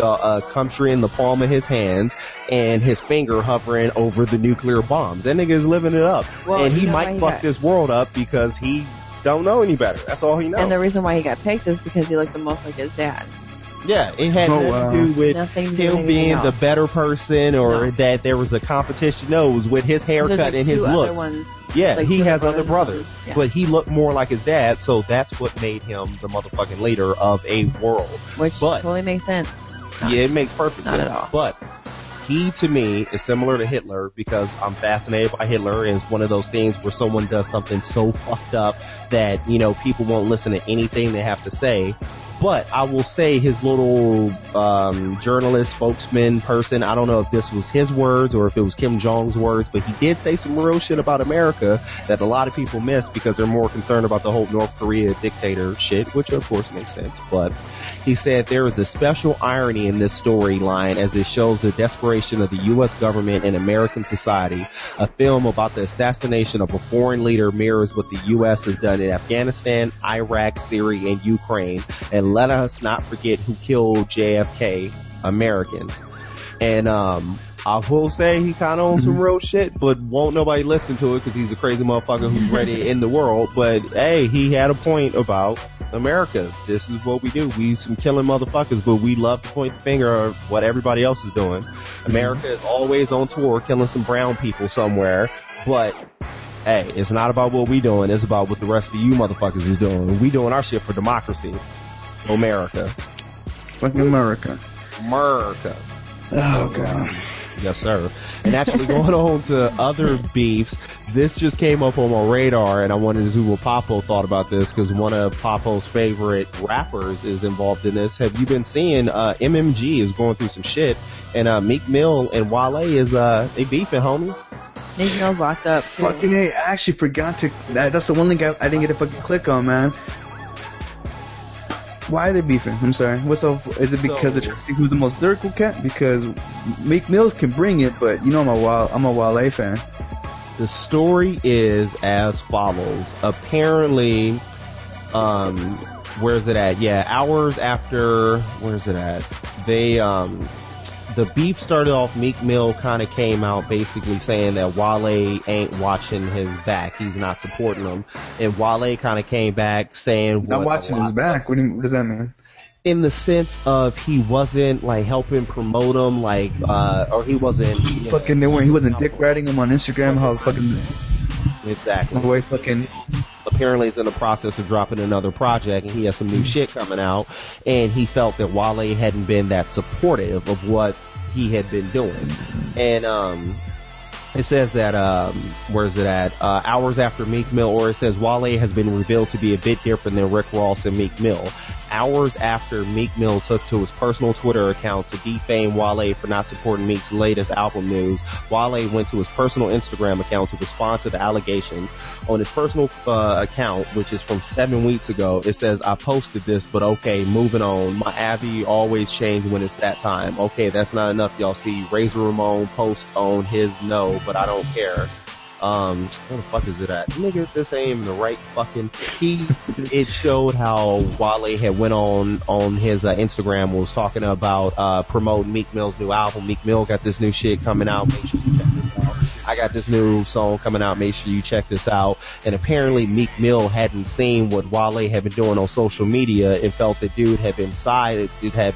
country in the palm of his hands and his finger hovering over the nuclear bombs. That nigga is living it up. Well, and he might fuck this world up because he don't know any better. That's all he knows. And the reason why he got picked is because he looked the most like his dad. Yeah, it had nothing to do with him being the better person or that there was a competition. No, it was with his haircut and his looks. Yeah, like he has other brothers, but he looked more like his dad, so that's what made him the motherfucking leader of a world. Which totally makes sense. Yeah, it makes perfect sense. Not at all. But he, to me, is similar to Hitler because I'm fascinated by Hitler, and it's one of those things where someone does something so fucked up that, people won't listen to anything they have to say. But I will say his little journalist, spokesman person, I don't know if this was his words or if it was Kim Jong's words, but he did say some real shit about America that a lot of people miss because they're more concerned about the whole North Korea dictator shit, which of course makes sense. But he said there is a special irony in this storyline as it shows the desperation of the U.S. government and American society. A film about the assassination of a foreign leader mirrors what the U.S. has done in Afghanistan, Iraq, Syria, and Ukraine. And let us not forget who killed JFK, Americans. And I will say he kind of on some real shit, but won't nobody listen to it because he's a crazy motherfucker who's ready to end the world. But hey, he had a point about America. This is what we do. We some killing motherfuckers, but we love to point the finger at what everybody else is doing. America is always on tour killing some brown people somewhere, but hey, it's not about what we doing. It's about what the rest of you motherfuckers is doing. We doing our shit for democracy. America. Fucking America. America. Oh, God. Yes, sir. And actually going on to other beefs, this just came up on my radar, and I wanted to see what Papo thought about this, because one of Papo's favorite rappers is involved in this. Have you been seeing MMG is going through some shit, and Meek Mill and Wale is they beefing, homie? Meek Mill's locked up, too. Fucking hey, I actually forgot to... That's the one thing I didn't get a fucking click on, man. Why are they beefing? I'm sorry. What's up? Is it because they're trying to see who's the most lyrical cat? Because Meek Mills can bring it, but you know I'm a Wale fan. The story is as follows. Apparently, where's it at? Yeah, hours after, where's it at? They, the beef started off, Meek Mill kind of came out basically saying that Wale ain't watching his back. He's not supporting him. And Wale kind of came back saying... Not watching his back? What does that mean? In the sense of he wasn't like helping promote him, like, or he wasn't... He wasn't dick riding him on Instagram, how fucking... Exactly. The way fucking... Apparently he's in the process of dropping another project, and he has some new shit coming out, and he felt that Wale hadn't been that supportive of what he had been doing. And it says that where is it at? Hours after Meek Mill, or it says Wale has been revealed to be a bit different than Rick Ross and Meek Mill. Hours after Meek Mill took to his personal Twitter account to defame Wale for not supporting Meek's latest album news, Wale went to his personal Instagram account to respond to the allegations. On his personal account, which is from 7 weeks ago, it says, "I posted this, but okay, moving on. My Abby always change when it's that time. Okay, that's not enough, y'all see. Razor Ramon post on his no, but I don't care." Where the fuck is it at? Nigga, this ain't even the right fucking... It showed how Wale had went on his Instagram, was talking about promoting Meek Mill's new album. Meek Mill got this new shit coming out. Make sure you check this out. I got this new song coming out. Make sure you check this out. And apparently Meek Mill hadn't seen what Wale had been doing on social media and felt that dude had been side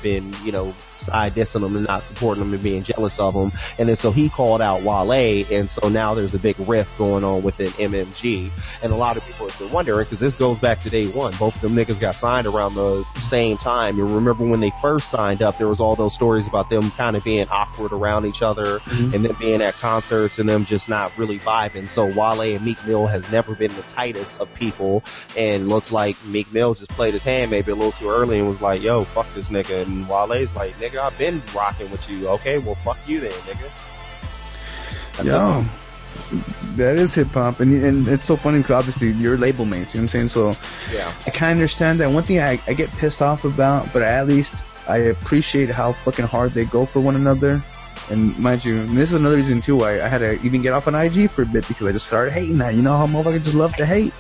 dissing him and not supporting him and being jealous of him. And then so he called out Wale, and so now there's a big rift going on within MMG. And a lot of people have been wondering, because this goes back to day one. Both of them niggas got signed around the same time. You remember when they first signed up, there was all those stories about them kind of being awkward around each other, and them being at concerts and them just not really vibing. So Wale and Meek Mill has never been the tightest of people, and looks like Meek Mill just played his hand maybe a little too early and was like, yo, fuck this nigga. And Wale's like, nigga, I've been rocking with you. Okay, well, fuck you then, nigga. Yo, that is hip hop, and it's so funny because obviously you're label mates. You know what I'm saying? So yeah, I kind of understand that. One thing I get pissed off about, but at least I appreciate how fucking hard they go for one another. And mind you, and this is another reason too why I had to even get off on IG for a bit, because I just started hating that. You know how motherfuckers just love to hate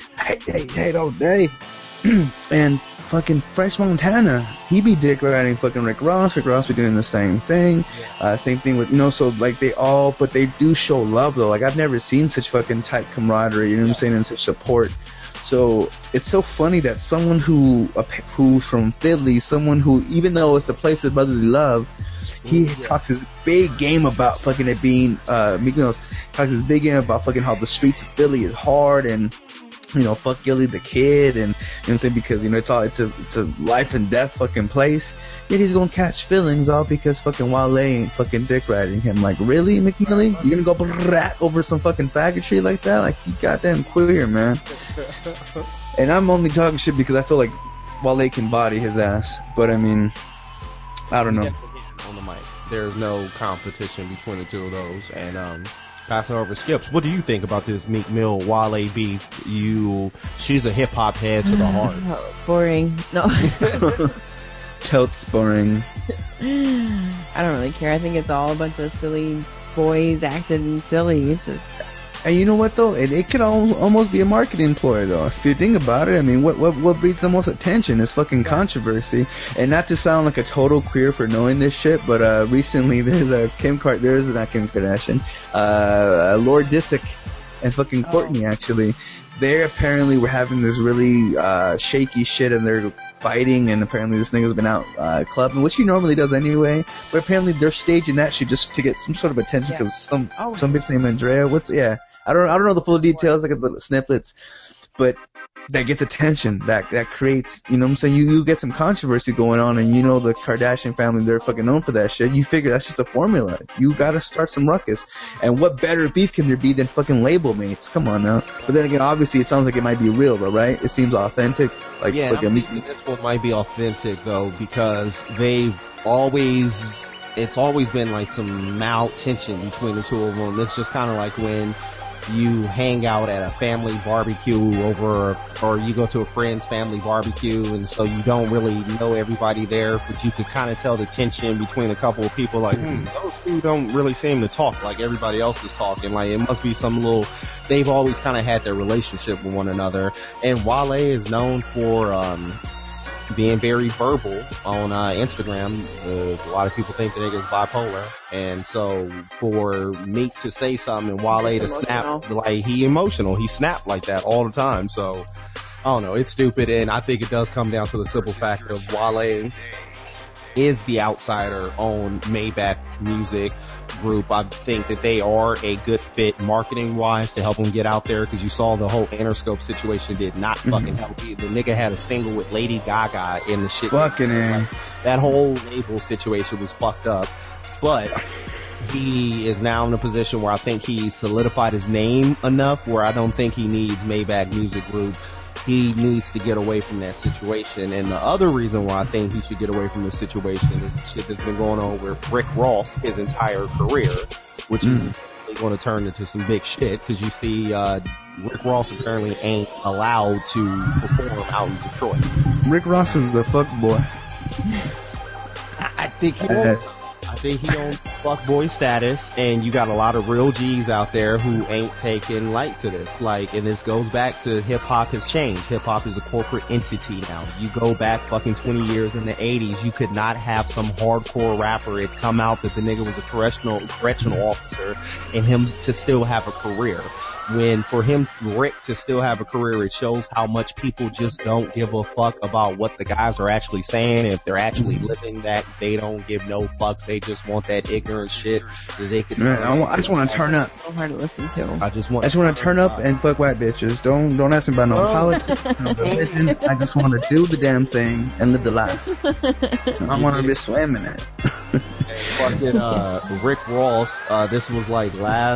all day. And fucking French Montana, he be dick riding fucking Rick Ross be doing the same thing. Same thing with, so like but they do show love though. Like I've never seen such fucking tight camaraderie, you know what I'm saying, and such support. So it's so funny that someone who's from Philly, someone who, even though it's a place of brotherly love, he talks his big game about fucking it being, Meek Mill talks his big game about fucking how the streets of Philly is hard, and fuck Gilly the Kid, and you know what I'm saying, because it's a life and death fucking place. Yet he's gonna catch feelings all because fucking Wale ain't fucking dick riding him. Like, really, McNeely? You gonna go over some fucking faggotry like that? Like, you goddamn queer, man. And I'm only talking shit because I feel like Wale can body his ass, but I mean, I don't know. On the mic, there's no competition between the two of those, and passing over Skips, what do you think about this Meek Mill Wale beef? She's a hip hop head to the heart. Boring. No. Totes boring. I don't really care. I think it's all a bunch of silly boys acting silly. It's just, And you know what though? It could almost be a marketing ploy though. If you think about it, I mean, what breeds the most attention is fucking controversy. And not to sound like a total queer for knowing this shit, but recently there's not Kim Kardashian, Lord Disick and fucking Courtney actually. They apparently were having this really shaky shit, and they're fighting, and apparently this nigga's been out clubbing, which he normally does anyway. But apparently they're staging that shit just to get some sort of attention because some bitch named Andrea. I don't know the full details. I got the snippets, but that gets attention. That creates, you know what I'm saying? You get some controversy going on, and you know the Kardashian family, they're fucking known for that shit. You figure that's just a formula. You gotta start some ruckus. And what better beef can there be than fucking label mates? Come on now. But then again, obviously it sounds like it might be real though, right? It seems authentic. Like, yeah, I'm thinking this one might be authentic though, because it's always been like some maltension between the two of them. It's just kind of like when you hang out at a family barbecue or you go to a friend's family barbecue, and so you don't really know everybody there, but you can kind of tell the tension between a couple of people, like, those two don't really seem to talk like everybody else is talking. Like, it must be they've always kind of had their relationship with one another. And Wale is known for, being very verbal on Instagram. A lot of people think the nigga's bipolar, and so for Meek to say something and Wale to snap, like, he emotional, he snapped like that all the time. So I don't know, it's stupid, and I think it does come down to the simple fact of Wale is the outsider on Maybach Music Group. I think that they are a good fit marketing wise to help them get out there, because you saw the whole Interscope situation did not fucking help. The nigga had a single with Lady Gaga in the shit. Fucking that whole label situation was fucked up, but he is now in a position where I think he solidified his name enough where I don't think he needs Maybach Music Group. He needs to get away from that situation. And the other reason why I think he should get away from this situation is the shit that's been going on with Rick Ross his entire career, which is going to turn into some big shit, because you see Rick Ross apparently ain't allowed to perform out in Detroit. Rick Ross is the fuck boy. I think he owns fuckboy status, and you got a lot of real G's out there who ain't taking light to this. Like, and this goes back to hip hop has changed. Hip hop is a corporate entity now. You go back fucking 20 years in the 80s, you could not have some hardcore rapper it come out that the nigga was a correctional officer and him to still have a career. When for him, Rick, to still have a career, it shows how much people just don't give a fuck about what the guys are actually saying. If they're actually living that, they don't give no fucks. They just want that ignorant shit that they could. I just want to turn up. So hard to listen to. I just want to turn up and fuck white bitches. Don't ask me about no politics, no religion. I just want to do the damn thing and live the life. I want to be swimming it. Fucking Rick Ross. This was like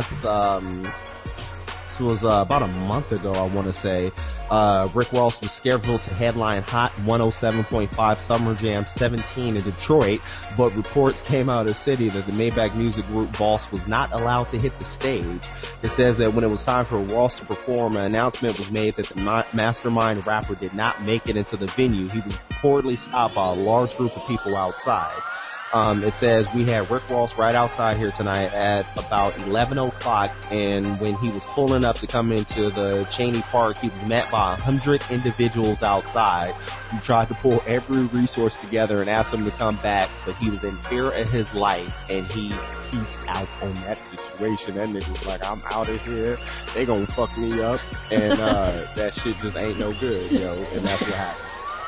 This was about a month ago, I want to say. Rick Ross was scheduled to headline Hot 107.5 Summer Jam 17 in Detroit, but reports came out of the city that the Maybach Music Group boss was not allowed to hit the stage. It says that when it was time for Ross to perform, an announcement was made that the mastermind rapper did not make it into the venue. He was reportedly stopped by a large group of people outside. It says we had Rick Ross right outside here tonight at about 11:00, and when he was pulling up to come into the Cheney Park, he was met by 100 individuals outside who tried to pull every resource together and asked him to come back, but he was in fear of his life, and he pieced out on that situation. That nigga was like, I'm out of here, they gonna fuck me up, and that shit just ain't no good, yo, and that's what happened.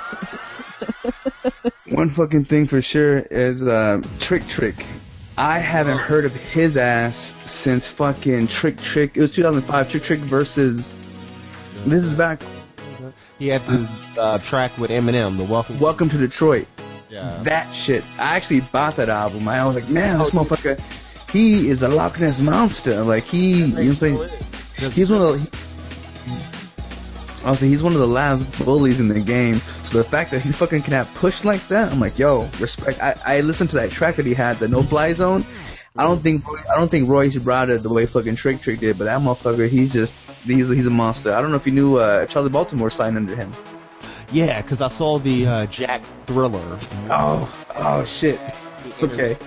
One fucking thing for sure is Trick. I haven't heard of his ass since fucking Trick. It was 2005. Trick versus. This is back. He had this track with Eminem, the Welcome to Detroit. Yeah. That shit. I actually bought that album. I was like, man, this motherfucker, he is a Loch Ness monster. Like you know what I'm saying? He's one of the. Honestly, he's one of the last bullies in the game. So the fact that he fucking can have push like that, I'm like, yo, respect. I listened to that track that he had, the No Fly Zone. I don't think Royce brought it the way fucking Trick did, but that motherfucker, he's a monster. I don't know if you knew Charlie Baltimore signed under him. Yeah, because I saw the Jack Thriller. Oh shit. Okay.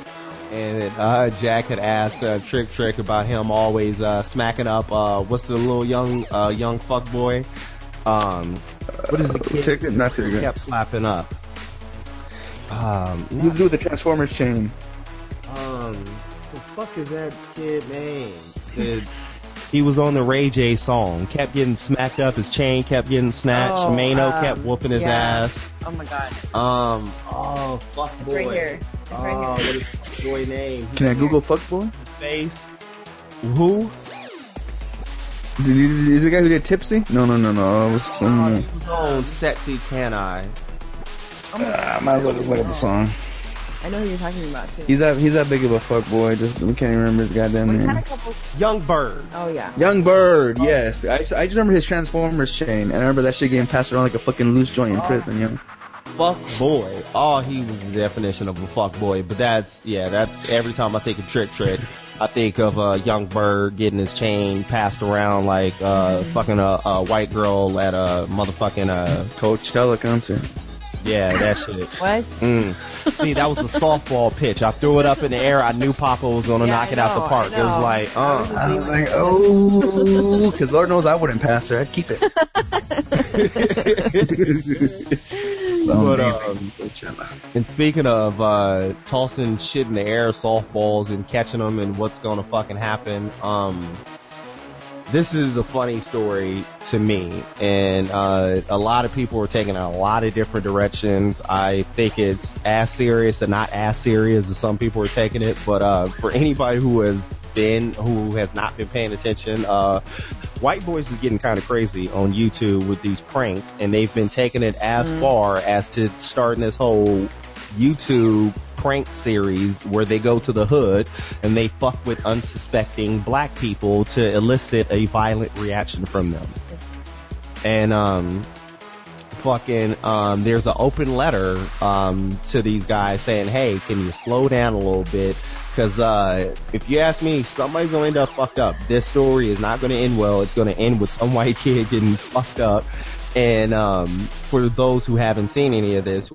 And Jack had asked Trick about him always smacking up what's the little young fuck boy? What is the kid? Not he kept slapping up. Who's do with the Transformers chain? The fuck is that kid name? He was on the Ray J song. Kept getting smacked up. His chain kept getting snatched. Mano kept whooping his ass. Oh my god. Fuck It's boy. right here. It's right here. What is fuck boy name? Can I Google fuckboy? Face. Who? Is the guy who did Tipsy? No. It was He was on Sexy Can I? I might as well look at the song. I know who you're talking about too. He's that big of a fuckboy. Just we can't even remember his goddamn We had a name. couple. Young Bird. Oh yeah. Young Bird, yes. I just remember his Transformers chain, and I remember that shit getting passed around like a fucking loose joint in prison, yo. Fuck boy. Oh, he was the definition of a fuck boy. But that's every time I think of Trick, I think of Young Bird getting his chain passed around like fucking a white girl at a motherfucking Coachella concert. yeah, that shit. What? See, that was a softball pitch. I threw it up in the air. I knew Papa was gonna knock it out the park. It was like, I was like, oh, because Lord knows I wouldn't pass her. I'd keep it. And speaking of tossing shit in the air, softballs, and catching them, and what's gonna fucking happen, this is a funny story to me, and a lot of people are taking it a lot of different directions. I think it's as serious and not as serious as some people are taking it, but for anybody who has not been paying attention, White Boys is getting kind of crazy on YouTube with these pranks, and they've been taking it as far as to starting this whole YouTube prank series where they go to the hood and they fuck with unsuspecting black people to elicit a violent reaction from them. And there's an open letter to these guys saying, hey, can you slow down a little bit? Because if you ask me, somebody's going to end up fucked up. This story is not going to end well. It's going to end with some white kid getting fucked up. And for those who haven't seen any of this,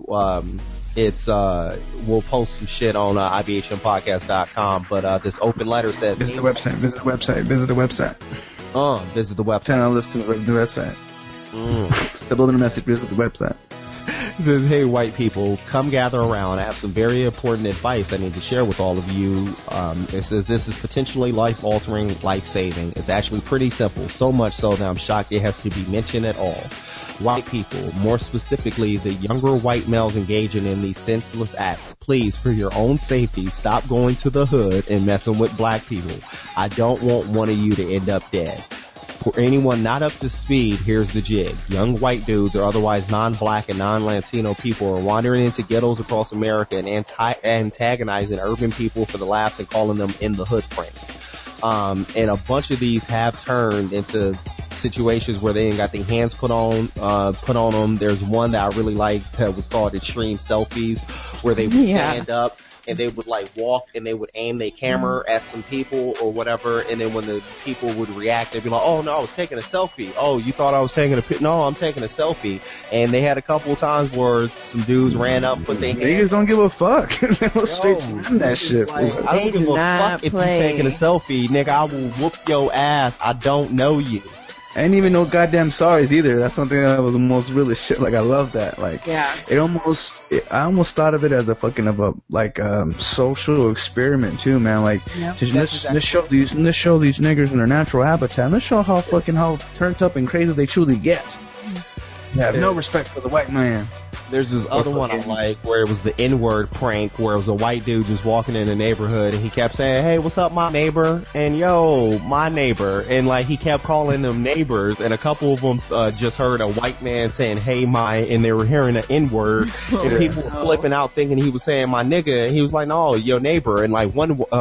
we'll post some shit on IBHMpodcast.com, but this open letter says Visit the website. Visit the website. Visit the website. Tell listen to the website. Subliminal message. Visit the website. It says, hey, white people, come gather around. I have some very important advice I need to share with all of you. It says this is potentially life-altering, life-saving. It's actually pretty simple, so much so that I'm shocked it has to be mentioned at all. White people, more specifically the younger white males engaging in these senseless acts, please, for your own safety, stop going to the hood and messing with black people. I don't want one of you to end up dead. For anyone not up to speed, here's the jig. Young white dudes or otherwise non-black and non-Latino people are wandering into ghettos across America and antagonizing urban people for the laughs and calling them in the hood pranks. And a bunch of these have turned into situations where they ain't got their hands put on them. There's one that I really like that was called Extreme Selfies, where they would stand up and they would like walk and they would aim their camera at some people or whatever, and then when the people would react, they'd be like, oh no, I was taking a selfie. Oh, you thought I was taking a pic? No, I'm taking a selfie. And they had a couple of times where some dudes ran up, put their hands. Niggas don't give a fuck. They don't straight slam that shit. Like, I don't give a fuck if you taking a selfie, nigga. I will whoop your ass. I don't know you. I didn't even know goddamn sorries either. That's something that was the most realest shit. Like, I love that. Like, I almost thought of it as a fucking social experiment too, man. Like, let's show these niggers in their natural habitat. Let's show how turned up and crazy they truly get. They have no respect for the white man. There's this other one I like where it was the N-word prank where it was a white dude just walking in the neighborhood and he kept saying, hey, what's up, my neighbor? And yo, my neighbor. And like he kept calling them neighbors, and a couple of them just heard a white man saying, hey, my, and they were hearing the N-word, and people were flipping out thinking he was saying my nigga, and he was like, no, your neighbor. And like one dude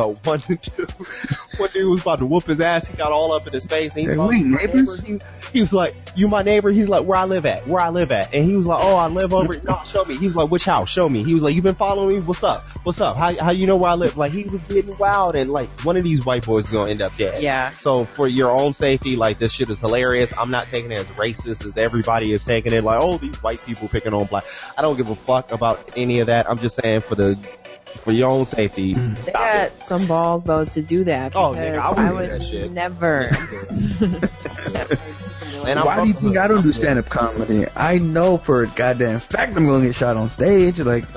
was about to whoop his ass. He got all up in his face. And he was neighbors? He was like, you my neighbor? He's like, where I live at? And he was like, oh, I live over. No, show me. He was like, which house? Show me. He was like, you been following me? What's up? How you know where I live? Like, he was getting wild, and like one of these white boys is gonna end up dead. Yeah. So for your own safety, like, this shit is hilarious. I'm not taking it as racist as everybody is taking it. Like, oh, these white people picking on black. I don't give a fuck about any of that. I'm just saying for the For your own safety, They stop got it. some balls though to do that. Oh, Because nigga, I I wouldn't do would that shit. never. And I'm Why do you think I don't do stand-up comedy? I know for a goddamn fact I'm gonna get shot on stage. Like,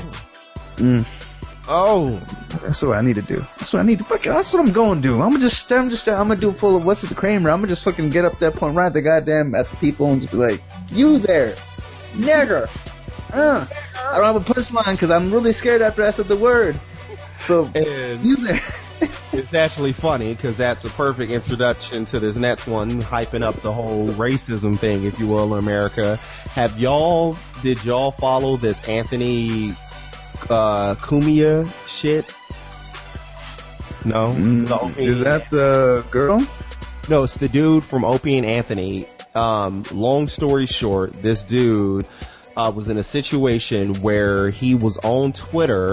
that's what I need to do. That's what I need to fucking. That's what I'm gonna do. I'm gonna do a full of what's the Kramer. I'm gonna just fucking get up there, point right at the goddamn at the people and just be like, "You there, nigger." I don't have a punchline because I'm really scared after I said the word. So And you there. it's actually funny because that's a perfect introduction to this next one, hyping up the whole racism thing, if you will, in America. Did y'all follow this Anthony Cumia shit? No? Is that the girl? No, it's the dude from Opie and Anthony. Long story short, this dude was in a situation where he was on Twitter.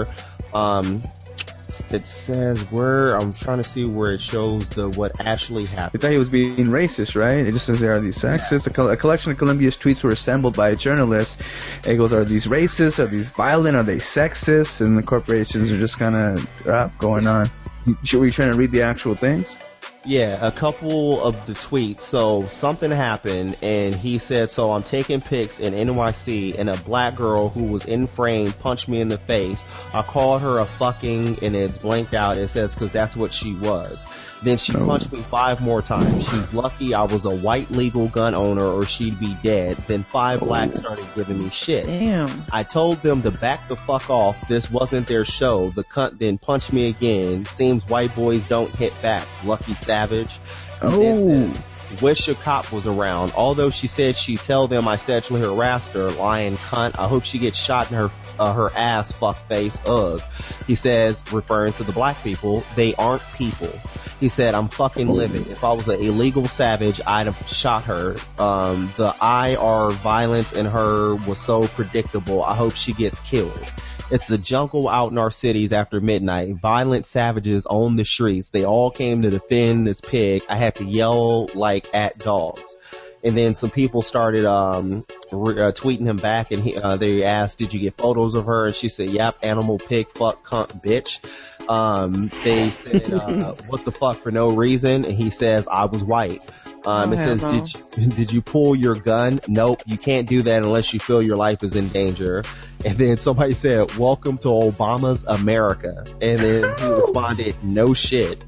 It says where, I'm trying to see where it shows what actually I happened. thought he was being racist, right? It just says there are these sexist. A collection of Columbia's tweets were assembled by a journalist. It goes, are these racist? Are these violent? Are they sexist? And the corporations are just kind of going on. Were you trying to read the actual things? Yeah, a couple of the tweets. So something happened, and he said, so I'm taking pics in NYC, and a black girl who was in frame punched me in the face. I called her a fucking, and it's blanked out. It says, because that's what she was. Then she punched me 5 more times. She's lucky I was a white legal gun owner or she'd be dead. Then 5 blacks started giving me shit. Damn. I told them to back the fuck off. This wasn't their show. The cunt then punched me again. Seems white boys don't hit back. Lucky savage. Wish a cop was around. Although she said she'd tell them I sexually harassed her, lying cunt. I hope she gets shot in her ass, fuck face. Ugh. He says, referring to the black people, they aren't people. He said, I'm fucking livid. If I was an illegal savage, I'd have shot her. The IR violence in her was so predictable. I hope she gets killed. It's a jungle out in our cities after midnight. Violent savages on the streets. They all came to defend this pig. I had to yell like at dogs. And then some people started tweeting him back, and they asked, did you get photos of her? And she said, yep, animal, pig, fuck, cunt, bitch. They said, what the fuck, for no reason? And he says, I was white. It says, did you pull your gun? Nope, you can't do that unless you feel your life is in danger. And then somebody said, welcome to Obama's America. And then he responded, no shit.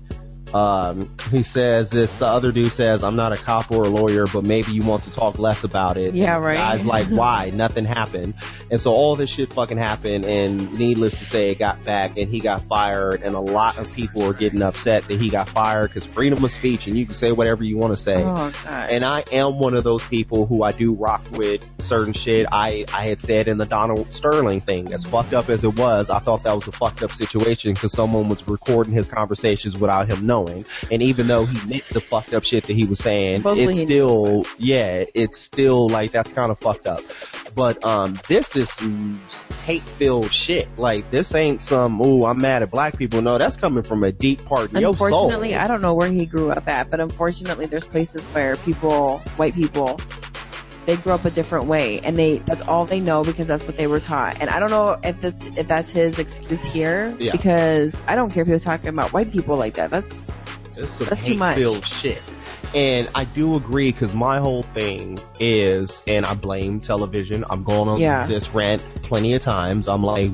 He says, this other dude says, I'm not a cop or a lawyer, but maybe you want to talk less about it. Yeah, and right. The guy's like, why? Nothing happened. And so all this shit fucking happened, and needless to say, it got back, and he got fired, and a lot of people are getting upset that he got fired, because freedom of speech, and you can say whatever you want to say. Oh, God. And I am one of those people who I do rock with certain shit. I had said in the Donald Sterling thing, as fucked up as it was, I thought that was a fucked up situation because someone was recording his conversations without him knowing. And even though he meant the fucked up shit that he was saying, Supposedly it's still like, that's kind of fucked up. But this is some hate-filled shit. Like, this ain't some, ooh, I'm mad at black people. No, that's coming from a deep part in your soul. Unfortunately, I don't know where he grew up at, but unfortunately there's places where white people, they grew up a different way, and that's all they know because that's what they were taught. And I don't know if that's his excuse here, because I don't care if he was talking about white people like that. That's too much. Hate-filled shit. And I do agree, because my whole thing is, and I blame television. I'm going on this rant plenty of times. I'm like,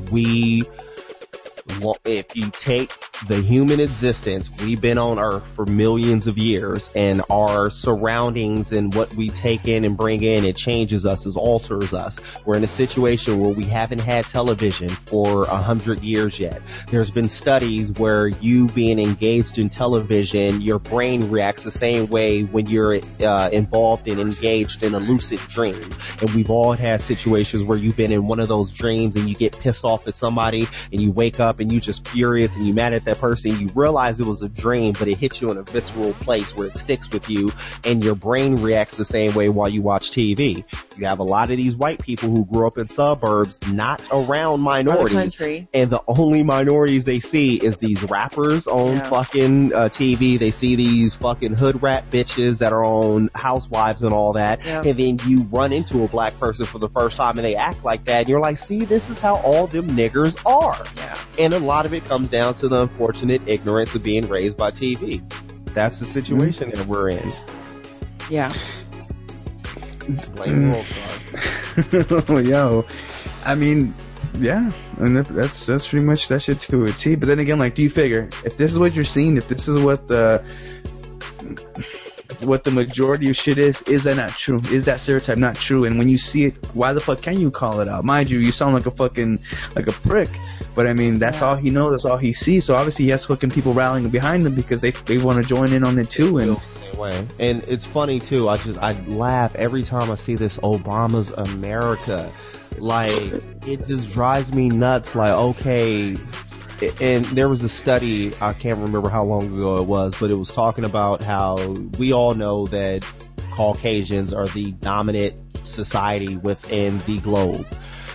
if you take the human existence, we've been on Earth for millions of years, and our surroundings and what we take in and bring in, it changes us, it alters us. We're in a situation where we haven't had television for 100 years yet. There's been studies where you being engaged in television, your brain reacts the same way when you're involved and engaged in a lucid dream. And we've all had situations where you've been in one of those dreams and you get pissed off at somebody, and you wake up and you just furious and you mad at that person. You realize it was a dream, but it hits you in a visceral place where it sticks with you, and your brain reacts the same way while you watch TV. You have a lot of these white people who grew up in suburbs, not around minorities, and the only minorities they see is these rappers on fucking TV. They see these fucking hood rat bitches that are on Housewives and all that, and then you run into a black person for the first time and they act like that, and you're like, see, this is how all them niggers are. And a lot of it comes down to the unfortunate ignorance of being raised by TV. That's the situation that we're in. Yeah. Blame World Star. Yo, I mean, yeah, and that's pretty much that shit to a T. But then again, like, do you figure if this is what you're seeing, if this is what the majority of shit is that not true? Is that stereotype not true? And when you see it, why the fuck can you call it out? Mind you sound like a prick. But I mean, that's all he knows, that's all he sees. So obviously he has fucking people rallying behind him because they want to join in on it too. And way. And it's funny too, I laugh every time I see this Obama's America. Like, it just drives me nuts. Like, okay, and there was a study, I can't remember how long ago it was, but it was talking about how we all know that Caucasians are the dominant society within the globe.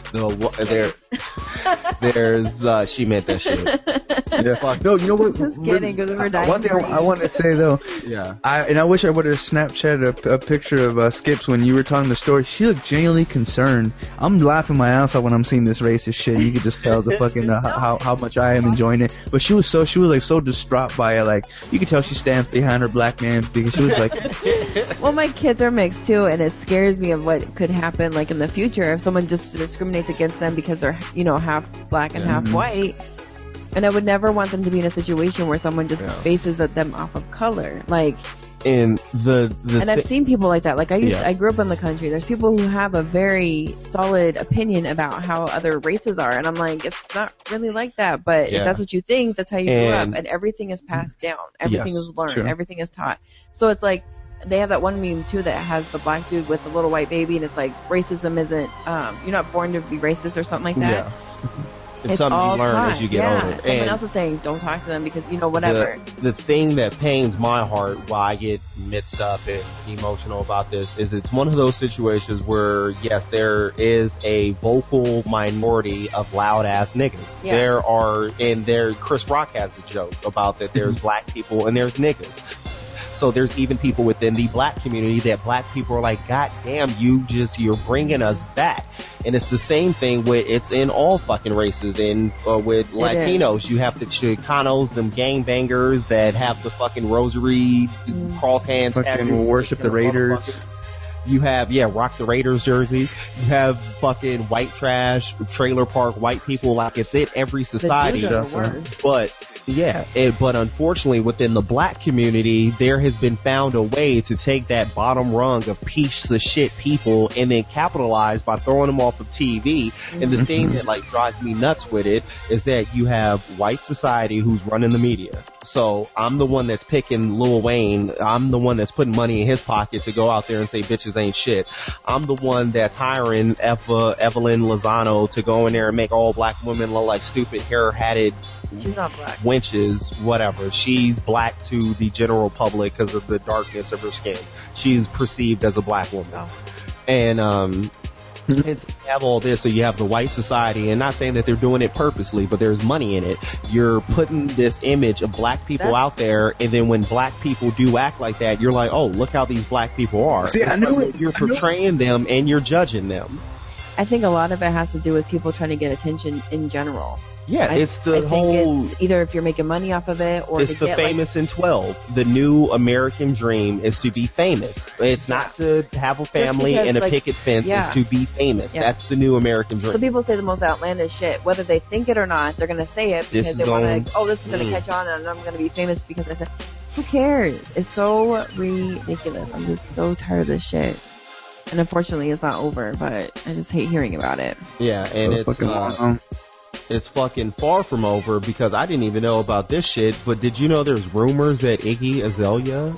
There's she meant that shit. Yeah. No, you know what? Just kidding, because we're dying. One thing I want to say though, yeah. I wish I would have Snapchatted a picture of Skips when you were telling the story. She looked genuinely concerned. I'm laughing my ass off when I'm seeing this racist shit. You could just tell the fucking how much I am enjoying it. But she was so distraught by it. Like, you could tell she stands behind her black man because she was like, well, my kids are mixed too, and it scares me of what could happen like in the future if someone just discriminates against them because they're, you know, half black and half white. And I would never want them to be in a situation where someone just bases them off of color. Like, and I've seen people like that. Like, I grew up in the country. There's people who have a very solid opinion about how other races are, and I'm like, it's not really like that. But if that's what you think, that's how you grew up, and everything is passed down. Everything is learned. Everything is taught. So it's like, they have that one meme too that has the black dude with the little white baby, and it's like, racism isn't, you're not born to be racist or something like that. Yeah. It's something you learn as you get older. Someone else is saying, don't talk to them because, you know, whatever. The thing that pains my heart, why I get mixed up and emotional about this, is it's one of those situations where, yes, there is a vocal minority of loud ass niggas. Yeah. Chris Rock has a joke about that there's black people and there's niggas. So there's even people within the black community that black people are like, God damn, you're bringing us back. And it's the same thing it's in all fucking races. And with Latinos, you have the Chicanos, them gangbangers that have the fucking rosary, cross hands, fucking worship the Raiders. You have, rock the Raiders jerseys. You have fucking white trash, trailer park white people. Like, it's in every society. But unfortunately within the black community, there has been found a way to take that bottom rung of piece of shit people and then capitalize by throwing them off of TV. And the thing that like drives me nuts with it is that you have white society who's running the media. So I'm the one that's picking Lil Wayne. I'm the one that's putting money in his pocket to go out there and say bitches ain't shit. I'm the one that's hiring Evelyn Lozano to go in there and make all black women look like stupid hair-hatted She's not black. wenches, whatever. She's black to the general public because of the darkness of her skin. She's perceived as a black woman. Oh. And you have all this, so you have the white society, and not saying that they're doing it purposely, but there's money in it. You're putting this image of black people out there, and then when black people do act like that, you're like, oh, look how these black people are. See, I know it. You're portraying them, and you're judging them. I think a lot of it has to do with people trying to get attention in general. Yeah, I think it's either if you're making money off of it or it's the famous in 12. The new American dream is to be famous. It's not to have a family and a picket fence. It's to be famous. Yeah. That's the new American dream. So people say the most outlandish shit, whether they think it or not. They're gonna say it because they want to. Oh, this is gonna catch on, and I'm gonna be famous because I said. Who cares? It's so ridiculous. I'm just so tired of this shit. And unfortunately, it's not over. But I just hate hearing about it. Yeah, and it's fucking far from over because I didn't even know about this shit. But did you know there's rumors that Iggy Azalea,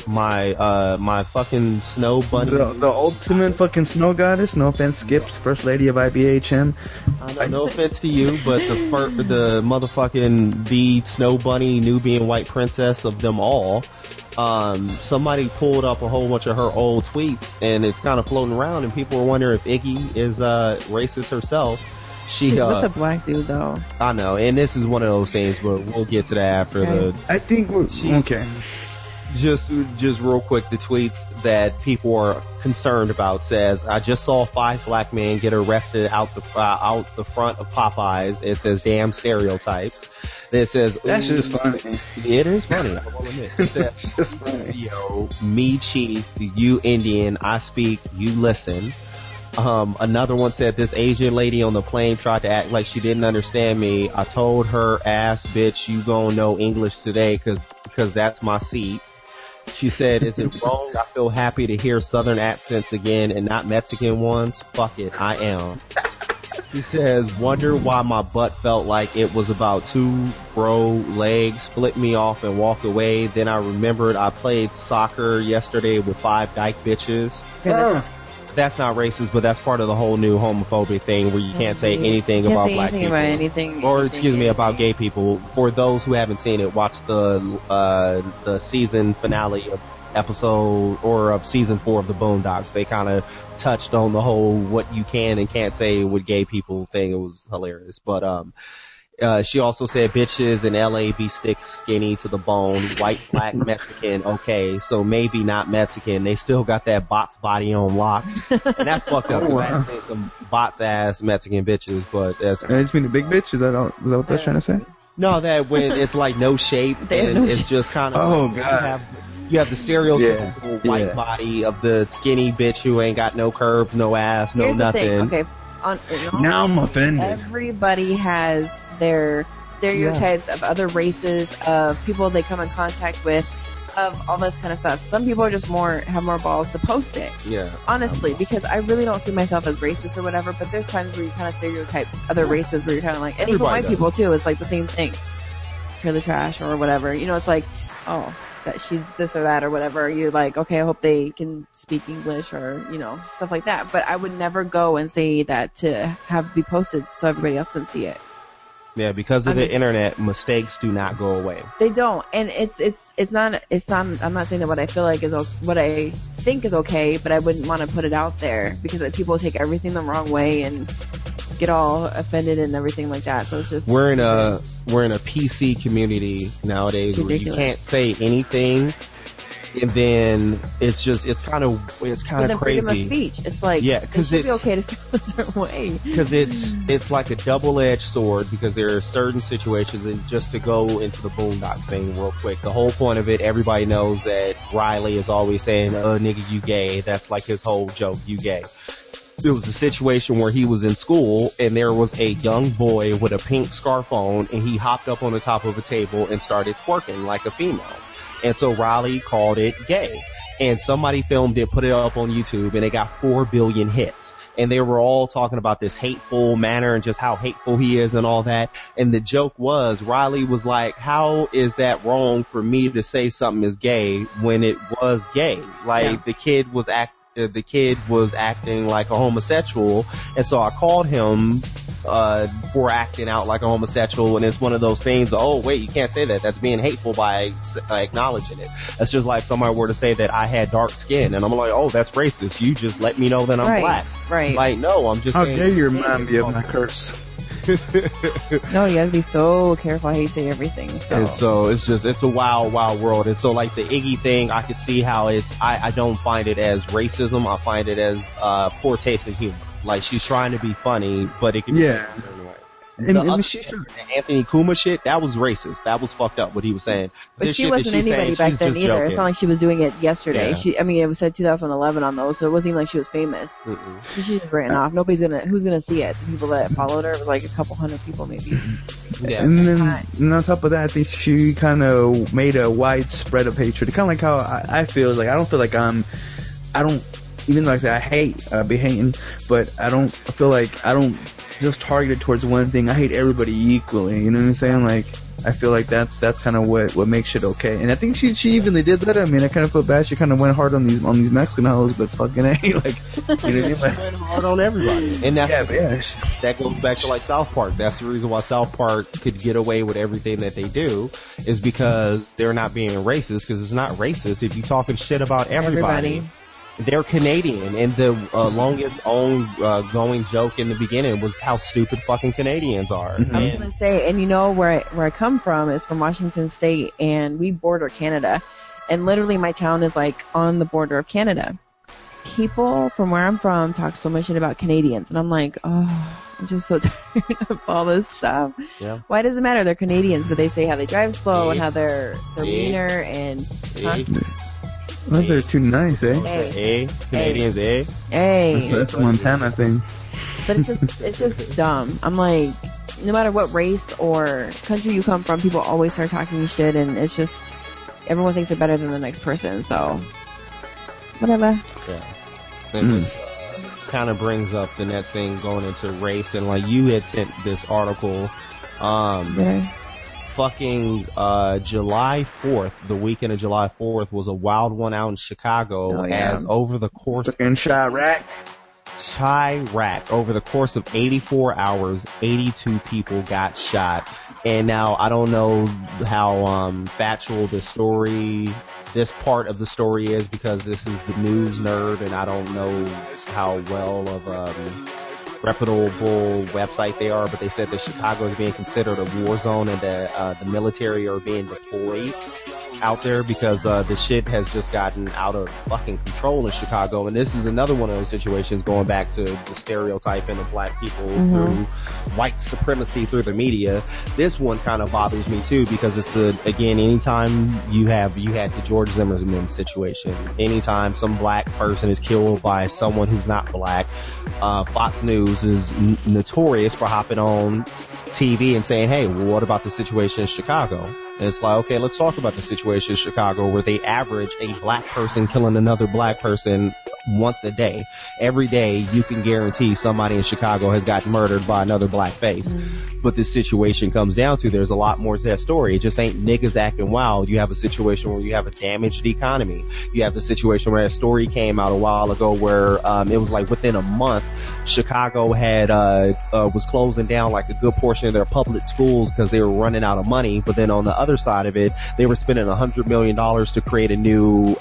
my fucking snow bunny, the ultimate fucking snow goddess, no offense, Skips, first lady of IBHM. No offense to you, but the motherfucking the snow bunny, Nubian white princess of them all. Somebody pulled up a whole bunch of her old tweets, and it's kind of floating around, and people are wondering if Iggy is racist herself. She's with a black dude, though. I know, and this is one of those things, but we'll get to that after I think okay. just real quick, the tweets that people are concerned about says, I just saw 5 black men get arrested out the front of Popeyes. It says, damn stereotypes. It says, that's just funny. It is funny. I will admit. It says, That's just funny. Yo, me chief, you Indian, I speak, you listen. Another one said, this Asian lady on the plane tried to act like she didn't understand me. I told her, ass bitch, you gonna know English today because that's my seat. She said, is it wrong? I feel happy to hear Southern accents again and not Mexican ones. Fuck it, I am. She says, wonder why my butt felt like it was about 2 bro legs, flipped me off and walked away. Then I remembered I played soccer yesterday with 5 dyke bitches. That's not racist, but that's part of the whole new homophobic thing where you can't say anything about black people. About gay people. For those who haven't seen it, watch the season finale of of season 4 of the Boondocks. They kind of touched on the whole what you can and can't say with gay people thing. It was hilarious. But she also said bitches in LA be stick skinny to the bone, white, black, Mexican, okay, so maybe not Mexican. They still got that bots body on lock. And that's fucked up. I've seen some bots ass Mexican bitches, but that's... And it's mean the big bitch? Is that what that's trying to say? No, that when it's like no shape and it's just kind of you have the stereotypical white body of the skinny bitch who ain't got no curves, no ass, no nothing. Okay. Now I'm offended. Everybody has their stereotypes of other races, of people they come in contact with, of all this kind of stuff. Some people are just have more balls to post it. Yeah. Honestly, because I really don't see myself as racist or whatever, but there's times where you kind of stereotype other races where you're kind of like, and even white people too, it's like the same thing. Trailer trash or whatever. You know, it's like, oh, that she's this or that or whatever. You're like, okay, I hope they can speak English or, you know, stuff like that. But I would never go and say that to have be posted so everybody else can see it. Yeah, because of the internet, mistakes do not go away. They don't, and it's not. I'm not saying that what I feel like is what I think is okay, but I wouldn't want to put it out there because people take everything the wrong way and get all offended and everything like that. So it's just we're in a PC community nowadays where you can't say anything. And then it's kind of crazy. Freedom of speech. It's like, it should be okay to feel a certain way. Because it's like a double-edged sword, because there are certain situations, and just to go into the Boondocks thing real quick, the whole point of it, everybody knows that Riley is always saying, oh, nigga, you gay. That's like his whole joke, you gay. There was a situation where he was in school, and there was a young boy with a pink scarf on, and he hopped up on the top of a table and started twerking like a female. And so Riley called it gay. And somebody filmed it, put it up on YouTube, and it got 4 billion hits. And they were all talking about this hateful manner and just how hateful he is and all that. And the joke was, Riley was like, how is that wrong for me to say something is gay when it was gay? Like, the kid was acting like a homosexual. And so I called him for acting out like a homosexual, and it's one of those things, oh wait, you can't say that, that's being hateful by acknowledging it. That's just like somebody were to say that I had dark skin, and I'm like, oh, that's racist, you just let me know that I'm black. Right. Like, no, I'm just saying. How dare you remind me of my curse. No, you have to be so careful how you say everything. So. And so it's a wild world. And so like the Iggy thing, I could see how I don't find it as racism, I find it as poor taste in humor. Like, she's trying to be funny, but it can be a certain way. The Anthony Kuma shit, that was racist. That was fucked up, what he was saying. But she wasn't anybody back then either. Joking. It's not like she was doing it yesterday. Yeah. It was said 2011 on those, so it wasn't even like she was famous. So she just ran off. Who's gonna see it? The people that followed her was like a couple hundred people maybe. Yeah. And then on top of that, I think she kind of made a wide spread of hatred. Kind of like how I feel. Like, I don't feel like even though I say I be hating, but I feel like I don't just target it towards one thing. I hate everybody equally, you know what I'm saying? Like, I feel like that's kind of what makes it okay. And I think she evenly did that. I mean, I kind of feel bad. She kind of went hard on these Mexican hoes, but fucking A, like, you know what I mean? She went hard on everybody. And that goes back to like South Park. That's the reason why South Park could get away with everything that they do, is because they're not being racist, because it's not racist if you're talking shit about everybody. They're Canadian, and the longest going joke in the beginning was how stupid fucking Canadians are. Mm-hmm. I was gonna say, and you know where I come from is from Washington State, and we border Canada, And literally my town is like on the border of Canada. People from where I'm from talk so much shit about Canadians, and I'm like, oh, I'm just so tired of all this stuff. Yeah. Why does it matter? They're Canadians, but they say how they drive slow and how they're meaner and. Huh? Well, they're too nice, eh? Hey. Canadians, eh? Hey. That's Montana thing. But it's just dumb. I'm like, no matter what race or country you come from, people always start talking shit, and it's just everyone thinks they're better than the next person. So whatever. Yeah. And this kind of brings up the next thing going into race, and like you had sent this article, fucking July 4th, the weekend of July 4th was a wild one out in Chicago. As over the course fucking Chirac, over the course of 84 hours, 82 people got shot. And now I don't know how factual this part of the story is, because this is the news nerd, and I don't know how well of reputable website they are, but they said that Chicago is being considered a war zone, and that the military are being deployed out there because the shit has just gotten out of fucking control in Chicago. And this is another one of those situations, going back to the stereotyping of black people through white supremacy through the media. This one kind of bothers me too, because it's again, anytime you had the George Zimmerman situation, anytime some black person is killed by someone who's not black, Fox News is notorious for hopping on TV and saying, hey, well, what about the situation in Chicago? And it's like, okay, let's talk about the situation in Chicago, where they average a black person killing another black person once a day. Every day you can guarantee somebody in Chicago has gotten murdered by another black face. But this situation comes down to, there's a lot more to that story. It just ain't niggas acting wild. You have a situation where you have a damaged economy. You have the situation where a story came out a while ago where it was like within a month, Chicago had was closing down like a good portion of their public schools because they were running out of money. But then on the other side of it, they were spending $100 million to create a new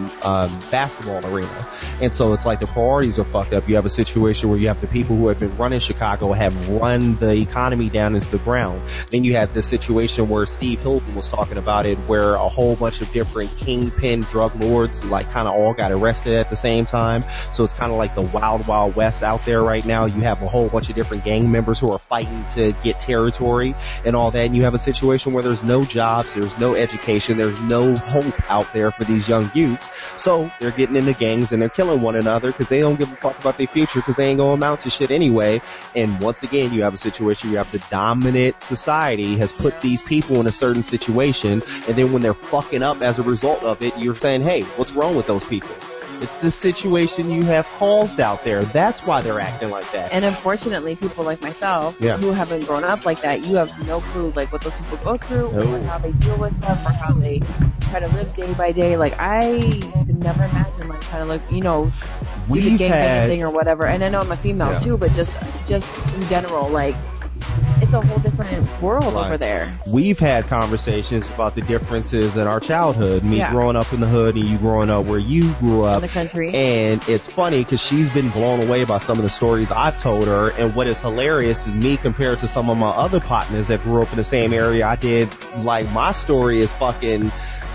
basketball arena. And so it's like the priorities are fucked up. You have a situation where you have the people who have been running Chicago have run the economy down into the ground. Then you have this situation where Steve Hilton was talking about it, where a whole bunch of different kingpin drug lords like kind of all got arrested at the same time. So it's kind of like the wild, wild west out there right now. You have a whole bunch of different gang members who are fighting to get territory and all that. And you have a situation where there's no jobs, there's no education, there's no hope out there for these young youths. So they're getting into gangs and they're killing one another because they don't give a fuck about their future, because they ain't gonna amount to shit anyway. And once again, you have a situation, you have the dominant society has put these people in a certain situation, and then when they're fucking up as a result of it, you're saying, hey, what's wrong with those people? It's the situation you have caused out there. That's why they're acting like that. And unfortunately, people like myself who haven't grown up like that, you have no clue like what those people go through, or how they deal with stuff, or how they try to live day by day. Like, I could never imagine like trying to like, you know, do the gangbanging thing or whatever. And I know I'm a female too, but just in general, like, it's a whole different world over there. We've had conversations about the differences in our childhood. Me growing up in the hood and you growing up where you grew up. In the country. And it's funny because she's been blown away by some of the stories I've told her. And what is hilarious is me compared to some of my other partners that grew up in the same area I did. Like, my story is fucking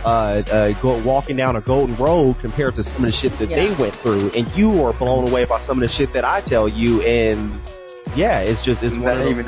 walking down a golden road compared to some of the shit that they went through. And you are blown away by some of the shit that I tell you. And yeah, it's one of those things.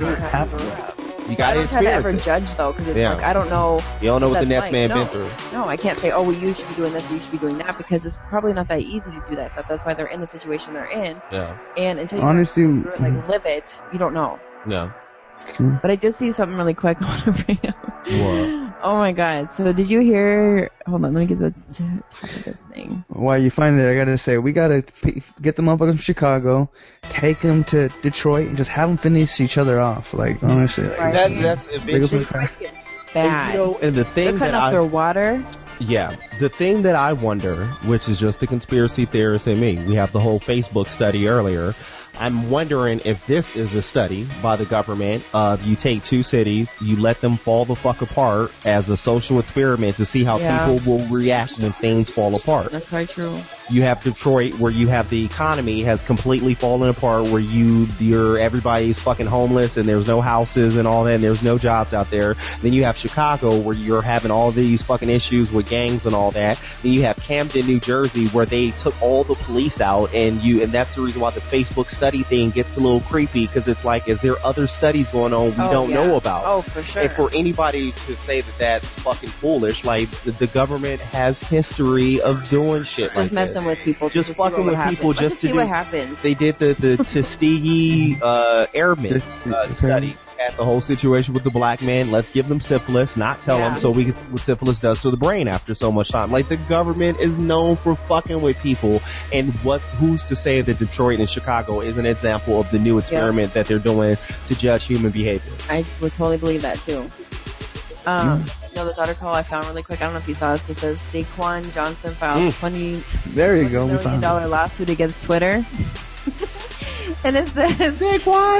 You gotta experience it. I don't try to ever judge though, because it's like, I don't know. You don't know what the next man been through. No, I can't say, oh, well, you should be doing this, or you should be doing that, because it's probably not that easy to do that stuff. That's why they're in the situation they're in. Yeah. And until you go through it, like, live it, you don't know. Yeah. But I did see something really quick I want to bring up. What? Oh my god. So did you hear, hold on, let me get the top of this thing. While you find it, I gotta say, we gotta get the motherfuckers from Chicago, take them to Detroit, and just have them finish each other off. Like, honestly. Right. That's eventually bad. And the thing they're cutting off their water. Yeah. The thing that I wonder, which is just the conspiracy theorist in me, we have the whole Facebook study earlier. I'm wondering if this is a study by the government of you take two cities, you let them fall the fuck apart as a social experiment to see how people will react when things fall apart. That's quite true. You have Detroit, where you have the economy has completely fallen apart, where everybody's fucking homeless and there's no houses and all that, and there's no jobs out there. Then you have Chicago, where you're having all these fucking issues with gangs and all that. Then you have Camden, New Jersey, where they took all the police out, and that's the reason why the Facebook study thing gets a little creepy, because it's like, is there other studies going on we don't know about? Oh, for sure. And for anybody to say that that's fucking foolish, like, the government has history of doing shit like just messing with people, just fucking with people, just to see what happens. They did the Tuskegee airmen study at the whole situation with the black man. Let's give them syphilis, not tell them, so we can see what syphilis does to the brain after so much time. Like, the government is known for fucking with people, and who's to say that Detroit and Chicago is an example of the new experiment that they're doing to judge human behavior? I would totally believe that too. This article I found really quick, I don't know if you saw this, it says Daquan Johnson filed $20 million lawsuit against Twitter. And it says, Daquan!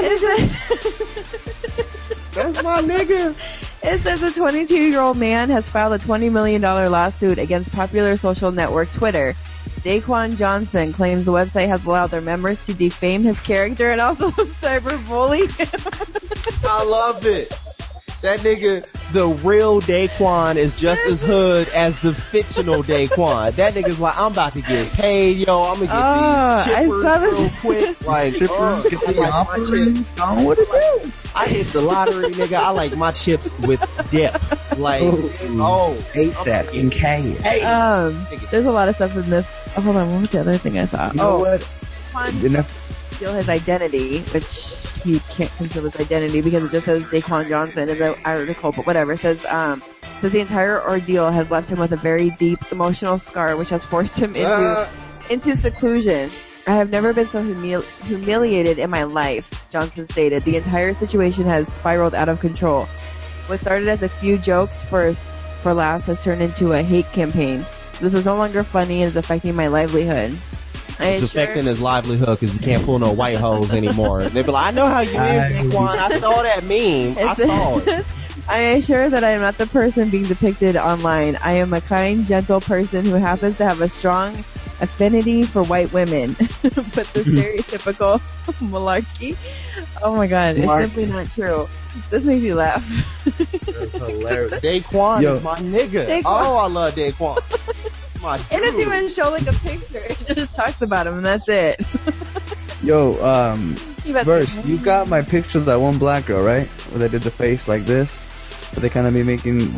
That's my nigga! It says a 22-year-old man has filed a $20 million lawsuit against popular social network Twitter. Daquan Johnson claims the website has allowed their members to defame his character and also cyberbully him. I love it. That nigga, the real Daquan, is just as hood as the fictional Daquan. That nigga's like, I'm about to get paid, yo. I'm gonna get these chippers real quick. Like, get the offering. What it do? I hit the lottery, nigga. I like my chips with dip. Like, ate that in cash. There's a lot of stuff in this. Oh, hold on, what was the other thing I saw? You know what? Steal his identity, which he can't conceal his identity because it just says Daquan Johnson in the article, but whatever. It says the entire ordeal has left him with a very deep emotional scar, which has forced him into seclusion. I have never been so humiliated in my life, Johnson stated. The entire situation has spiraled out of control. What started as a few jokes for laughs has turned into a hate campaign. This is no longer funny and is affecting my livelihood. It's affecting his livelihood because he can't pull no white hoes anymore. They be like, I know how you is, Daquan. I saw that meme. I saw it. I assure that I am not the person being depicted online. I am a kind, gentle person who happens to have a strong affinity for white women. But the stereotypical malarkey, oh my god, it's simply not true. This makes me laugh. That's hilarious. Daquan is my nigga. Oh, I love Daquan. It doesn't even show like a picture. It just talks about him and that's it. Yo, Verse, you got my picture of that one black girl, right? Where they did the face like this? But they kind of be making,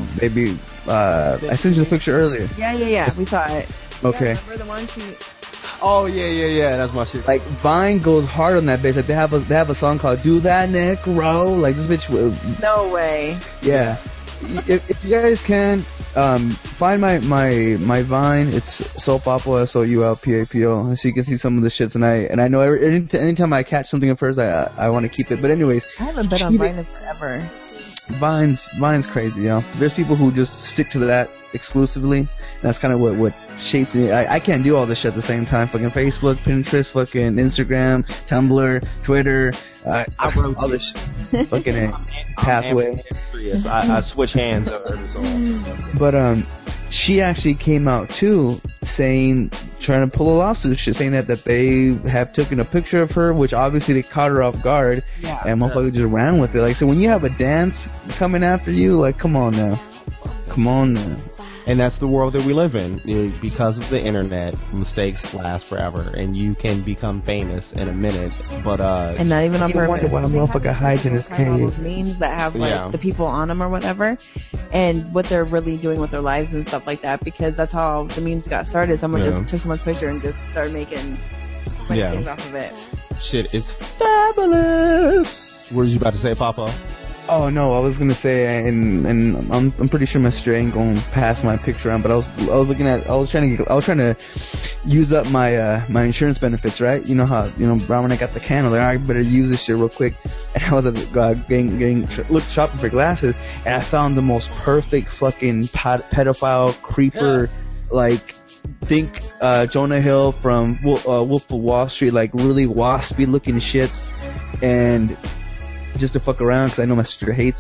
I sent you the picture earlier. Yeah. We saw it. Okay. Yeah, remember the one Oh, yeah. That's my shit. Like, Vine goes hard on that bitch. Like, they have a song called Do That Necro. Like, this bitch will... No way. Yeah. If you guys can, find my Vine. It's Soap Opera, SOULPAPO, so you can see some of the shit tonight. And I know anytime I catch something at first, I want to keep it. But anyways, I haven't been on Vine in forever. Vine's crazy, yo. There's people who just stick to that exclusively. And that's kind of what shapes me. I can't do all this shit at the same time. Fucking Facebook, Pinterest, fucking Instagram, Tumblr, Twitter. I wrote all this shit. Fucking pathway. I switch hands over so on. But she actually came out too, trying to pull a lawsuit, saying that they have taken a picture of her, which obviously they caught her off guard, and motherfucker just ran with it. Like, so when you have a dance coming after you, like, come on now. And that's the world that we live in. Because of the internet, mistakes last forever, and you can become famous in a minute. But and not even on purpose. Wonder what a motherfucker hides in his cave. Those memes that have like the people on them or whatever, and what they're really doing with their lives and stuff like that. Because that's how the memes got started. Someone just took someone's picture and just started making things off of it. Shit is fabulous. What was you about to say, Papa? Oh no, I was gonna say, and I'm pretty sure my stray ain't going past my picture on, but I was trying to use up my insurance benefits, right? You know how, Brown, when I got the candle, I better use this shit real quick. And I was at shopping for glasses, and I found the most perfect fucking pedophile creeper, like, think Jonah Hill from Wolf of Wall Street, like really waspy looking shits, and just to fuck around because I know my sister hates it.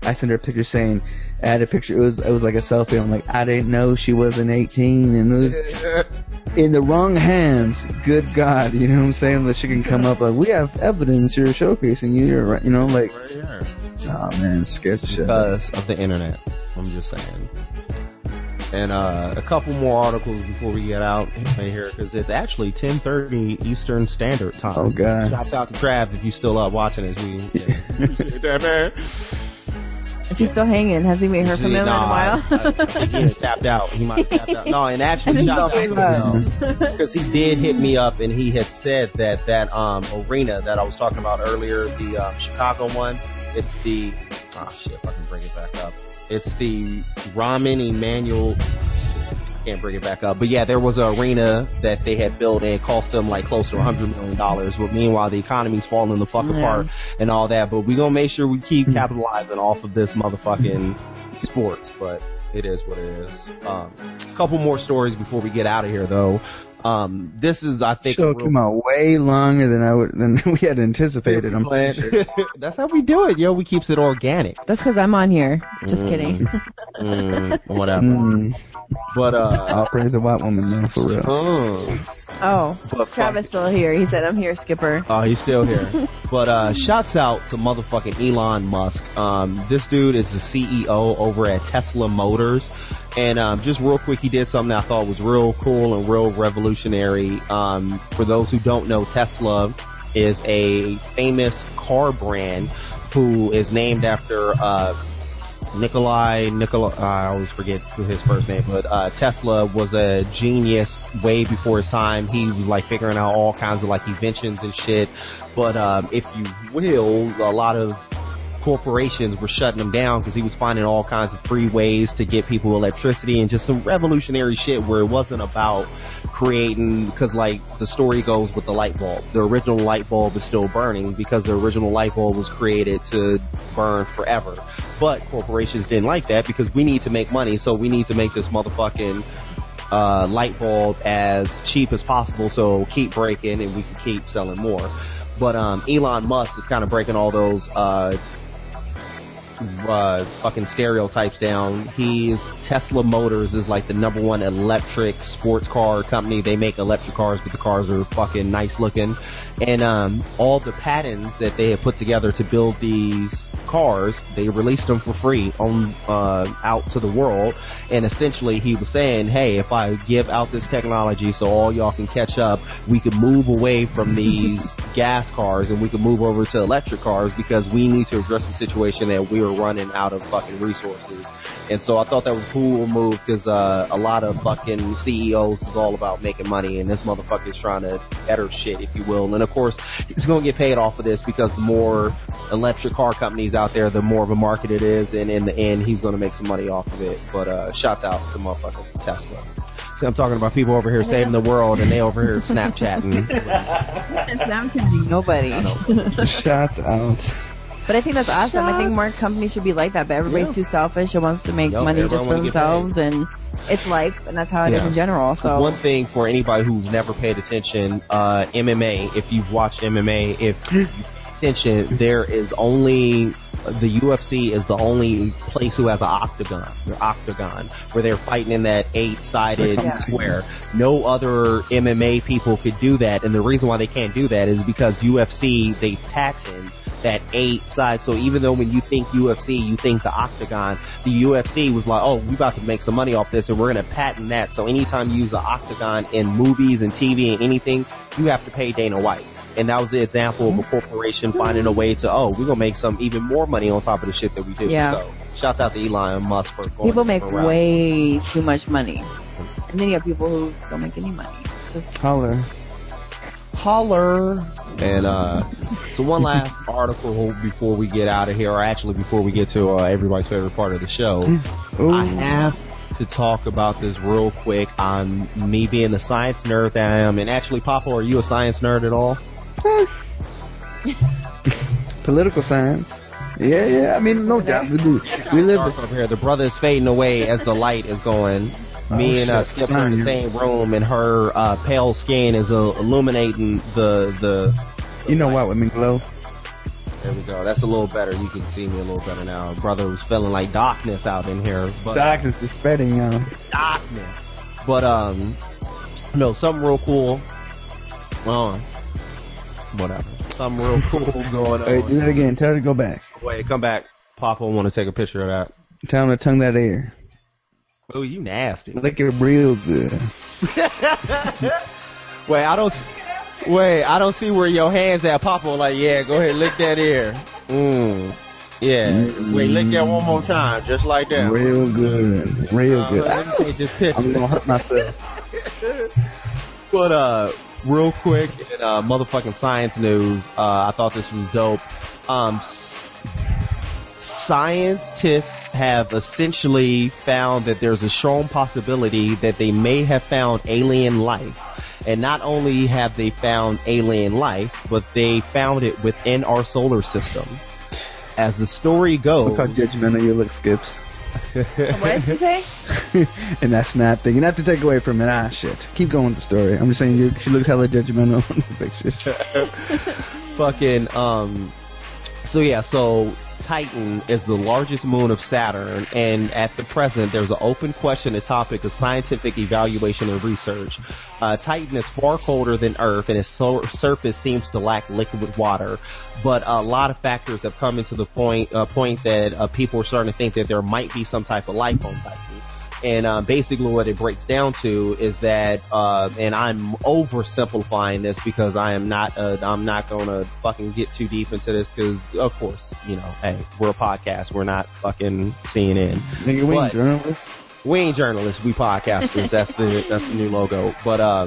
I sent her a picture saying, I had a picture, it was like a selfie. I'm like, I didn't know she wasn't 18, and it was in the wrong hands. Good God, you know what I'm saying? That she can come up like, we have evidence, you're showcasing you, you're right, you know, like, oh man, it scares the shit. Because of the internet. I'm just saying. And a couple more articles before we get out here, because it's actually 10:30 Eastern Standard Time. Oh God! Shouts out to Trav if you still up watching this. We appreciate that, man. If he's still hanging, has he made her from him in a while? I think he had tapped out. He might have tapped out. No, and actually, shout out to him because he did hit me up, and he had said that arena that I was talking about earlier, the Chicago one. It's the if I can bring it back up. It's the Ramen Emanuel. I can't bring it back up. But yeah, there was an arena that they had built and it cost them like close to $100 million. But meanwhile, the economy's falling the fuck apart and all that. But we gonna make sure we keep capitalizing off of this motherfucking sports. But it is what it is. A couple more stories before we get out of here though. This is, I think, show came out way longer than we had anticipated. I'm sure. That's how we do it, yo. We keeps it organic. That's because I'm on here. Just kidding. Whatever. But I'll praise the white woman though, for real. But Travis still here. He said, "I'm here, Skipper." Oh, he's still here. But shouts out to motherfucking Elon Musk. This dude is the CEO over at Tesla Motors. And just real quick, he did something that I thought was real cool and real revolutionary. For those who don't know, Tesla is a famous car brand who is named after Nikola, I always forget his first name, but Tesla was a genius way before his time. He was like figuring out all kinds of like inventions and shit. But if you will, a lot of corporations were shutting him down because he was finding all kinds of free ways to get people electricity and just some revolutionary shit where it wasn't about creating, because like the story goes with the light bulb, the original light bulb is still burning because the original light bulb was created to burn forever. But corporations didn't like that because we need to make money, so we need to make this motherfucking light bulb as cheap as possible so keep breaking and we can keep selling more. But Elon Musk is kind of breaking all those fucking stereotypes down. Tesla Motors is like the number one electric sports car company. They make electric cars, but the cars are fucking nice looking. And all the patents that they have put together to build these cars, they released them for free on out to the world. And essentially he was saying, hey, if I give out this technology so all y'all can catch up, we could move away from these gas cars and we could move over to electric cars because we need to address the situation that we are running out of fucking resources. And so I thought that was a cool move because a lot of fucking CEOs is all about making money, and this motherfucker is trying to better shit, if you will. And of course he's going to get paid off of this because the more electric car companies out there, the more of a market it is, and in the end he's going to make some money off of it. But shouts out to motherfucking Tesla. See, I'm talking about people over here saving the world and they over here Snapchatting. Snapchatting nobody. Shouts out. But I think that's awesome. I think more companies should be like that, but everybody's too selfish and wants to make money just for themselves, and it's life, and that's how it is in general. So one thing for anybody who's never paid attention, MMA, if you've watched MMA, if you pay attention, there is only the UFC is the only place who has an octagon, where they're fighting in that 8-sided square. No other MMA people could do that, and the reason why they can't do that is because UFC, they patent that 8-side. So even though when you think UFC, you think the octagon, the UFC was like, oh, we about to make some money off this and we're going to patent that. So anytime you use an octagon in movies and TV and anything, you have to pay Dana White. And that was the example of a corporation finding a way to, we're going to make some even more money on top of the shit that we do. Yeah. So shouts out to Elon Musk for going. People make way too much money. And then you have people who don't make any money. Just holler. And so one last article before we get out of here, or actually before we get to everybody's favorite part of the show. I have to talk about this real quick on me being the science nerd that I am. And actually, Papa, are you a science nerd at all? Political science. Yeah. I mean, no doubt. We live over here. The brother is fading away as the light is going. Me and Skipper in the same room, and her pale skin is illuminating the. You know what women glow? There we go. That's a little better. You can see me a little better now. Brother was feeling like darkness out in here. But, darkness is spreading, darkness. But, no, something real cool. Whatever. Something real cool going on. Hey, do that again. Tell her to go back. Wait, come back. Papa want to take a picture of that. Tell him to tongue that air. Oh, you nasty. Lick it real good. Wait, I don't see where your hands at. Papa like, yeah, go ahead, lick that ear. Yeah. Wait, lick that one more time, just like that. Real good. Real good. Let me take this picture. I'm gonna hurt myself. But, real quick, in motherfucking science news, I thought this was dope. Scientists have essentially found that there's a strong possibility that they may have found alien life. And not only have they found alien life, but they found it within our solar system. As the story goes... Look how judgmental you look, Skips. What did you say? And that snap thing. You not to take away from it. Shit. Keep going with the story. I'm just saying she looks hella judgmental in the pictures. Fucking, so Titan is the largest moon of Saturn, and at the present, there's an open question, a topic of scientific evaluation and research. Titan is far colder than Earth, and its surface seems to lack liquid water. But a lot of factors have come into the point that people are starting to think that there might be some type of life on Titan. And basically what it breaks down to is that, and I'm oversimplifying this because I'm not gonna fucking get too deep into this because, of course, hey, we're a podcast. We're not fucking CNN. Nigga, we ain't journalists. We ain't journalists. We podcasters. That's the new logo. But,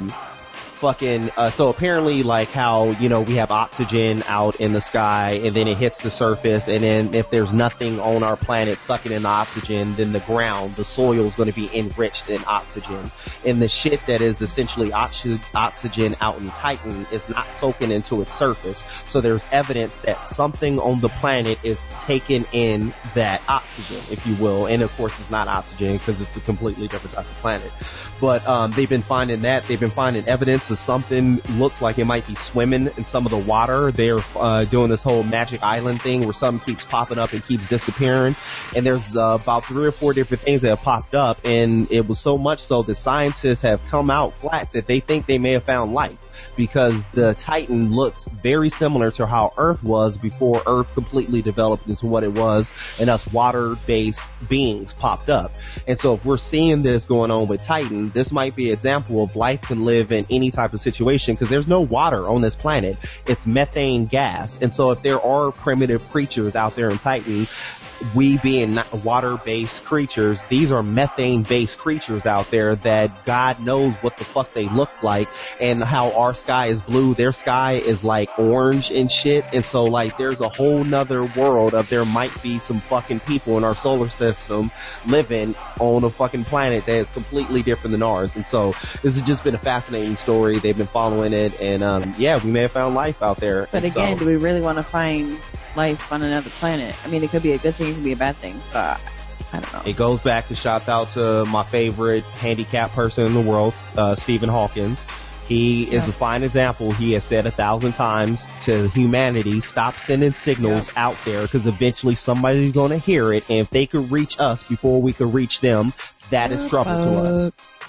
so apparently like how, we have oxygen out in the sky and then it hits the surface, and then if there's nothing on our planet sucking in the oxygen, then the ground, the soil is going to be enriched in oxygen. And the shit that is essentially oxygen out in Titan is not soaking into its surface. So there's evidence that something on the planet is taking in that oxygen, if you will. And of course it's not oxygen because it's a completely different type of planet. But they've been finding evidence of something looks like it might be swimming in some of the water. They're doing this whole Magic Island thing where something keeps popping up and keeps disappearing. And there's about 3 or 4 different things that have popped up, and it was so much so that scientists have come out flat that they think they may have found life, because the Titan looks very similar to how Earth was before Earth completely developed into what it was, and us water-based beings popped up. And so if we're seeing this going on with Titan, this might be an example of life can live in any type of situation, because there's no water on this planet. It's methane gas. And so if there are primitive creatures out there in Titan, we being water-based creatures, these are methane-based creatures out there that God knows what the fuck they look like, and how our sky is blue, their sky is like orange and shit. And so like there's a whole nother world of there might be some fucking people in our solar system living on a fucking planet that is completely different than ours. And so this has just been a fascinating story. They've been following it, and we may have found life out there. But again, do we really want to find life on another planet? I mean, it could be a good thing, it could be a bad thing, so I don't know. It goes back to shouts out to my favorite handicapped person in the world, Stephen Hawkins. He is a fine example. He has said 1,000 times to humanity, stop sending signals out there, because eventually somebody's going to hear it, and if they could reach us before we could reach them, that is trouble to us.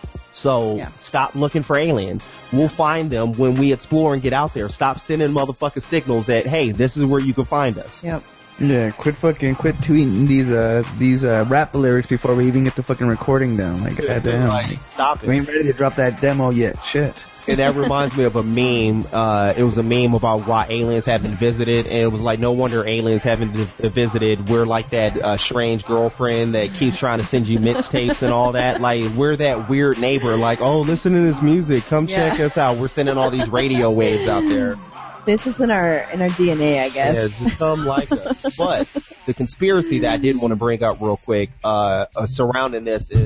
So stop looking for aliens. We'll find them when we explore and get out there. Stop sending motherfucking signals that, hey, this is where you can find us. Yep. Yeah, quit tweeting these rap lyrics before we even get the fucking recording down. Like, goddamn. Like, stop it. We ain't ready to drop that demo yet. Shit. And that reminds me of a meme. It was a meme about why aliens haven't visited, and it was like, no wonder aliens haven't visited. We're like that strange girlfriend that keeps trying to send you mixtapes and all that. Like, we're that weird neighbor. Like, oh, listen to this music. Come check us out. We're sending all these radio waves out there. It's just in our DNA, I guess. Yeah, just come like us. But the conspiracy that I did want to bring up real quick surrounding this is,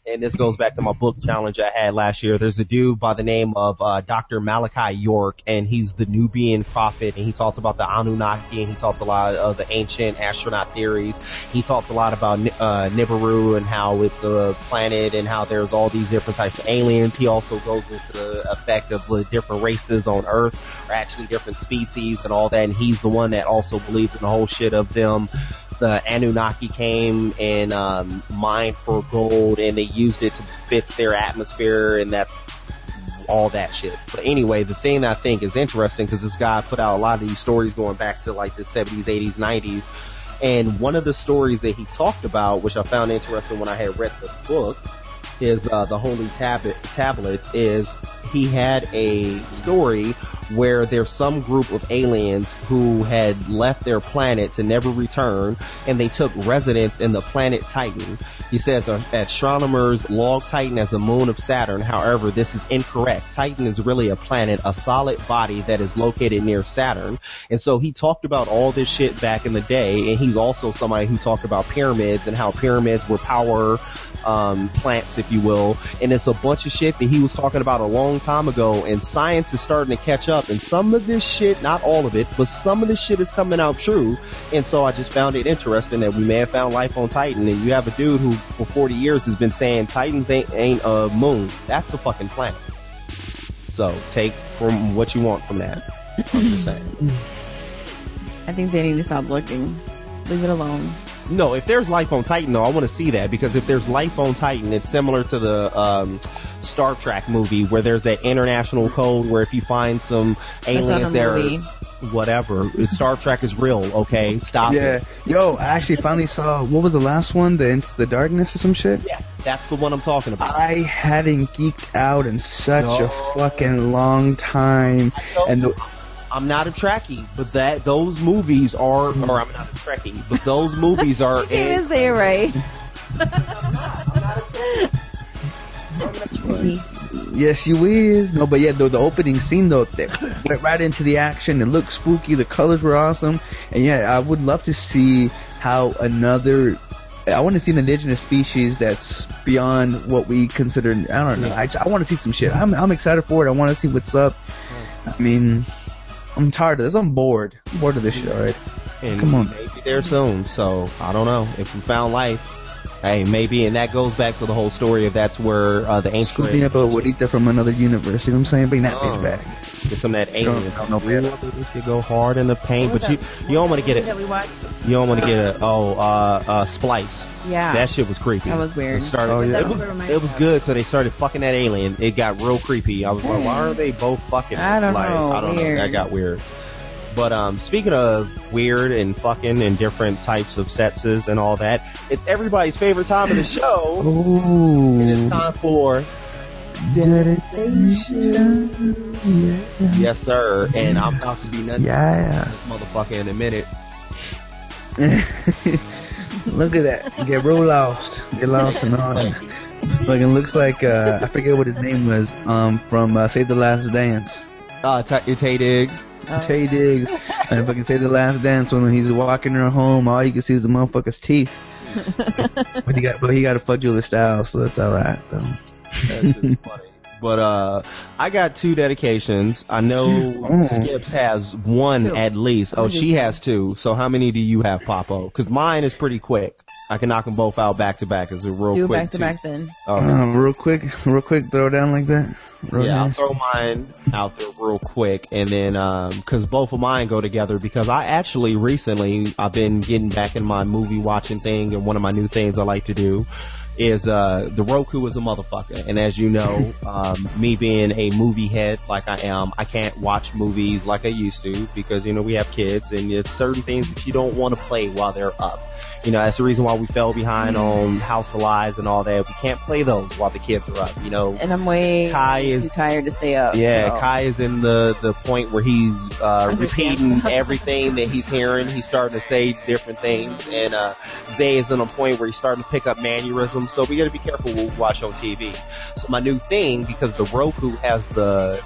and this goes back to my book challenge I had last year. There's a dude by the name of Dr. Malachi York, and he's the Nubian prophet, and he talks about the Anunnaki, and he talks a lot of the ancient astronaut theories. He talks a lot about Nibiru and how it's a planet and how there's all these different types of aliens. He also goes into the effect of the different races on Earth, or actually different species and all that, and he's the one that also believes in the whole shit of them. The Anunnaki came and mined for gold, and they used it to fix their atmosphere, and that's all that shit. But anyway, the thing that I think is interesting, because this guy put out a lot of these stories going back to like the 70s, 80s, 90s, and one of the stories that he talked about, which I found interesting when I had read the book, is the Holy Tablets, is he had a story where there's some group of aliens who had left their planet to never return, and they took residence in the planet Titan. He says astronomers log Titan as a moon of Saturn. However, this is incorrect. Titan is really a planet, a solid body that is located near Saturn. And so he talked about all this shit back in the day, and he's also somebody who talked about pyramids and how pyramids were power plants, if you will, and it's a bunch of shit that he was talking about a long time ago, and science is starting to catch up, and some of this shit, not all of it, but some of this shit is coming out true. And so I just found it interesting that we may have found life on Titan, and you have a dude who for 40 years has been saying Titans ain't a moon, that's a fucking planet. So take from what you want from that. I'm just saying. I think they need to stop looking. Leave it alone. No, if there's life on Titan, though, I want to see that, because if there's life on Titan, it's similar to the Star Trek movie where there's that international code where if you find some aliens there, whatever, Star Trek is real, okay? Stop it. Yo, I actually finally saw, what was the last one? The Into the Darkness or some shit? Yes, that's the one I'm talking about. I hadn't geeked out in such a fucking long time. And I'm not a Trekkie, but those movies are, or I'm not a Trekkie, but those movies are. You can't even say it right. Yes, you is. No, but yeah, the opening scene though, they went right into the action. It looked spooky. The colors were awesome, and yeah, I would love to see how I want to see an indigenous species that's beyond what we consider. I don't know. I want to see some shit. I'm excited for it. I want to see what's up. I mean, I'm tired of this. I'm bored. I'm bored of this shit already. And come on. Maybe there soon. So I don't know if we found life. Hey, maybe, and that goes back to the whole story of that's where the ancient. Being able to eat that from another universe. You know what I'm saying? Bring that bitch back. Get some of that alien. You go hard in the paint, but you don't want to get it. You don't want to get a Splice. Yeah. That shit was creepy. That was weird. It was good, so they started fucking that alien. It got real creepy. I was like, why are they both fucking? I don't know. I don't know. That got weird. But speaking of weird and fucking and different types of sexes and all that, it's everybody's favorite time of the show. Ooh. And it's time for dedication. Yes, sir. And I'm about to be nothing. Yeah. This motherfucker in a minute. Look at that. Get real lost. Get lost and all that. Fucking looks like I forget what his name was. From Save the Last Dance. Tay Diggs. Tay Diggs. And fucking Save the Last Dance, when he's walking her home, all you can see is the motherfucker's teeth. but he got to fuck Julia Stiles, so that's alright though. That's just funny. But I got 2 dedications. I know Skips has 1 at least. Oh, she has 2. So how many do you have, Papo? Because mine is pretty quick. I can knock them both out back to back. It's a real quick. Do back to back then. Real quick, throw down like that. I'll throw mine out there real quick, and then because both of mine go together. Because I actually recently I've been getting back in my movie watching thing, and one of my new things I like to do is the Roku is a motherfucker. And as you know, me being a movie head like I am, I can't watch movies like I used to because we have kids, and it's certain things that you don't want to play while they're up. That's the reason why we fell behind on House of Lies and all that. We can't play those while the kids are up, And I'm too tired to stay up. Yeah, so. Kai is in the point where he's repeating everything that he's hearing. He's starting to say different things. And Zay is in a point where he's starting to pick up mannerisms. So we got to be careful what we watch on TV. So my new thing, because the Roku has the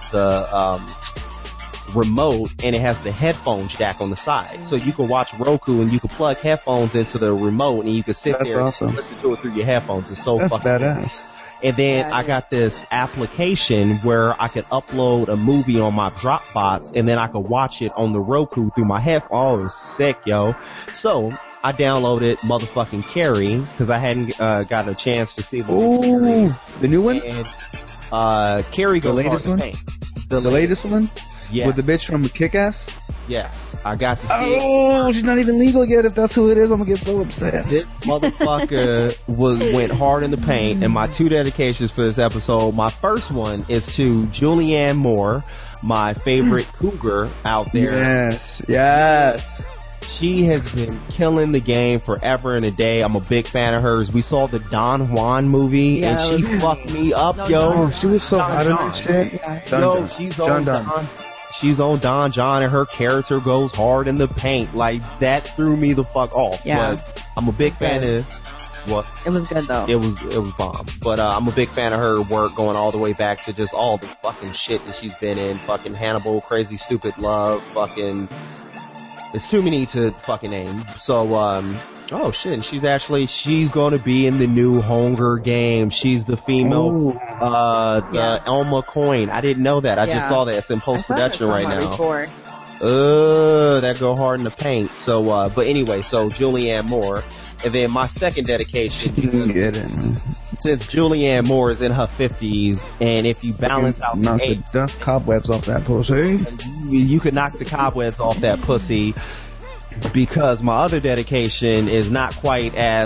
remote, and it has the headphone jack on the side, so you can watch Roku and you can plug headphones into the remote and you can sit there and listen to it through your headphones. It's so That's fucking badass. And then I got this application where I could upload a movie on my Dropbox, and then I could watch it on the Roku through my headphones. Oh, it was sick, yo. So I downloaded motherfucking Carrie because I hadn't got a chance to see the movie. The new one? And Carrie goes the latest hard one? to paint. The latest one? Yes. With the bitch from Kick-Ass? Yes, I got to see it. Oh, she's not even legal yet. If that's who it is, I'm gonna get so upset. This motherfucker went hard in the paint, and my 2 dedications for this episode, my first one is to Julianne Moore, my favorite cougar out there. Yes. She has been killing the game forever and a day. I'm a big fan of hers. We saw the Don Juan movie, and she fucked me up, yo. Oh, she was so hot in that shit. Yo, she's on Don. She's on Don John, and her character goes hard in the paint. Like, that threw me the fuck off. Yeah. But I'm a big fan of what? It was good though. It was bomb. But I'm a big fan of her work going all the way back to just all the fucking shit that she's been in. Fucking Hannibal, Crazy Stupid Love, fucking... It's too many to fucking name. So, oh shit, and she's gonna be in the new Hunger Games. She's the female, Elma Coyne. I didn't know that. I just saw that. It's in post-production right now. Before. That go hard in the paint. So, but anyway, so Julianne Moore. And then my second dedication, since Julianne Moore is in her 50s, and if you balance out knock the the dust cobwebs off that pussy, you could knock the cobwebs off that pussy. Because my other dedication is not quite as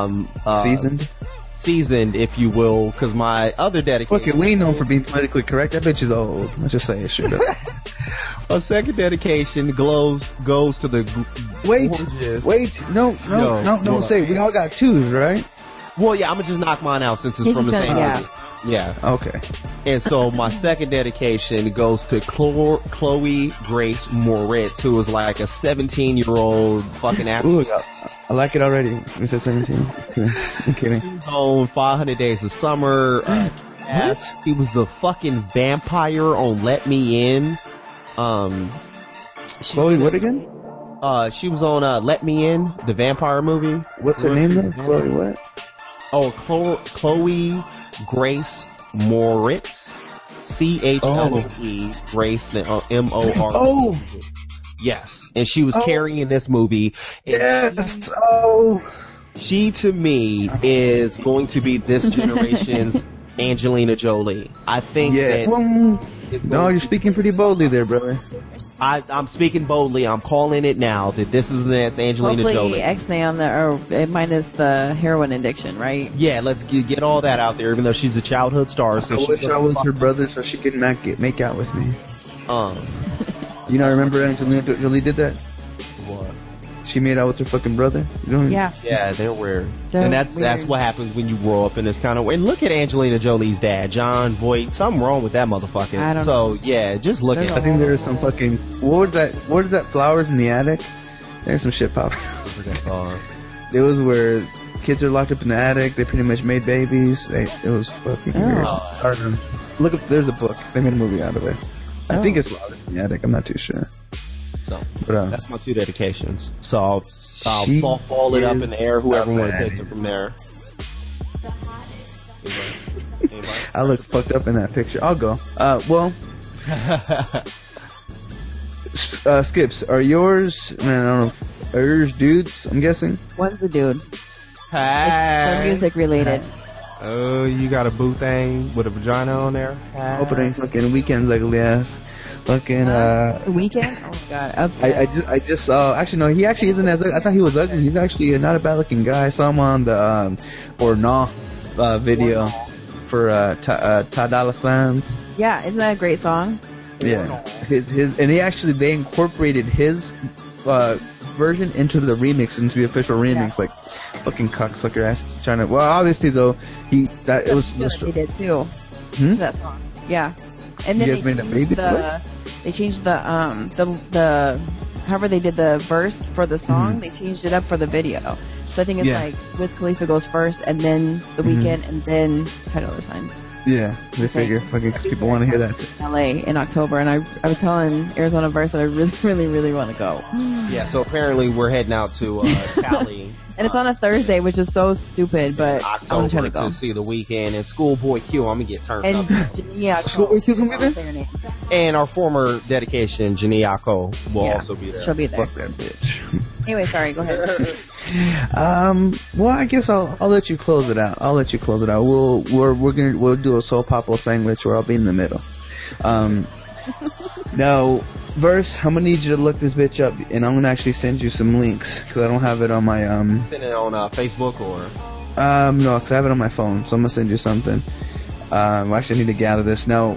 seasoned, if you will. Because my other dedication, fuck it, we ain't known for being politically correct. That bitch is old. Let's just say it straight up. My second dedication goes to the Wait, no, say we all got 2s, right? Well, yeah, I'm gonna just knock mine out since it's from the same movie. Yeah. Okay. And so my second dedication goes to Chloe Grace Moretz, who is like a 17-year-old fucking actress. Ooh, I like it already. You said 17. I'm kidding. She's on 500 Days of Summer. He was the fucking vampire on Let Me In. Chloe, what again? She was on Let Me In, the vampire movie. What's her name though? Chloe what? Oh, Chloe Grace Moretz. CHLOE, Grace, then MOR. Oh! Yes. And she was Carrie in this movie. And she to me is going to be this generation's Angelina Jolie. I think that... No, you're speaking pretty boldly there, brother. I'm speaking boldly. I'm calling it now that this is the next Angelina Jolie. X-nay on or minus the heroin addiction, right? Yeah, let's get all that out there, even though she's a childhood star. So I wish I was her brother so she could make out with me. You know, remember Angelina Jolie did that? What? She made out with her fucking brother. You know? Yeah, they're weird. And that's what happens when you grow up in this kind of way. And look at Angelina Jolie's dad, John Voight. Something wrong with that motherfucker. So yeah, just look at it. I think there's some fucking what is that? Flowers in the attic? There's some shit popping. It was where kids are locked up in the attic. They pretty much made babies. It was fucking weird. Look up. There's a book. They made a movie out of it. I think it's Flowers in the Attic. I'm not too sure. So that's my 2 dedications. So I'll softball it up in the air. Whoever wants to take it from there. Anybody? I look fucked up in that picture. I'll go. Skips, are yours? I don't know. Are yours dudes? I'm guessing. One's a dude. They're music related. Oh, you got a boo thing with a vagina on there? Hope it ain't fucking Weeknd's ugly ass. Fucking Weeknd? Oh my god, upset. I just saw. Actually, no, he actually isn't as. I thought he was ugly. He's actually not a bad looking guy. I saw him on the video for Ta Dolla $ign. Yeah, isn't that a great song? Yeah, his and they incorporated his version into the remix, into the official remix, like fucking cocksucker ass trying to. Well, obviously though, he did too. To that song. Yeah. And then they changed the however they did the verse for the song, they changed it up for the video. So I think it's like Wiz Khalifa goes first, and then The Weeknd, and then Ty Dolla $ign. Yeah, they figure, fucking, because people want to hear that. LA in October, and I was telling Arizona Verse that I really, really, really want to go. Yeah, so apparently we're heading out to Cali. And it's on a Thursday, which is so stupid, but I want to try October to go. to see the weekend. And Schoolboy Q, I'm going to get turned And up. Jania Schoolboy Q's gonna be there? And our former dedication, Janae Ako, will Yeah, also be there. she'll be there. Fuck that bitch. Anyway, sorry, go ahead. Well, I guess I'll let you close it out. We'll do a soul papo sandwich where I'll be in the middle. Now, Verse, I'm gonna need you to look this bitch up, and I'm gonna actually send you some links because I don't have it on my Send it on Facebook or? no, because I have it on my phone, so I'm gonna send you something. Actually, I need to gather this now.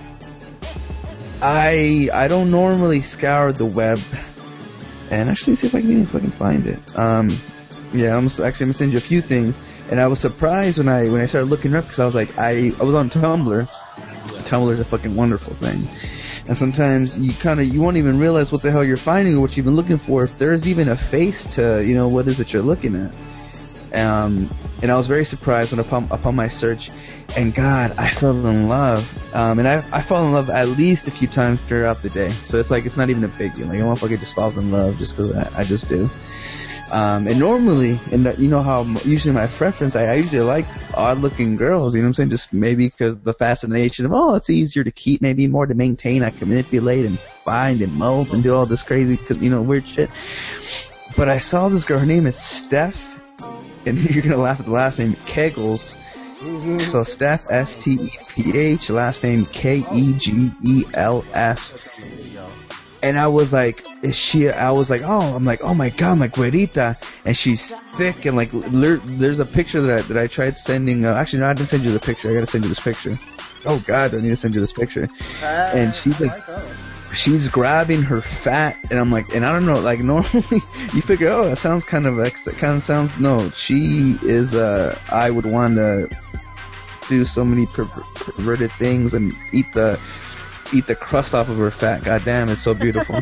I don't normally scour the web, and actually see if I can find it. Yeah, I'm gonna send you a few things, and I was surprised when I started looking up because I was like, I was on Tumblr. Tumblr is a fucking wonderful thing. And sometimes you won't even realize what the hell you're finding or what you've been looking for if there's even a face to, what is it you're looking at. And I was very surprised when upon my search, and God, I fell in love. And I fall in love at least a few times throughout the day. So it's like, it's not even a big deal. Like, a motherfucker just falls in love just because I just do. And normally, how usually my preference, I usually like odd-looking girls, you know what I'm saying? Just maybe because the fascination of, it's easier to keep, maybe more to maintain. I can manipulate and find and mold and do all this crazy, weird shit. But I saw this girl, her name is Steph, and you're gonna laugh at the last name, Kegels. So Steph, S-T-E-P-H, last name K-E-G-E-L-S. And I was like, oh my God, my güerita. And she's thick, and like, there's a picture that I tried sending, actually no, I didn't send you the picture, I gotta send you this picture. Oh God, I need to send you this picture. And she's like, she's grabbing her fat, and I'm like, and I don't know, like normally, you figure, that sounds no, she is, I would want to do so many perverted things and eat the crust off of her fat. God damn, it's so beautiful.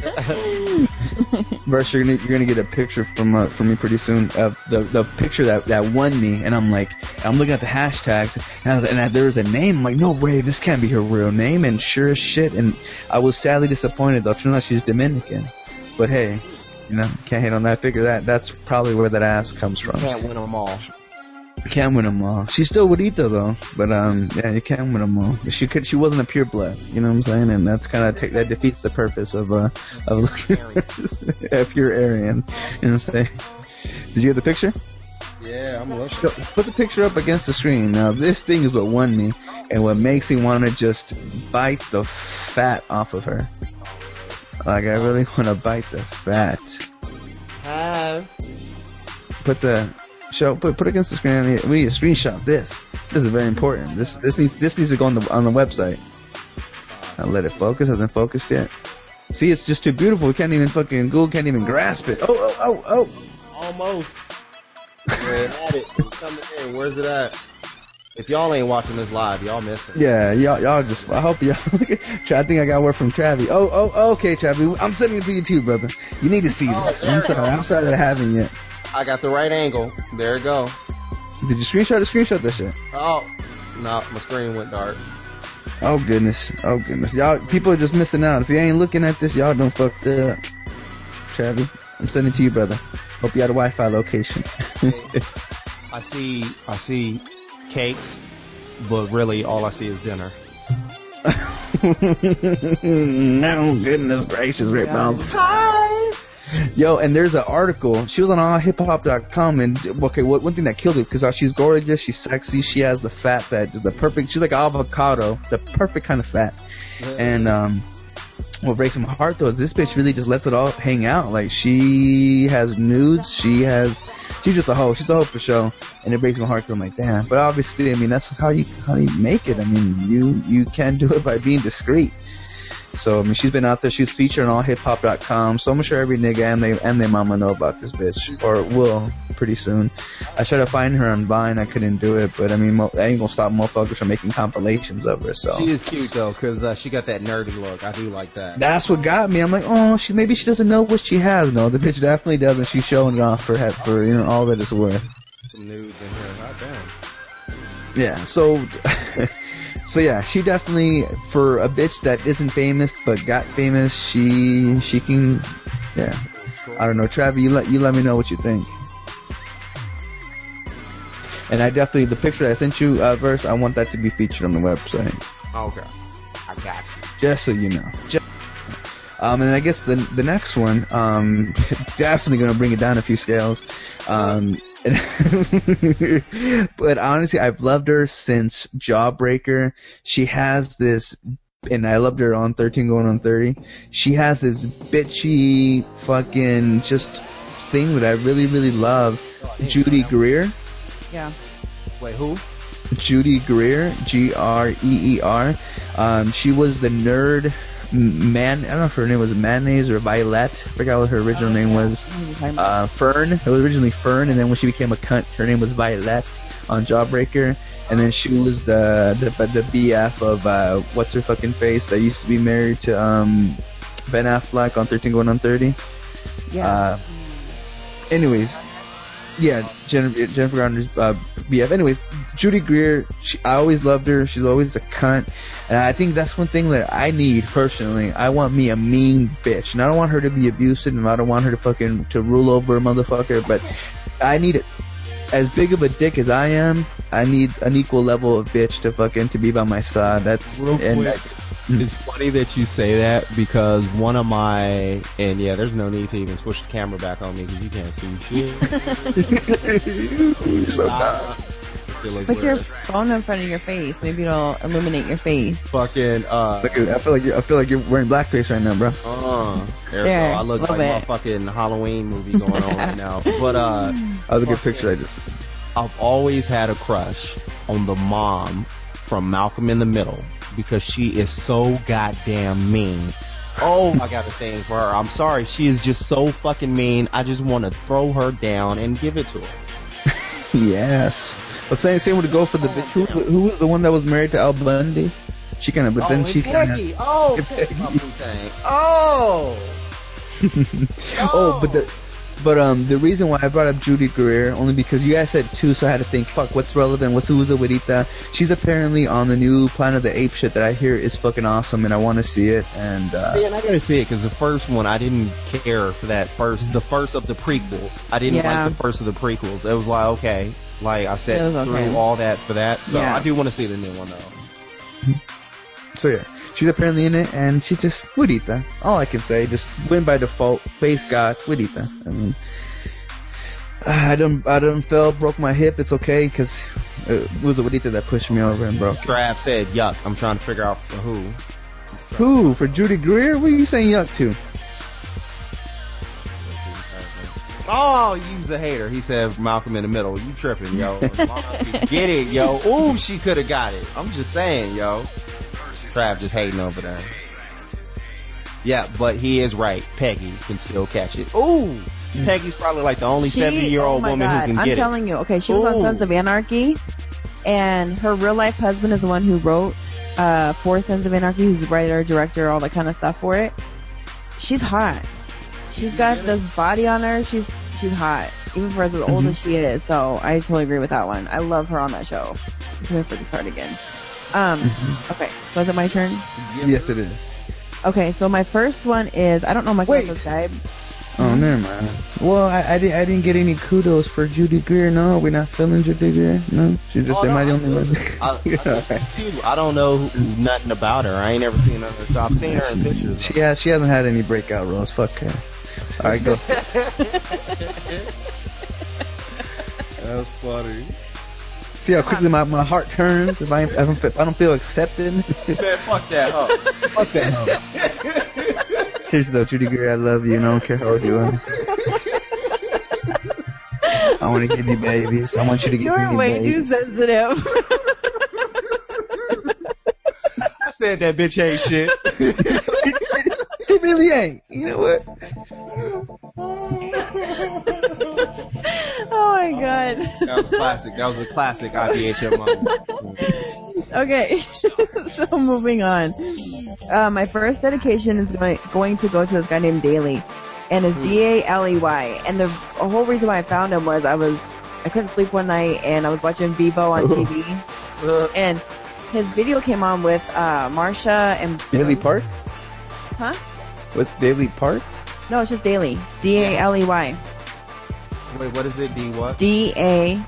Verse, you're gonna get a picture from me pretty soon of the picture that won me, and I'm looking at the hashtags, and there was a name. I'm like, no way, this can't be her real name. And sure as shit, and I was sadly disappointed though. Turns out she's Dominican, but hey, can't hate on that. Figure that's probably where that ass comes from. Can't win them all. Can't win them all. She's still Juanita though, but yeah, you can't win them all. She wasn't a pure blood, you know what I'm saying? And that's kind of that defeats the purpose of a pure Aryan. You know what I'm saying? Did you get the picture? Yeah, I'm looking. Put the picture up against the screen. Now this thing is what won me, and what makes me want to just bite the fat off of her. Like, I really want to bite the fat. Put it against the screen. We need to screenshot this. This is very important. This needs to go on the website. I'll let it focus. Hasn't focused yet. See, it's just too beautiful. We can't even Google can't even grasp it. Oh. Almost. We're at it. It's coming in. Where's it at? If y'all ain't watching this live, y'all missing. Yeah, y'all just, I hope y'all, I think I got word from Travi. Okay, Travi. I'm sending it to you too, brother. You need to see this. I'm sorry that I haven't yet. I got the right angle. There it go. Did you screenshot this shit? Oh, no, my screen went dark. Oh goodness. Y'all, people are just missing out. If you ain't looking at this, y'all done fucked up. Travi, I'm sending it to you, brother. Hope you had a Wi-Fi location. I see cakes, but really all I see is dinner. No, goodness gracious, Rick Bounce. Hi! Yo, and there's an article. She was on allhiphop.com, and okay, one thing that killed it, because she's gorgeous, she's sexy, she has the fat that is the perfect, she's like avocado, the perfect kind of fat. And what breaks my heart though is this bitch really just lets it all hang out. Like, she has nudes, she's just a hoe. She's a hoe for show, and it breaks my heart because I'm like, damn. But obviously, I mean, that's how you make it. I mean, you can do it by being discreet. So, I mean, she's been out there. She's featured on allhiphop.com. So I'm sure every nigga and their mama know about this bitch, or will pretty soon. I tried to find her on Vine. I couldn't do it, but I mean, I ain't gonna stop motherfuckers from making compilations of her. So she is cute though, because she got that nerdy look. I do like that. That's what got me. I'm like, oh, maybe she doesn't know what she has. No, the bitch definitely does, and she's showing it off for all that it's worth. Some nudes in here. God damn. Yeah. So. So yeah, she definitely, for a bitch that isn't famous but got famous, she can, yeah. I don't know, Trav, you let me know what you think. And I definitely, the picture I sent you, Verse, I want that to be featured on the website. Okay. I got you. Just so you know. And I guess the next one, definitely gonna bring it down a few scales. But honestly, I've loved her since Jawbreaker. She has this, and I loved her on 13 going on 30. She has this bitchy fucking just thing that I really, really love. Judy Greer. Yeah. Wait, who? Judy Greer, Greer. She was the nerd man. I don't know if her name was Mayonnaise or Violet. I forgot what her original name was. Fern. It was originally Fern, and then when she became a cunt, her name was Violet on Jawbreaker. And then she was the BF of what's her fucking face that used to be married to Ben Affleck on 13 going on 30. Yeah. Anyways. Yeah, Jennifer Garner's BF. Anyways, Judy Greer, I always loved her. She's always a cunt. And I think that's one thing that I need personally. I want me a mean bitch. And I don't want her to be abusive, and I don't want her to rule over a motherfucker, but I need it. As big of a dick as I am, I need an equal level of bitch to be by my side. That's real quick. It's funny that you say that because one of my, and yeah, there's no need to even switch the camera back on me because you can't see shit. You're so dumb. Put your phone in front of your face. Maybe it'll illuminate your face. Fucking, Look, I feel like you're wearing blackface right now, bro. There we go. I look like my fucking Halloween movie going on right now. But, that was a good picture I've always had a crush on the mom from Malcolm in the Middle because she is so goddamn mean. Oh, I got a thing for her. I'm sorry. She is just so fucking mean. I just want to throw her down and give it to her. Yes. Well, same would go for the bitch. Who was the one that was married to Al Bundy? She kind of, but then she kind of. But the reason why I brought up Judy Greer only because you guys said two, so I had to think, fuck, what's relevant? Who's the Widita? She's apparently on the new Planet of the Apes shit that I hear is fucking awesome, and I want to see it. And man, I gotta see it because the first one I didn't care for the first of the prequels. I didn't like the first of the prequels. It was like okay, like I said through all that for that. So I do want to see the new one though. So yeah. She's apparently in it, and she just Widita. All I can say, just win by default. Face God, Widita. I mean, I done fell, broke my hip. It's okay, because it was a Widita that pushed me over and broke it. Trav said yuck. I'm trying to figure out for who. Who? For Judy Greer? What are you saying yuck to? Oh, you's a hater. He said Malcolm in the Middle. You tripping, yo. Get it, yo. Ooh, she could have got it. I'm just saying, yo. Trav just hating over there. Yeah, but he is right. Peggy can still catch it. Ooh! Peggy's probably like the only 70-year-old woman who can get it. I'm telling you. Okay, she was on Sons of Anarchy, and her real-life husband is the one who wrote for Sons of Anarchy, who's the writer, director, all that kind of stuff for it. She's hot. She's got this body on her. She's hot, even for as old as she is. So I totally agree with that one. I love her on that show. I'm waiting for it to start again. Okay, so is it my turn? Yes, it is. Okay, so my first one is, I don't know much about this guy. Oh, never mind. Well, I didn't get any kudos for Judy Greer. No, we're not feeling Judy Greer. No, she just am I the only one? I don't know nothing about her. I ain't never seen her. So I've seen her in pictures. She hasn't had any breakout roles. Fuck her. All right, go. That was funny. See how quickly my heart turns if I don't feel accepted. Man, fuck that hoe. Fuck that hoe. Seriously though, Judy Greer, I love you and I don't care how old you are. I want to give you babies. I want you to give me babies. You're way too sensitive. I said that bitch ain't shit. She really ain't. You know what? Oh my god. That was classic. That was a classic IBHM moment. Okay, so moving on. My first dedication is going to go to this guy named Daly, and it's Daley. And the whole reason why I found him was I couldn't sleep one night, and I was watching Vivo on TV, and his video came on with Marsha and Daily Park? Huh? With Daily Park? No, it's just Daily. Daley. Wait, what is it? D what? DAL.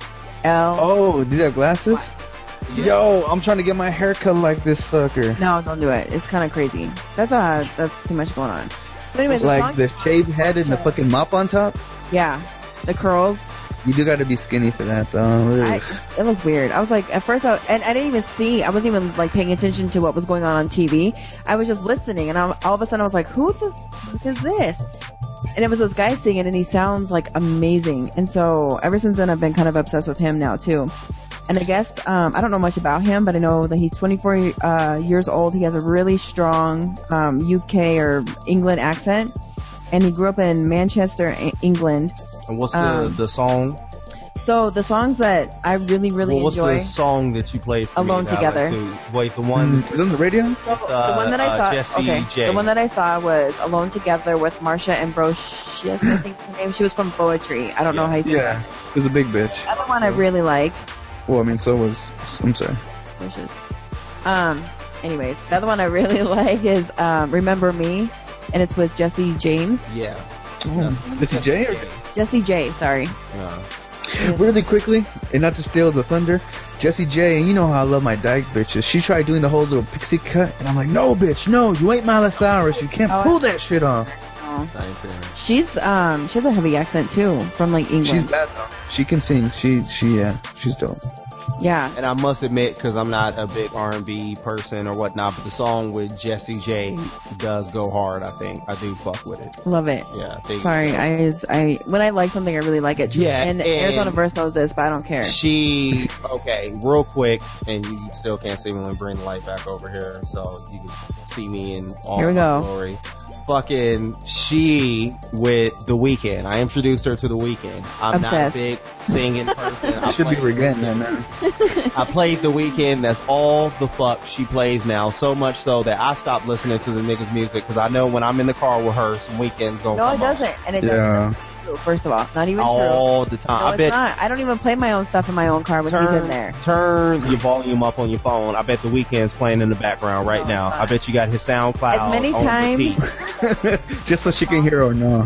Oh, do you have glasses? Yeah. Yo, I'm trying to get my hair cut like this fucker. No, don't do it. It's kind of crazy. That's too much going on. So anyways, Like the shaved head and the fucking mop on top? yeah, the curls. You do gotta be skinny for that though. It looks weird. I was like, at first, I didn't even see. I wasn't even like paying attention to what was going on TV. I was just listening, and all of a sudden, I was like, "Who the fuck is this?" And it was this guy singing, and he sounds like amazing. And so ever since then, I've been kind of obsessed with him now too. And I guess I don't know much about him, but I know that he's 24 years old. He has a really strong UK or England accent, and he grew up in Manchester, England. And what's the song? So the songs that I really enjoy. What's the song that you played for Alone me that Together. I like to, wait, the one Is it on the radio? So, the one that I saw, Jessie J. the one that I saw was Alone Together with Marsha Ambrosius. I think her name. She was from Poetry. I don't know how you say that. It was a big bitch. The other one I really like. Well, I mean, so was, I'm sorry. Delicious. Anyways, the other one I really like is Remember Me, and it's with Jesse James. Yeah. Missy J? Or? Jesse J. Sorry. Really quickly, and not to steal the thunder, Jessie J, and you know how I love my dyke bitches. She tried doing the whole little pixie cut, and I'm like, no, bitch, no, you ain't Miley Cyrus. You can't pull that shit off. Oh. She has a heavy accent too, from like England. She's bad though. She can sing. She's dope. Yeah. And I must admit, because I'm not a big R&B person or whatnot, but the song with Jessie J does go hard. I think I do fuck with it. Love it. Yeah. Sorry, I when I like something, I really like it. Yeah, and Arizona Verse knows this, but I don't care. Okay, real quick, and you still can't see me when we bring the light back over here, so you can see me in all my glory. Fucking she with The Weeknd. I introduced her to The Weeknd. I'm Obsessed. not a big singing person. I should be regretting that, man. I played The Weeknd. That's all the fuck she plays now. So much so that I stopped listening to the nigga's music because I know when I'm in the car with her, some Weeknd's gonna come on. No, it doesn't. And it doesn't. First of all, not even all true. the time. No, it's not. I don't even play my own stuff in my own car when he's in there. Turn your volume up on your phone. I bet The Weeknd's playing in the background right now. I bet you got his SoundCloud as many times, just so she can hear or no.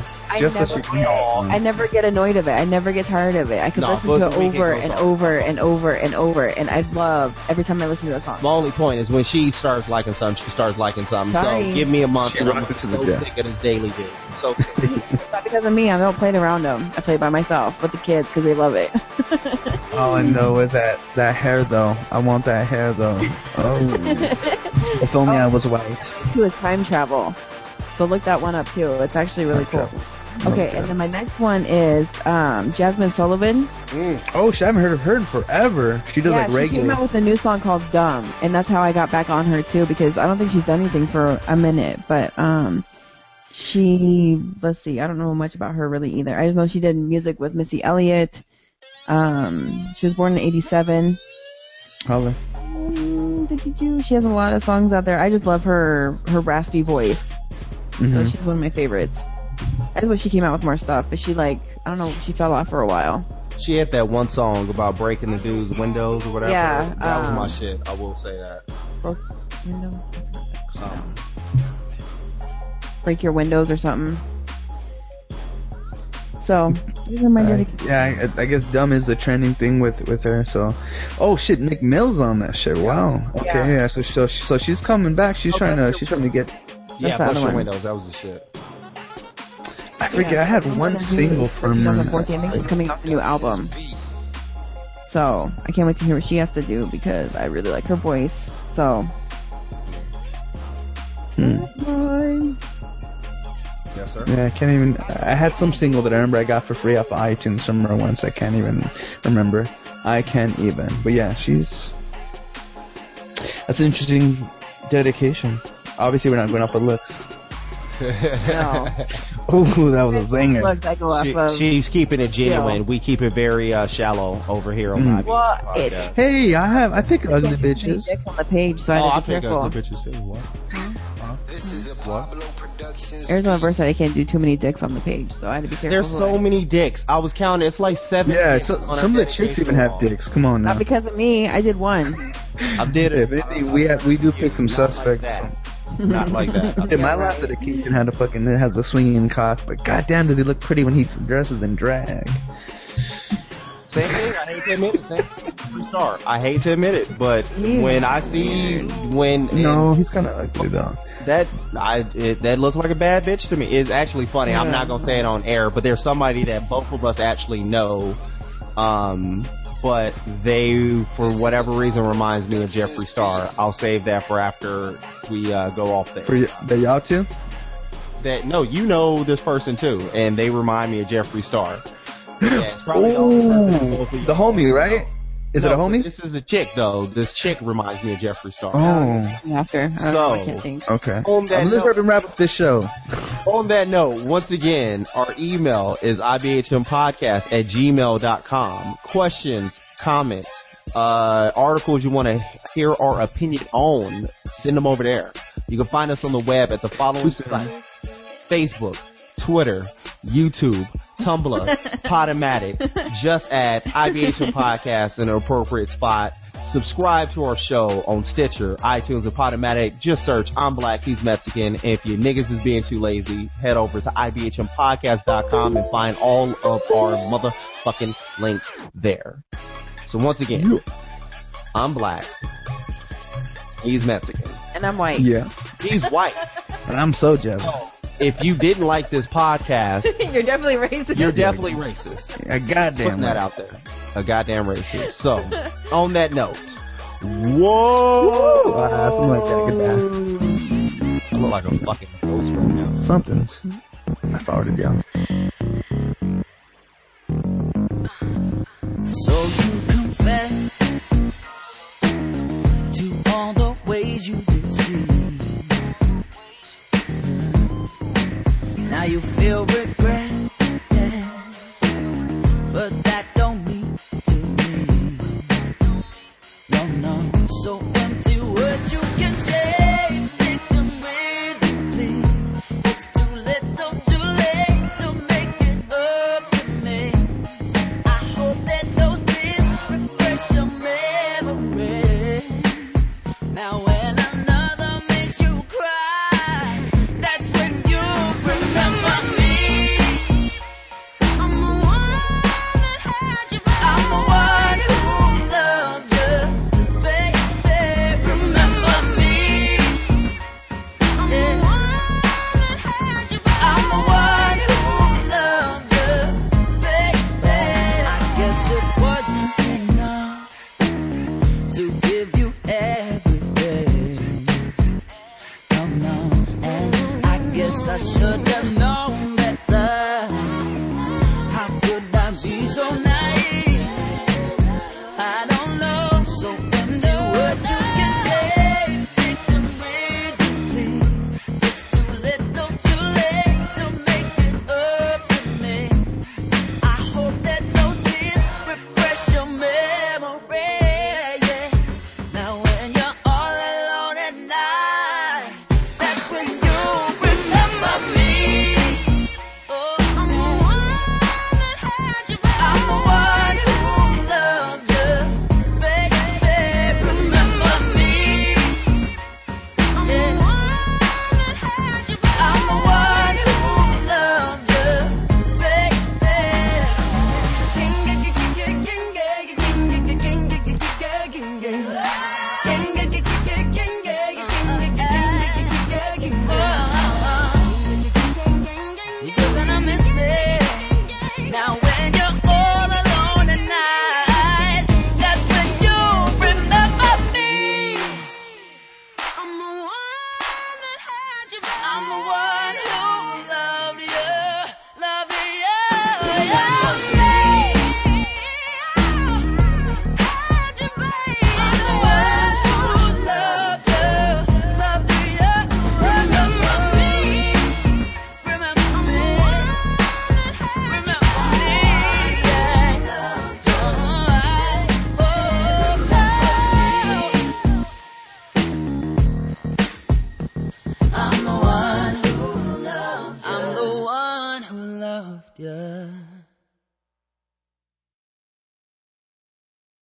I never get annoyed of it. I never get tired of it. I could listen to it over and over and over and over, and I love every time I listen to a song. My only point is when she starts liking something, she starts liking something. Sorry. So give me a month and I'm rocked it to so the death. sick of this daily dude. So It's not because of me. I don't play it around them. I play it by myself with the kids because they love it. Oh, I know with that hair though. I want that hair though. Oh, if only I was white. To is Time Travel. So look that one up too. It's actually really cool. Okay, and then my next one is Jasmine Sullivan. Oh, I haven't heard of her in forever. She does like reggae. She came out with a new song called Dumb, and that's how I got back on her too, because I don't think she's done anything for a minute, but let's see, I don't know much about her really either. I just know she did music with Missy Elliott. She was born in 87. Holla. She has a lot of songs out there. I just love her raspy voice. Mm-hmm. So she's one of my favorites. I just wish she came out with more stuff, but she I don't know, she fell off for a while. she had that one song about breaking the dude's windows or whatever. Yeah, that was my shit. I will say that. Broke windows. I forgot what it's called. Break your windows or something. So these are my dedications. Yeah, I guess dumb is the trending thing with her. So, oh shit, Nick Mill's on that shit. Wow. Okay, yeah. So she's coming back. She's trying to get. Yeah, Brush Your Windows. That was the shit. I forget. I had one single from her. 2014. I think she's coming off a new album. So I can't wait to hear what she has to do because I really like her voice. So. That's mine. Yes, sir. Yeah, I can't even. I had some single that I remember I got for free off of iTunes somewhere once. I can't even remember. I can't even. But yeah, that's an interesting dedication. Obviously, we're not going off the looks. No. Oh, that was a zinger. Look, I go off of, She's keeping it genuine. We keep it very shallow over here on my podcast. Hey, I pick ugly bitches. On the page, so I have to be pick careful. ugly bitches too. What? Arizona Verse said I can't do too many dicks on the page, so I had to be careful. There's so many dicks. I was counting. It's like 7. Yeah, so some of the chicks even have dicks. Come on now. Not because of me. I did one. I did it. If anything, we do pick some suspects. Not like that. Yeah, my last dedication had it has a swinging cock, but goddamn, does he look pretty when he dresses in drag? Same thing. I hate to admit it. Same thing. Star. I hate to admit it, but when I see no, he's kind of ugly though. That looks like a bad bitch to me. It's actually funny. I'm not gonna say it on air, but there's somebody that both of us actually know. But they, for whatever reason, reminds me of Jeffree Star. I'll save that for after we go off there. For y'all too? No, you know this person too, and they remind me of Jeffree Star. Yeah, it's probably the homie, right? Is it a homie? This is a chick though. This chick reminds me of Jeffree Star. Oh, after. I can't think. Okay. Let's wrap up this show. On that note, once again, our email is ibhmpodcast@gmail.com. Questions, comments, articles you want to hear our opinion on, send them over there. You can find us on the web at the following sites: Facebook, Twitter, YouTube, Tumblr, Podomatic. Just add IBHM Podcast in an appropriate spot. Subscribe to our show on Stitcher, iTunes, and Podomatic. Just search I'm Black, He's Mexican. And if your niggas is being too lazy, head over to IBHMpodcast.com and find all of our motherfucking links there. So once again, I'm Black. He's Mexican. And I'm white. Yeah. He's white. And I'm so jealous. If you didn't like this podcast, you're definitely racist. You're definitely racist. A goddamn putting that out there. A goddamn racist. So, on that note, whoa! Something like that. I look like a fucking ghost right now. Something's. I farted, y'all. So you confess to all the ways you deceive. Now you feel regret.